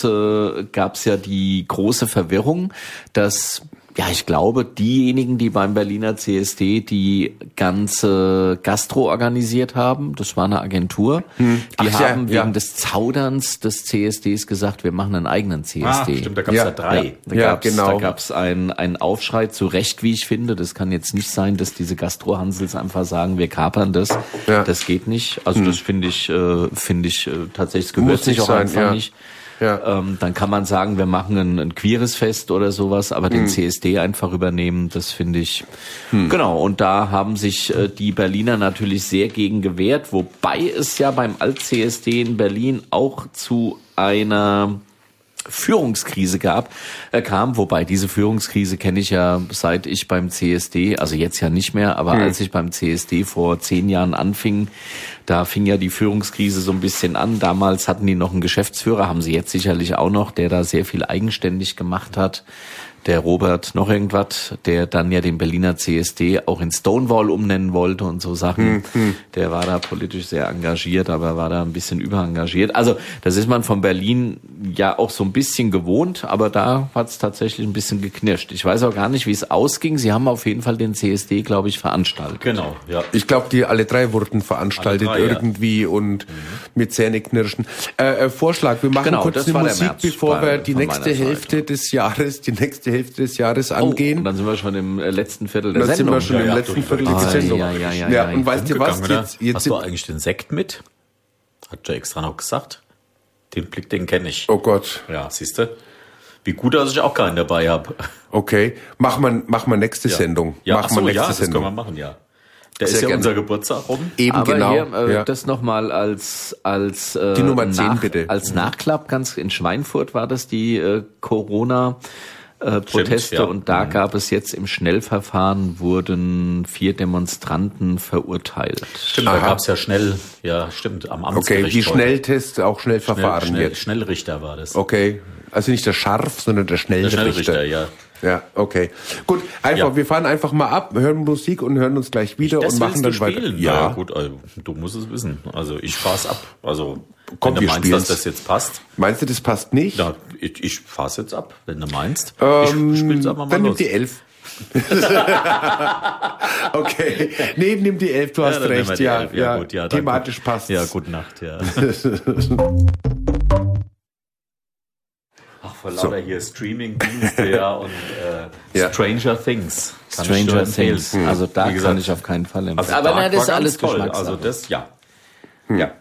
die große Verwirrung, dass ich glaube, diejenigen, die beim Berliner CSD die ganze Gastro organisiert haben, das war eine Agentur, die haben wegen des Zauderns des CSDs gesagt, wir machen einen eigenen CSD. Stimmt, da gab's ja 3. Da gab's einen Aufschrei, zu Recht, wie ich finde. Das kann jetzt nicht sein, dass diese Gastrohansels einfach sagen, wir kapern das. Ja. Das geht nicht. Also das finde ich tatsächlich, es gehört Muss sich nicht auch sein, einfach ja. nicht. Ja. Dann kann man sagen, wir machen ein queeres Fest oder sowas, aber den CSD einfach übernehmen, das finde ich. Genau, und da haben sich die Berliner natürlich sehr gegen gewehrt, wobei es ja beim Alt-CSD in Berlin auch zu einer Führungskrise kam, wobei diese Führungskrise kenne ich ja seit ich beim CSD, also jetzt ja nicht mehr, aber als ich beim CSD vor 10 Jahren anfing, da fing ja die Führungskrise so ein bisschen an. Damals hatten die noch einen Geschäftsführer, haben sie jetzt sicherlich auch noch, der da sehr viel eigenständig gemacht hat. Der Robert noch irgendwas, der dann ja den Berliner CSD auch in Stonewall umnennen wollte und so Sachen. Der war da politisch sehr engagiert, aber war da ein bisschen überengagiert. Also das ist man von Berlin ja auch so ein bisschen gewohnt, aber da hat es tatsächlich ein bisschen geknirscht. Ich weiß auch gar nicht, wie es ausging. Sie haben auf jeden Fall den CSD, glaube ich, veranstaltet. Genau, ja. Ich glaube, die alle 3 wurden veranstaltet Alle 3, irgendwie und mit Zähneknirschen. Vorschlag, wir machen kurz das eine war der Musik, März bevor wir die von nächste meiner Hälfte Seite. des Jahres, die nächste erste Hälfte des Jahres angehen. Und dann sind wir schon im letzten Viertel der Dann sind Sendung. wir schon im letzten Viertel der Sendung. Ja. Und weißt du was? Jetzt Hast du eigentlich den Sekt mit? Hat ja extra noch gesagt. Den Blick, den kenne ich. Oh Gott. Ja, siehst du? Wie gut, dass ich auch keinen dabei habe. Okay. Mach mal nächste Sendung. Ja, Mach mal nächste das Sendung. können wir machen, ja. Der Sehr ist ja gerne. unser Geburtstag rum. Eben Aber genau. hier, das nochmal als Die Nummer 10 bitte. Als Nachklapp, ganz in Schweinfurt war das die Corona-Proteste Stimmt, ja. und da gab es jetzt im Schnellverfahren wurden 4 Demonstranten verurteilt. Stimmt, da gab's ja schnell, am Amtsgericht. Okay, die heute. Schnelltests auch schnell verfahren jetzt. Schnellrichter war das. Okay. Also nicht der Scharf, sondern der Schnellrichter. Der Schnellrichter, ja. Ja, okay. Gut, Ja. wir fahren einfach mal ab, hören Musik und hören uns gleich wieder Das und machen willst dann du spielen? weiter. Ja, gut, also, du musst es wissen. Also ich fahr's ab. Also Komm, wenn wir du meinst, spielen's. dass das jetzt passt, Meinst du, das passt nicht? na, ich fahr's jetzt ab, wenn du meinst. Ich spiel's einfach mal Dann nimm los. die 11. Okay. Nee, nimm die 11, du hast dann nehmen wir recht. die Ja, 11. Ja, gut, ja, danke. thematisch passt. Ja, gute Nacht, ja. Ach, vor lauter hier Streaming-Dienste, ja, und Ja. Stranger Things. Kann ich Stranger nur empfehlen. Things. Also da Wie gesagt, kann ich auf keinen Fall empfehlen. Also Aber Dark nein, das war ist alles ganz toll. Geschmackssache. Also das, ja. Ja.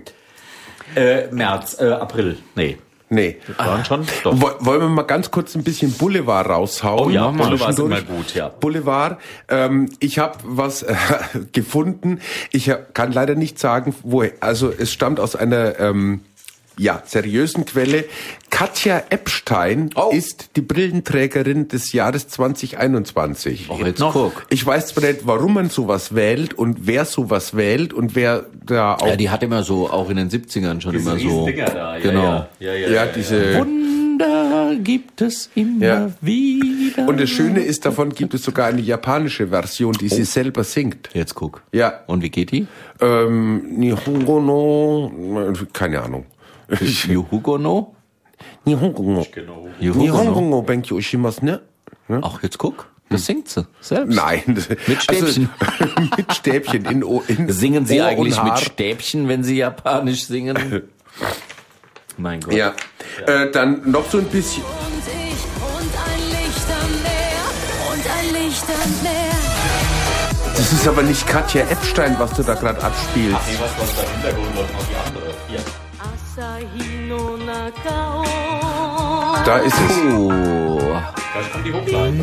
März, April, nee. Nee. Das waren schon, doch. Wollen wir mal ganz kurz ein bisschen Boulevard raushauen? Oh ja, Mach mal Boulevard ist zwischendurch. immer gut, ja. Boulevard. Ich habe was gefunden. Ich kann leider nicht sagen, woher. Also es stammt aus einer seriösen Quelle. Katja Epstein ist die Brillenträgerin des Jahres 2021. Oh, jetzt noch. guck. Ich weiß zwar nicht, warum man sowas wählt und wer sowas wählt und wer da auch... Ja, die hat immer so, auch in den 70ern schon immer so. Dinger da, ja, Genau. Ja, diese... Wunder gibt es immer Ja. wieder. Und das Schöne ist, davon gibt es sogar eine japanische Version, die sie selber singt. Jetzt guck. Ja. Und wie geht die? Nihongo no... Keine Ahnung. Yuhugo no? Nihongo no. Genau. Nihongo no benkyo shimasu ne? Ach, jetzt guck. Das singt sie selbst. Nein. Mit Stäbchen. Also, mit Stäbchen in Singen sie Ohr eigentlich und Haar. mit Stäbchen, wenn sie japanisch singen? Mein Gott. Ja. Dann noch so ein bisschen... Und ich und ein Licht am Meer und ein Licht am Meer. Das ist aber nicht Katja Epstein, was du da gerade abspielst. Nee, was da im Hintergrund läuft noch die andere. Hier. Da ist es. Oh. Da kommt die Hochleiten.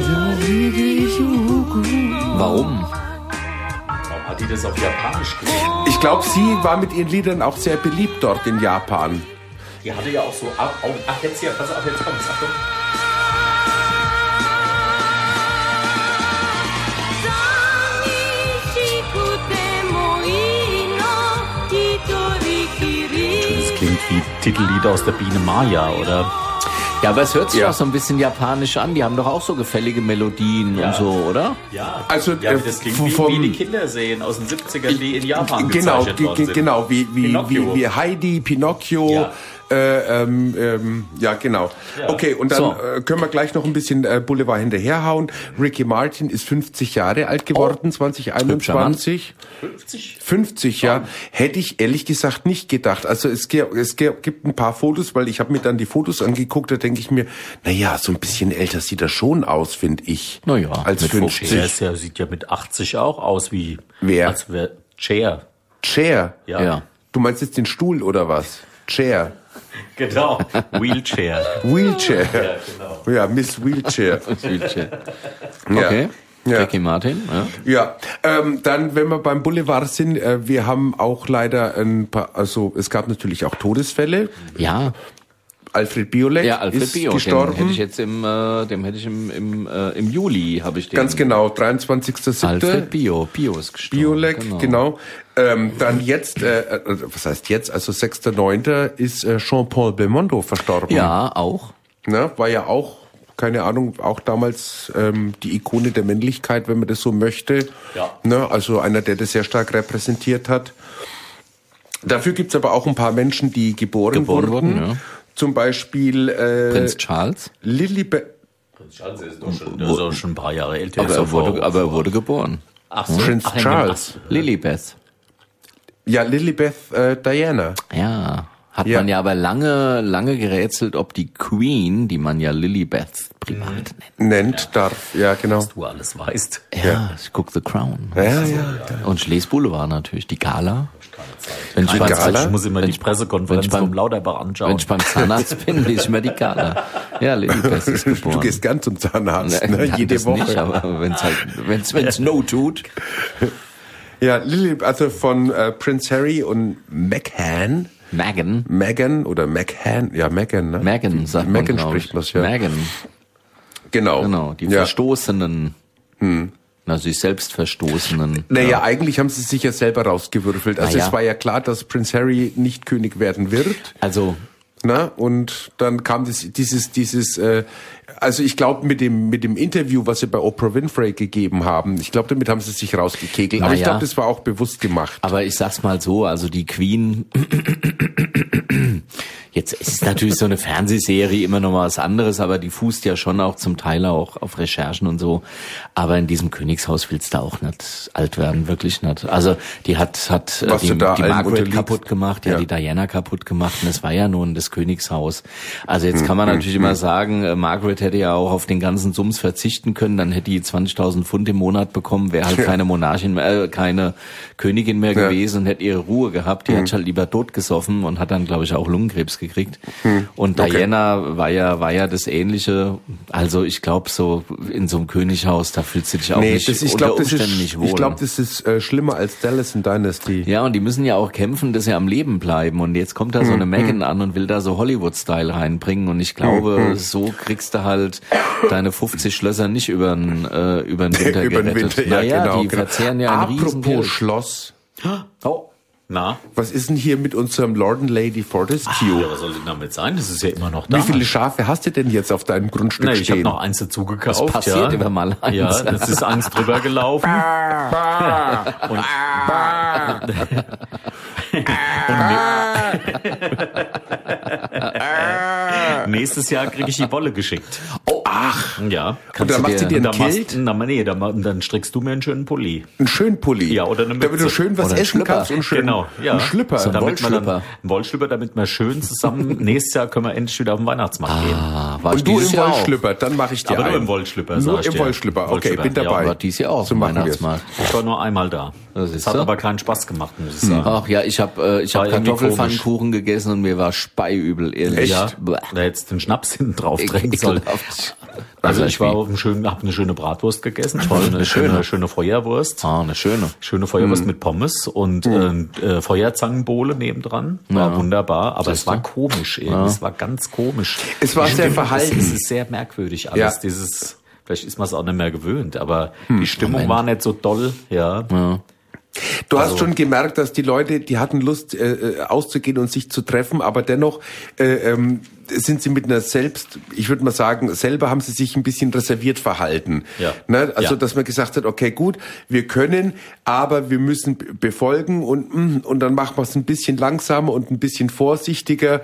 Warum? Warum hat die das auf Japanisch gesungen? Ich glaube, sie war mit ihren Liedern auch sehr beliebt dort in Japan. Die hatte ja auch so... Ach, jetzt hier, pass auf, jetzt kommt's. Achtung. Das klingt wie Titellied aus der Biene Maya, oder? Ja, aber es hört sich Ja. auch so ein bisschen japanisch an. Die haben doch auch so gefällige Melodien Ja. und so, oder? Ja, Also, ja, das klingt wie die Kinderserien aus den 70ern, die in Japan Genau, gezeichnet worden sind. genau, wie Pinocchio. wie Heidi, Pinocchio. Ja. Ja, genau. Ja. Okay, und dann So. können wir gleich noch ein bisschen Boulevard hinterherhauen. Ricky Martin ist 50 Jahre alt geworden, 2021. 50, ja. Hätte ich ehrlich gesagt nicht gedacht. Also es gibt ein paar Fotos, weil ich habe mir dann die Fotos angeguckt, da denke ich mir, naja, so ein bisschen älter sieht er schon aus, finde ich. Na ja, als mit 50. Der sieht ja mit 80 auch aus wie... Wer? Als wär Chair. Chair. Ja. Ja. Du meinst jetzt den Stuhl oder was? Chair. Genau. Wheelchair. Wheelchair. Ja, genau. Ja, Miss Wheelchair. Okay. Ja. Ricky Martin, ja. Ja, dann, wenn wir beim Boulevard sind, wir haben auch leider ein paar, also es gab natürlich auch Todesfälle. Ja, Alfred Biolek ja, Alfred ist Bio, gestorben. den hätte ich jetzt im Juli, habe ich den. Ganz genau, 23.07. Alfred Bio ist gestorben. Biolek, genau. Dann jetzt, was heißt jetzt, also 6.9. ist Jean-Paul Belmondo verstorben. Ja, auch. Ne, war ja auch, keine Ahnung, auch damals die Ikone der Männlichkeit, wenn man das so möchte. Ja. Ne, also einer, der das sehr stark repräsentiert hat. Dafür gibt's aber auch ein paar Menschen, die geboren wurden. Ja. Zum Beispiel Prinz Charles. Lilibet. Prinz Charles ist doch schon ein paar Jahre älter. Aber er wurde geboren. Ach so. Prinz Ach, Charles. Lilibeth. Ja, Lilibet Diana. Ja. Hat Ja. man ja aber lange gerätselt, ob die Queen, die man ja Lilibeth privat nennt, darf. Ja, genau. Was du alles weißt. Ja, ich guck The Crown. Ja. Und ich lese Boulevard natürlich, die Gala. Wenn ich, Gala? ich muss immer die Pressekonferenz vom Lauterbach anschauen. Wenn ich beim Zahnarzt bin, lese ich immer die Gala. Ja, Lilipest ist geboren. Du gehst gern zum Zahnarzt, Ne, ne? Jede das Woche. Nicht, aber wenn's no tut. Ja, Lily, also von Prince Harry und Meghan, oder Meghan, ja, Meghan, ne? Meghan, sagt man, Meghan glaub ich. spricht man's, ja. Meghan, Genau, die Verstoßenen. Also die Selbstverstoßenen. Naja, eigentlich haben sie sich ja selber rausgewürfelt. Also Naja. es war ja klar, dass Prince Harry nicht König werden wird. Also, Na, und dann kam also ich glaube mit dem Interview, was sie bei Oprah Winfrey gegeben haben, ich glaube, damit haben sie sich rausgekegelt. Aber ich Naja. glaube, das war auch bewusst gemacht. aber ich sag's mal so, also die Queen, jetzt ist es natürlich so eine Fernsehserie immer noch mal was anderes, aber die fußt ja schon auch zum Teil auch auf Recherchen und so. Aber in diesem Königshaus willst du auch nicht alt werden, wirklich nicht. Also die hat Was die du da allem Margaret unterliegst. kaputt gemacht, die Diana kaputt gemacht und es war ja nun das Königshaus. Also jetzt kann man natürlich immer sagen, Margaret hätte ja auch auf den ganzen Sums verzichten können, dann hätte die 20.000 Pfund im Monat bekommen, wäre halt keine Monarchin mehr, keine Königin mehr gewesen und hätte ihre Ruhe gehabt. Die hat halt lieber totgesoffen und hat dann, glaube ich, auch Lungenkrebs gekriegt. Und Diana war ja das Ähnliche. Also ich glaube, so in so einem Könighaus, da fühlst du dich auch nicht unter Umständen nicht wohl. Ich glaube, das ist schlimmer als Dallas in Dynasty. Ja, und die müssen ja auch kämpfen, dass sie am Leben bleiben. Und jetzt kommt da so eine Meghan an und will da so Hollywood-Style reinbringen. Und ich glaube, so kriegst du halt deine 50 Schlösser nicht über den Winter Über den gerettet. Winter, Naja, genau. die verzehren ja ein Riesengeld. Apropos Schloss. Oh. Na? Was ist denn hier mit unserem Lord and Lady Fortescue? Ja, was soll denn damit sein? Das ist ja immer noch da. Wie viele Schafe hast du denn jetzt auf deinem Grundstück Na, ich habe stehen? noch eins dazu gekauft. Das passiert immer mal eins. Ja, das ist eins drüber gelaufen. Nächstes Jahr kriege ich die Wolle geschickt. Oh, ach. Ja. Und dann machst du dir einen Kilt? Dann strickst du mir einen schönen Pulli. Einen schönen Pulli. Ja, oder eine Mütze. Damit du schön was Oder einen essen Schlüpper. kannst und schön Genau, ja. einen Schlüpper. So ein Damit man dann, Wollschlüpper. ein Wollschlüpper, damit wir schön zusammen, nächstes Jahr können wir endlich wieder auf den Weihnachtsmarkt gehen. War ich Und du dieses im Jahr auch. Wollschlüpper, dann mache ich dir Aber nur einen. im Wollschlüpper, Nur sag ich im dir. Wollschlüpper, okay, Wollschlüpper, bin ja, dabei. War dieses Jahr auch So im machen wir's. Weihnachtsmarkt. Ich war nur einmal da. Das Das ist hat so. aber keinen Spaß gemacht, muss ich sagen. Ach ja, ich hab irgendwie Kartoffelpfannkuchen gegessen und mir war speiübel, ehrlich. Ja, Bleh. da hättest du den Schnaps hinten drauf drängen sollen. Ekelhaft. Also ich war wie? auf hab eine schöne Bratwurst gegessen, toll, eine schöne Feuerwurst. Eine schöne. Schöne Feuerwurst mit Pommes und Feuerzangenbowle nebendran. War wunderbar, aber es war komisch irgendwie. Es war ganz komisch. Es war Die sehr Stimmung, verhalten. Es ist sehr merkwürdig alles. Ja. Vielleicht ist man es auch nicht mehr gewöhnt, aber die Stimmung war nicht so doll, ja. Du hast schon gemerkt, dass die Leute, die hatten Lust auszugehen und sich zu treffen, aber dennoch sind sie mit einer ich würde mal sagen, selber haben sie sich ein bisschen reserviert verhalten. Ja. Ne? Also, Ja. dass man gesagt hat, okay, gut, wir können, aber wir müssen befolgen und dann machen wir es ein bisschen langsamer und ein bisschen vorsichtiger.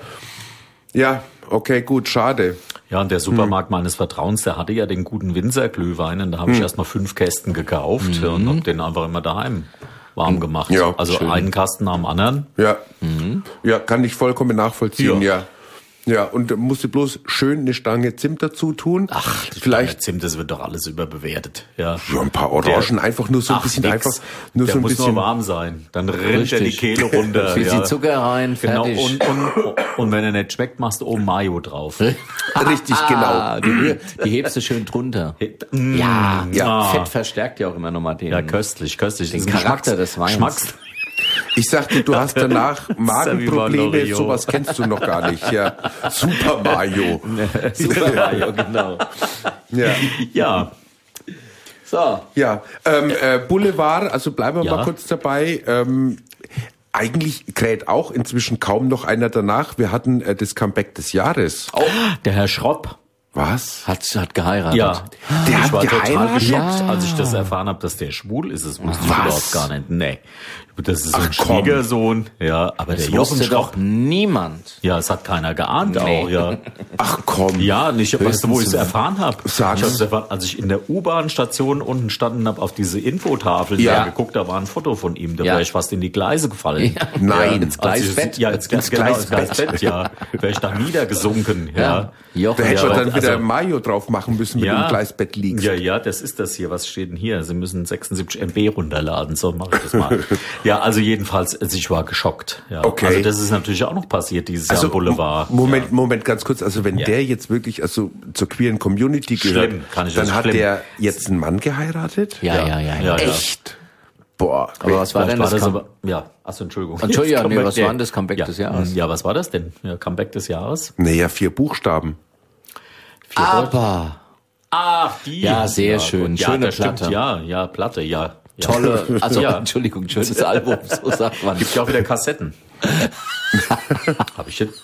Ja, okay, gut, schade. Ja, und der Supermarkt meines Vertrauens, der hatte ja den guten Winzer-Glühwein und da habe ich erstmal 5 Kästen gekauft und habe den einfach immer daheim warm gemacht. Ja, also schön. einen Kasten nach dem anderen. Ja. Ja, kann ich vollkommen nachvollziehen, Ja. ja. Ja, und da musst du bloß schön eine Stange Zimt dazu tun. Ach, vielleicht Zimt, das wird doch alles überbewertet. Ja, ja, ein paar Orangen, einfach nur so ein bisschen, nix. einfach nur der so ein muss bisschen. nur warm sein. Dann rinnt er die Richtig. Kehle runter. Bisschen Zucker rein, Genau, fertig. und wenn er nicht schmeckt, machst du oben Mayo drauf. Richtig, genau. Die hebst du schön drunter. Ja, ja. Fett verstärkt ja auch immer nochmal den. Ja, köstlich. Den Das ist ein Charakter des Weins. Geschmacks. Ich sagte, du hast danach wie Magenprobleme, Mario. sowas kennst du noch gar nicht. Ja, Super Mario. Super Mario, genau. Ja, Ja, So. ja. Boulevard, also bleiben wir Ja. mal kurz dabei. Eigentlich kräht auch inzwischen kaum noch einer danach. Wir hatten das Comeback des Jahres. der Herr Schropp. Was? Hat geheiratet. Ja, Der ich hat war total geheiratet? geschockt, als ich das erfahren habe, dass der schwul ist. Das wusste ich Was? überhaupt gar nicht. Nee, das ist Ach, ein komm. Schwiegersohn. Ja, aber der Das Jochen wusste doch Schropp. niemand. Ja, es hat keiner geahnt Nee. auch. Ja, Ach komm. ja, nicht, weißt du, wo ich es erfahren habe? Sag Ich es. hab's erfahren, als ich in der U-Bahn-Station unten standen habe, auf diese Infotafel Ja. geguckt, da war ein Foto von ihm. Da Ja. wäre ich fast in die Gleise gefallen. Nein. ins Als ich- Gleisbett. Ja, ins Ins Gleisbett, Gleisbett. ja. Wäre ich da niedergesunken, ja. Jochen Da hätte man Schropp. dann wieder Mayo drauf machen müssen, wenn du im Gleisbett liegst. Ja, das ist das hier. Was steht denn hier? Sie müssen 76 MB runterladen. So, mache ich das mal. Ja, also jedenfalls, ich war geschockt. Ja. Okay. Also das ist natürlich auch noch passiert, dieses Jahr im Boulevard. Moment, ganz kurz. Also wenn der jetzt wirklich zur queeren Community gehört, dann hat der jetzt einen Mann geheiratet? Ja. Echt? Boah. Aber was war denn das? Entschuldigung. Entschuldigung, was war denn das Comeback des Jahres? Ja, was war das denn? Ja, Comeback des Jahres? Naja, 4 Buchstaben. Aber. Ach, die. Ja, sehr schön. Ja, schöne Platte. Stimmt, ja, Platte, ja. Tolle, Entschuldigung, schönes Album, so sagt man. Gibt ja auch wieder Kassetten. Habe ich jetzt...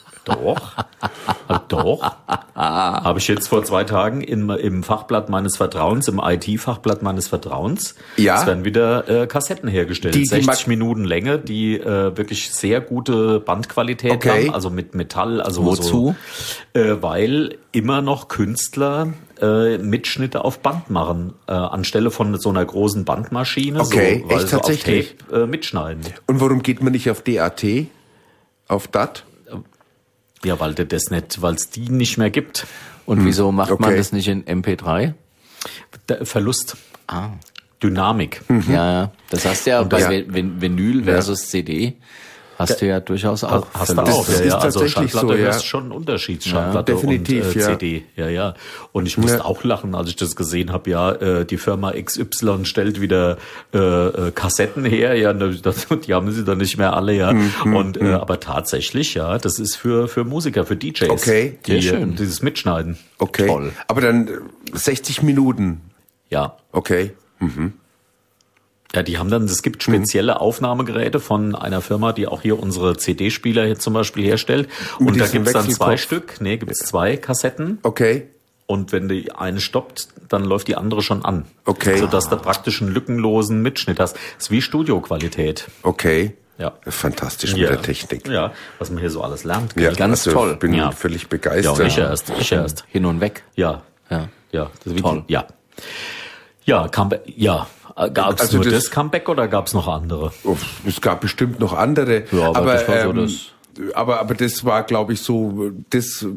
Doch. Habe ich jetzt vor 2 Tagen im Fachblatt meines Vertrauens, im IT-Fachblatt meines Vertrauens. Ja. Es werden wieder Kassetten hergestellt. 60 Minuten Länge, die wirklich sehr gute Bandqualität haben, also mit Metall. Also wozu? Weil immer noch Künstler Mitschnitte auf Band machen, anstelle von so einer großen Bandmaschine, weil echt so tatsächlich auf Tape mitschneiden. Und warum geht man nicht auf DAT? Auf DAT? Ja, weil es die nicht mehr gibt. Und wieso macht man das nicht in MP3? Verlust. Dynamik. Ja, das hast du ja bei Vinyl versus CD. Hast du ja durchaus auch. Hast du auch, Also Schallplatte ist schon ein Unterschied, Schallplatte definitiv, und CD. Ja. Und ich musste auch lachen, als ich das gesehen habe, die Firma XY stellt wieder Kassetten her, die haben sie dann nicht mehr alle, Und aber tatsächlich, das ist für Musiker, für DJs. Okay, schön. Dieses Mitschneiden. Okay. Toll. Aber dann 60 Minuten. Ja. Okay. Ja, es gibt spezielle Aufnahmegeräte von einer Firma, die auch hier unsere CD-Spieler hier zum Beispiel herstellt. Und da gibt's dann 2 Stück. Nee, gibt's 2 Kassetten. Okay. Und wenn die eine stoppt, dann läuft die andere schon an. Okay. Sodass du praktisch einen lückenlosen Mitschnitt hast. Das ist wie Studioqualität. Okay. Ja. Fantastisch mit der Technik. Ja, was man hier so alles lernt. Ja, ganz toll. Ich bin völlig begeistert. Ja, ich erst. Hin und weg. Ja. Das ist toll. Ja, Comeback, gab es nur das Comeback oder gab es noch andere? Es gab bestimmt noch andere. Ja, aber das war so das. Aber das war, glaube ich, so das,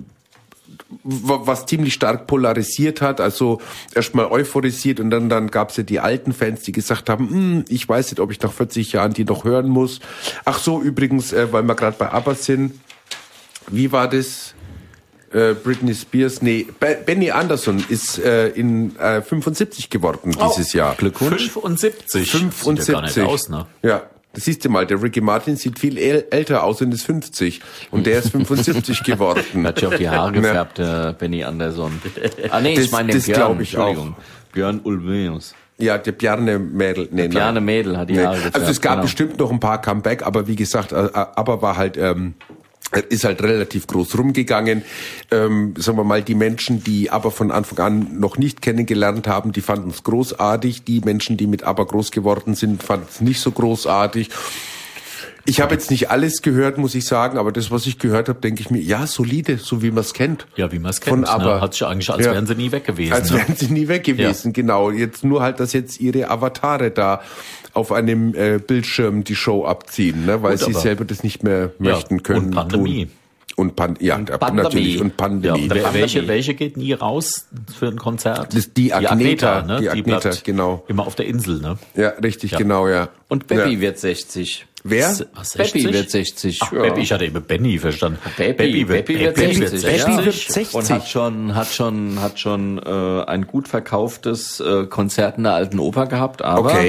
was ziemlich stark polarisiert hat. Also erstmal euphorisiert und dann gab es ja die alten Fans, die gesagt haben, ich weiß nicht, ob ich nach 40 Jahren die noch hören muss. Ach so, übrigens, weil wir gerade bei ABBA sind, wie war das? Britney Spears, Benny Andersson ist in 75 geworden dieses Jahr. Glückwunsch. 75. Sieht ja gar nicht aus, ne? Ja, das siehst du mal, der Ricky Martin sieht viel älter aus und ist 50. Und der ist 75 Mädel. Hat sich auf die Haare gefärbt, Benny Andersson. Ich meine den Björn, glaube ich auch. Björn Ulvaeus. Ja, der Bjarne Mädel. Bjarne Mädel hat die Haare gefärbt. Also es gab bestimmt noch ein paar Comeback, aber wie gesagt, aber war halt... ist halt relativ groß rumgegangen. Sagen wir mal, die Menschen, die ABBA von Anfang an noch nicht kennengelernt haben, die fanden es großartig. Die Menschen, die mit ABBA groß geworden sind, fanden es nicht so großartig. Ich habe jetzt nicht alles gehört, muss ich sagen, aber das, was ich gehört habe, denke ich mir, ja, solide, so wie man es kennt. Ja, wie man es kennt. Aber hat sich eigentlich, als wären sie nie weg gewesen. Als wären sie nie weg gewesen, genau. Jetzt nur halt, dass jetzt ihre Avatare da auf einem Bildschirm die Show abziehen, ne, weil sie selber das nicht mehr möchten können. Und Pandemie. Und natürlich. Und Pandemie. Ja, welche geht nie raus für ein Konzert? Die Agneta, ne? Die Agneta, genau. Immer auf der Insel, ne? Ja, richtig, genau, ja. Und Beppi wird 60. Wer? Beppi wird 60. Ach, Beppi, ich hatte eben Benny verstanden. Beppi wird 60. Beppi wird 60. Und hat schon ein gut verkauftes Konzert in der Alten Oper gehabt, aber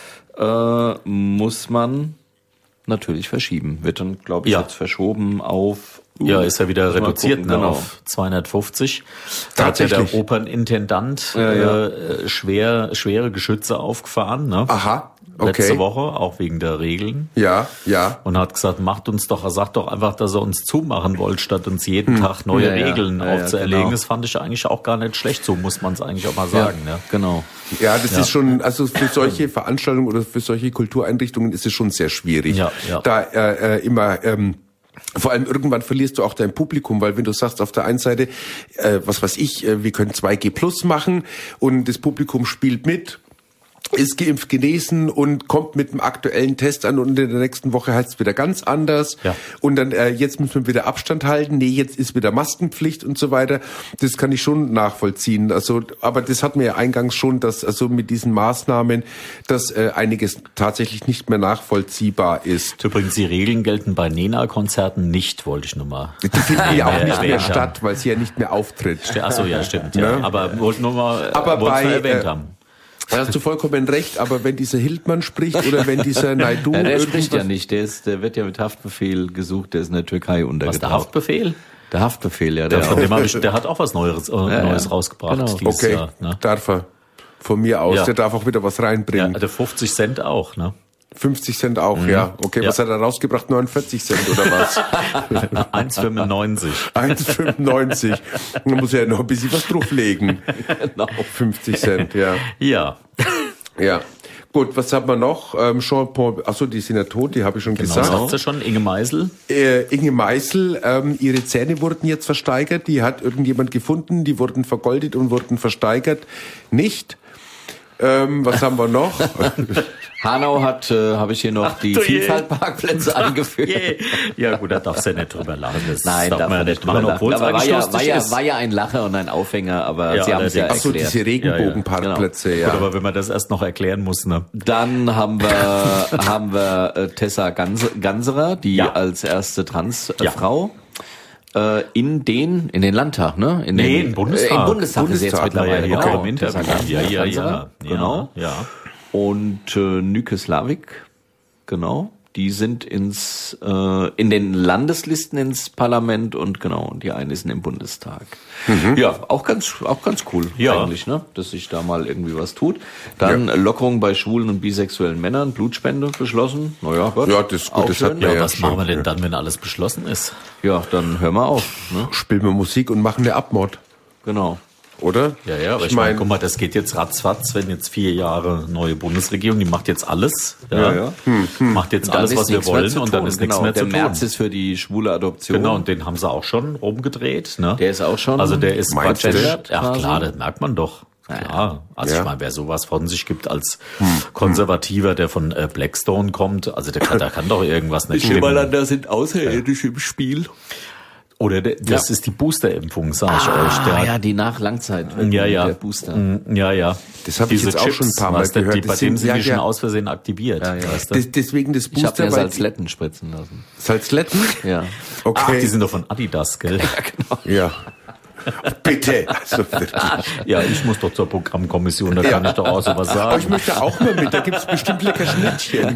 muss man natürlich verschieben. Wird dann, glaube ich, jetzt verschoben auf... Ja, ist ja wieder reduziert, gucken, auf 250. Da hat ja der Opernintendant schwere Geschütze aufgefahren, ne? Aha. Letzte Woche, auch wegen der Regeln. Ja. Und hat gesagt, sagt doch einfach, dass er uns zumachen wollt, statt uns jeden Tag neue Regeln aufzuerlegen. Genau. Das fand ich eigentlich auch gar nicht schlecht, so muss man es eigentlich auch mal sagen. Ja, genau. Ja, das ist schon, also für solche Veranstaltungen oder für solche Kultureinrichtungen ist es schon sehr schwierig. Ja. Da immer... vor allem irgendwann verlierst du auch dein Publikum, weil wenn du sagst auf der einen Seite, wir können 2G Plus machen und das Publikum spielt mit, ist geimpft genesen und kommt mit dem aktuellen Test an und in der nächsten Woche heißt es wieder ganz anders. Ja. Und dann jetzt müssen wir wieder Abstand halten. Nee, jetzt ist wieder Maskenpflicht und so weiter. Das kann ich schon nachvollziehen. Also, aber das hatten wir ja eingangs schon, dass also mit diesen Maßnahmen, dass einiges tatsächlich nicht mehr nachvollziehbar ist. Übrigens, die Regeln gelten bei Nena-Konzerten nicht, wollte ich nur mal. Die finden ja auch nicht mehr erwähnt statt, weil sie ja nicht mehr auftritt. Ach so, ja, stimmt. Ja. Ja. Aber wollten nur mal Aber wollten wir bei, erwähnt haben. Da hast du vollkommen recht, aber wenn dieser Hildmann spricht oder wenn dieser Naidu... Ja, der spricht ja nicht, der wird ja mit Haftbefehl gesucht, der ist in der Türkei Was, untergetaucht. der Haftbefehl? Der Haftbefehl, ja. Von dem der hat auch was Neues rausgebracht Genau. dieses Okay, Jahr. Ne? darf er. Von mir aus. Ja. Der darf auch wieder was Ja, reinbringen. der 50 Cent auch, ne? 50 Cent auch, ja. Okay, Ja. was hat er rausgebracht? 49 Cent oder was? 1,95. 1,95. Da muss er ja noch ein bisschen was drauflegen. Genau. 50 Cent, ja. Ja. Ja. Gut, was haben wir noch? Jean-Paul, achso, die sind ja tot, die habe ich schon Genau, gesagt. sagst du schon, Inge Meisel? Inge Meisel, ihre Zähne wurden jetzt versteigert, die hat irgendjemand gefunden, die wurden vergoldet und wurden versteigert. Nicht. Was haben wir noch? Hanau hat, habe ich hier noch die du je. Vielfaltparkplätze angeführt. Ja gut, da darfst du ja nicht drüber lachen. Das Nein, darf man nicht drüber lachen. obwohl es Aber eigentlich lustig ist. war ja ein Lacher und ein Aufhänger, aber Ja, Sie haben es ja allerdings. Achso, erklärt. diese Regenbogenparkplätze, Gut, ja. aber wenn man das erst noch erklären muss, ne? Dann haben wir Tessa Ganserer, die Ja. als erste Transfrau Ja. Frau in den Landtag, ne? Im Bundestag. Im Bundestag ist sie jetzt Bundestag, mittlerweile. ja, Genau. im Interview. Tessa Ja, Ganserer, genau. Ja. Und Nüke Slavik, genau. Die sind in den Landeslisten ins Parlament und genau, und die eine ist im Bundestag. Ja, auch ganz cool Ja. eigentlich, ne, dass sich da mal irgendwie was tut. Dann Lockerung bei schwulen und bisexuellen Männern, Blutspende beschlossen. Naja, Gott. Ja, das ist gut, Auch das schön. hat man Ja, ja was schon. machen wir denn dann, wenn alles beschlossen ist? Ja, dann hören wir auf, ne? Spielen wir Musik und machen eine Abmord, Genau. oder? Ja, aber ich meine, guck mal, das geht jetzt ratzfatz, wenn jetzt 4 Jahre neue Bundesregierung, die macht jetzt alles, Ja. macht jetzt Dann alles, ist was wir nichts mehr wollen zu und dann tun. ist nichts Genau, mehr zu der März tun. ist für die schwule Adoption. Genau, und den haben sie auch schon rumgedreht, ne? Der ist auch schon Also der ist Meinst du? gendert. Ach quasi? klar, das merkt man doch. Klar. Also Ja. ich meine, wer sowas von sich gibt als Konservativer, der von Blackstone kommt, also der kann doch irgendwas nicht stimmen. da sind Außerirdische im Spiel. Oder das ist die Boosterimpfung, sage ich euch. Der die Nachlangzeit. ja. Der Booster. Ja. Das habe ich Diese jetzt auch schon ein paar Mal weißt du, gehört. Bei Das dem sind- sind ja, die schon ja. aus Versehen aktiviert. Ja, ja. Weißt du? Deswegen das Ich habe Booster, mir weil Salzletten spritzen lassen. Salzletten? Ja. Okay. Ach, die sind doch von Adidas, gell? Ja. Bitte. Also, wirklich. Ja, ich muss doch zur Programmkommission, da kann ich doch auch sowas Aber ich sagen. möchte auch mal mit, da gibt's bestimmt lecker Schnittchen.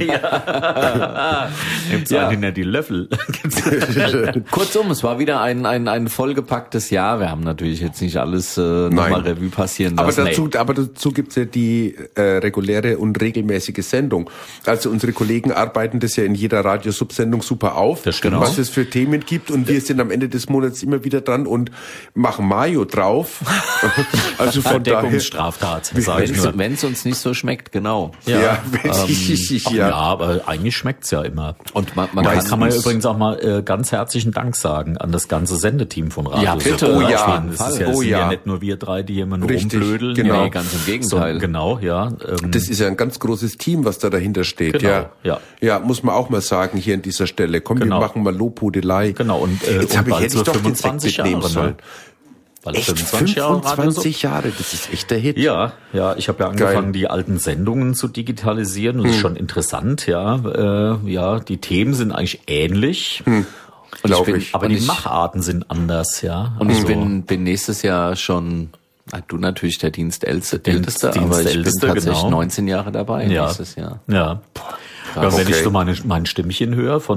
Gibt's Ja. eigentlich nicht die Löffel? Kurzum, es war wieder ein vollgepacktes Jahr. Wir haben natürlich jetzt nicht alles nochmal Nein. Revue passieren Aber lassen. dazu gibt's ja die reguläre und regelmäßige Sendung. Also unsere Kollegen arbeiten das ja in jeder Radiosubsendung super auf, Das stimmt. was es für Themen gibt. Und wir sind am Ende des Monats immer wieder dran und machen Mayo drauf. Also von daher... Verdeckungsstraftat, sage ich nur. Wenn es uns nicht so schmeckt, genau. Ja, Ja, aber eigentlich schmeckt's ja immer. Und man Da kann man ja uns- übrigens auch mal ganz herzlichen Dank sagen an das ganze Sendeteam von Radio. Ja, bitte. Super. Oh ja, Das ist ja, oh sind ja ja. nicht nur wir drei, die hier immer nur Richtig, rumblödeln. genau. Nee, ganz im Gegenteil. So, genau, ja. Das ist ja ein ganz großes Team, was da dahinter steht. Genau, ja. ja. Ja, muss man auch mal sagen hier an dieser Stelle. Komm, Genau. wir machen mal Lobhudelei. Genau, und Jetzt und habe ich bald hätte ich so doch den Sekt 25 mitnehmen Jahre, sollen. ne? Bald Echt 25 Jahre Radio 25 Jahre, das ist echt der Hit. Ja, ich habe ja angefangen, Geil. die alten Sendungen zu digitalisieren und das ist schon interessant, ja. Ja, die Themen sind eigentlich ähnlich, Glaube bin- ich. aber Und die ich- Machbarten sind anders, ja. Und ich Also, bin nächstes Jahr schon, du natürlich der Dienstälteste, aber ich bin Dienstälteste, tatsächlich genau. 19 Jahre dabei ja, nächstes Jahr. ja. Ja, wenn Okay. ich so mein Stimmchen höre von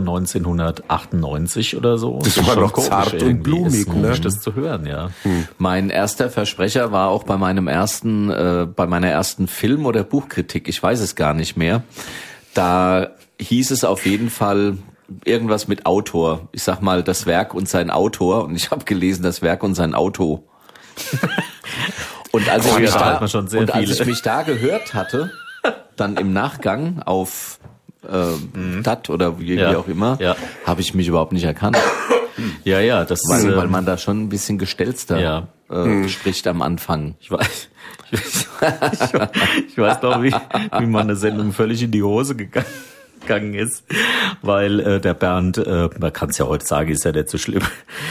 1998 oder so, Das ist war schon noch zart und irgendwie. blumig, Ist komisch, ne? das zu hören, ja. Mein erster Versprecher war auch bei meiner ersten Film- oder Buchkritik, ich weiß es gar nicht mehr. Da hieß es auf jeden Fall irgendwas mit Autor. Ich sag mal, das Werk und sein Autor. Und ich habe gelesen, das Werk und sein Auto. Und als Oh, ich mich da da hat man schon sehr und als viele. ich mich da gehört hatte, dann im Nachgang auf DAT oder wie Ja. auch immer, Ja. habe ich mich überhaupt nicht erkannt. Ja, das Weil man da schon ein bisschen gestelzter ja. spricht am Anfang. Ich weiß noch, wie meine Sendung völlig in die Hose gegangen ist, weil der Bernd, man kann es ja heute sagen, ist ja nicht so schlimm,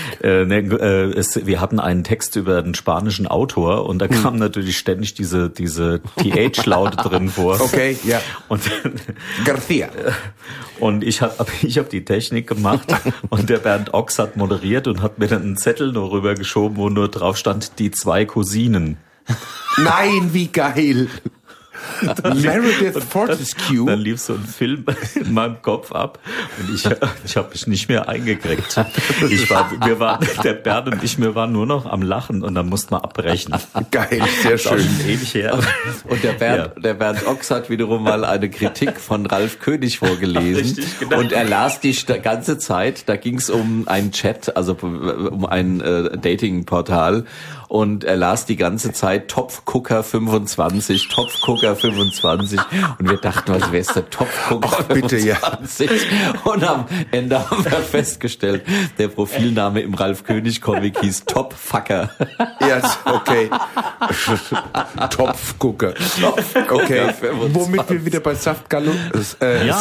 wir hatten einen Text über einen spanischen Autor und da kam natürlich ständig diese TH-Laute drin vor. Okay, ja. Und Garcia. Und ich hab die Technik gemacht und der Bernd Ochs hat moderiert und hat mir dann einen Zettel nur rübergeschoben, wo nur drauf stand, die 2 Cousinen. Nein, wie geil. Meredith Fortescue. Dann lief so ein Film in meinem Kopf ab und ich habe mich nicht mehr eingekriegt. Der Bernd und ich, wir waren nur noch am Lachen und dann mussten wir abbrechen. Geil, sehr schön. Ewig her. Und der Bernd Ochs hat wiederum mal eine Kritik von Ralf König vorgelesen. Richtig, genau. Und er las die ganze Zeit, da ging es um einen Chat, also um ein Dating-Portal. Und er las die ganze Zeit Topfgucker 25, Topfgucker 25. Und wir dachten, was wäre es der Topfgucker 25? Ja. Und am Ende haben wir festgestellt, der Profilname im Ralf König Comic hieß Topfucker. Ja, okay. Topfgucker. Okay. Womit wir wieder bei Saftgulasch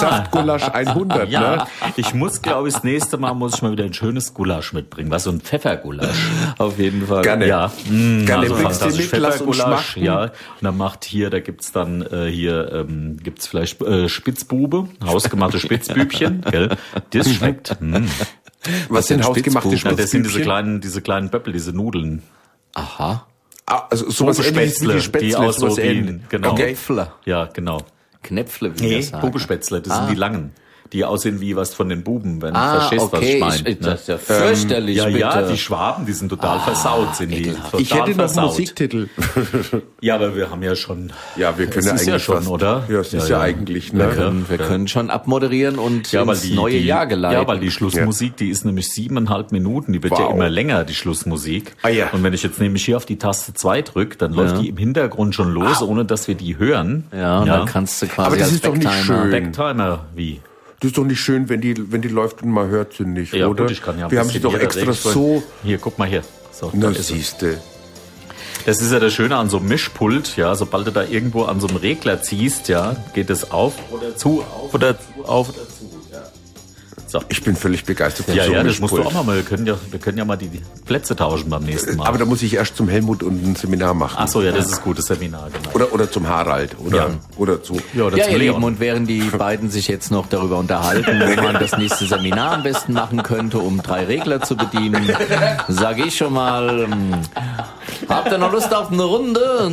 100, ja. Ne? Ich muss, glaube ich, das nächste Mal muss ich mal wieder ein schönes Gulasch mitbringen. Was, so ein Pfeffergulasch. Auf jeden Fall. Gerne. Ja. Gerne also bringst du mit, lass uns schmachten. Ja, und dann da gibt's dann gibt's vielleicht Spitzbube, hausgemachte Spitzbübchen, gell? Das schmeckt. Was sind hausgemachte Spitzbübchen? Das sind diese kleinen Böppel, diese Nudeln. Aha. Also sowas ähnliches wie die Spätzle, die aus so genau. Okay. Knäpfle. Ja, genau. Knäpfle, wie das sagen. Pupespätzle, das sind die langen. Die aussehen wie was von den Buben, wenn du verstehst, was ich meine. Das ist ja fürchterlich, ja, bitte. Ja, die Schwaben, die sind total versaut, sind die. Total Ich hätte noch einen versaut. Musiktitel. Ja, aber wir haben ja schon. Ja, wir können das ist ja schon, fast, oder? Ja, es ist ja eigentlich, ne? Wir können schon abmoderieren und ins neue Jahr geleiten. Ja, weil die Schlussmusik, die ist nämlich 7,5 Minuten, die wird ja immer länger, die Schlussmusik. Ah, ja. Und wenn ich jetzt nämlich hier auf die Taste 2 drücke, dann läuft die im Hintergrund schon los, ohne dass wir die hören. Ja, und dann kannst du quasi aber das als ist doch nicht schön. Backtimer, wie? Das ist doch nicht schön, wenn die läuft und man hört sie nicht, Ja, oder? gut, ich kann ja ein wir haben bisschen sie doch hier, extra da so... Hier, guck mal hier. So, Na, da ist es. siehste. Das ist ja das Schöne an so einem Mischpult, ja. Sobald du da irgendwo an so einem Regler ziehst, ja, geht es auf oder zu, auf oder zu, ja. So. Ich bin völlig begeistert von Ja, so einem das musst du Mischpult. auch mal. Wir können ja mal die Plätze tauschen beim nächsten Mal. Aber da muss ich erst zum Helmut und ein Seminar machen. Ach so, ja, das ist gutes Seminar, genau. Oder zum Harald. Oder zu... oder Ja, zum ihr Leon. Lieben, und während die beiden sich jetzt noch darüber unterhalten, wo man das nächste Seminar am besten machen könnte, um 3 Regler zu bedienen, sage ich schon mal, habt ihr noch Lust auf eine Runde?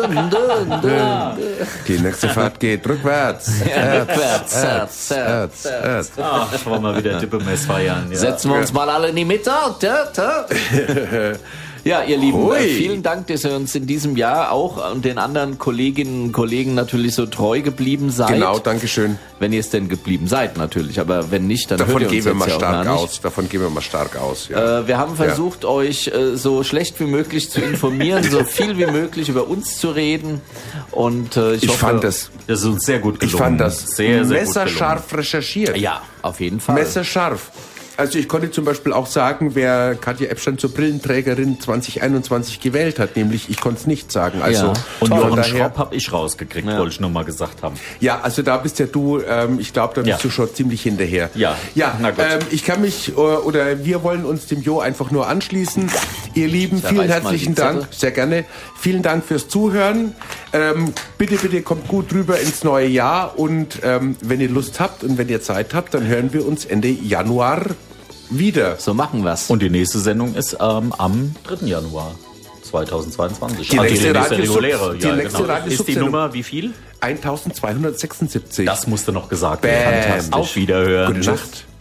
Die nächste Fahrt geht rückwärts. Rückwärts. Ach, wollen wir wieder Dippemess feiern. Ja. Setzen wir uns mal alle in die Mitte. Ja, ihr Lieben, Hui. vielen Dank, dass ihr uns in diesem Jahr auch und den anderen Kolleginnen und Kollegen natürlich so treu geblieben seid. Genau, Dankeschön. Wenn ihr es denn geblieben seid natürlich, aber wenn nicht, dann Davon hört ihr uns gehen wir jetzt mal ja auch stark gar nicht. aus. Davon gehen wir mal stark aus. Ja. Wir haben versucht, euch so schlecht wie möglich zu informieren, so viel wie möglich über uns zu reden. Und ich hoffe, fand das Das ist uns sehr gut gelungen. Ich fand das sehr, sehr gut messerscharf recherchiert. ja, auf jeden Fall. Messerscharf. Also ich konnte zum Beispiel auch sagen, wer Katja Epstein zur Brillenträgerin 2021 gewählt hat, nämlich ich konnte es nicht sagen. Also Ja. Und von Jochen daher- Schropp habe ich rausgekriegt, wollte ich nur mal gesagt haben. Ja, also da bist ja du, ich glaube, da bist Ja. du schon ziemlich hinterher. Ja. Ja, Na gut. ich kann mich, oder wir wollen uns dem Jo einfach nur anschließen. Ihr Lieben, Da vielen reißt mal herzlichen die Zettel. Dank, sehr gerne. Vielen Dank fürs Zuhören. Bitte kommt gut rüber ins neue Jahr und wenn ihr Lust habt und wenn ihr Zeit habt, dann hören wir uns Ende Januar wieder. So machen wir's. Und die nächste Sendung ist am 3. Januar 2022. Die nächste reguläre. die nächste Ist die Radiosubsendung. Nummer wie viel? 1276. Das musste noch gesagt Bam. werden. Auf Wiederhören. Gute Nacht.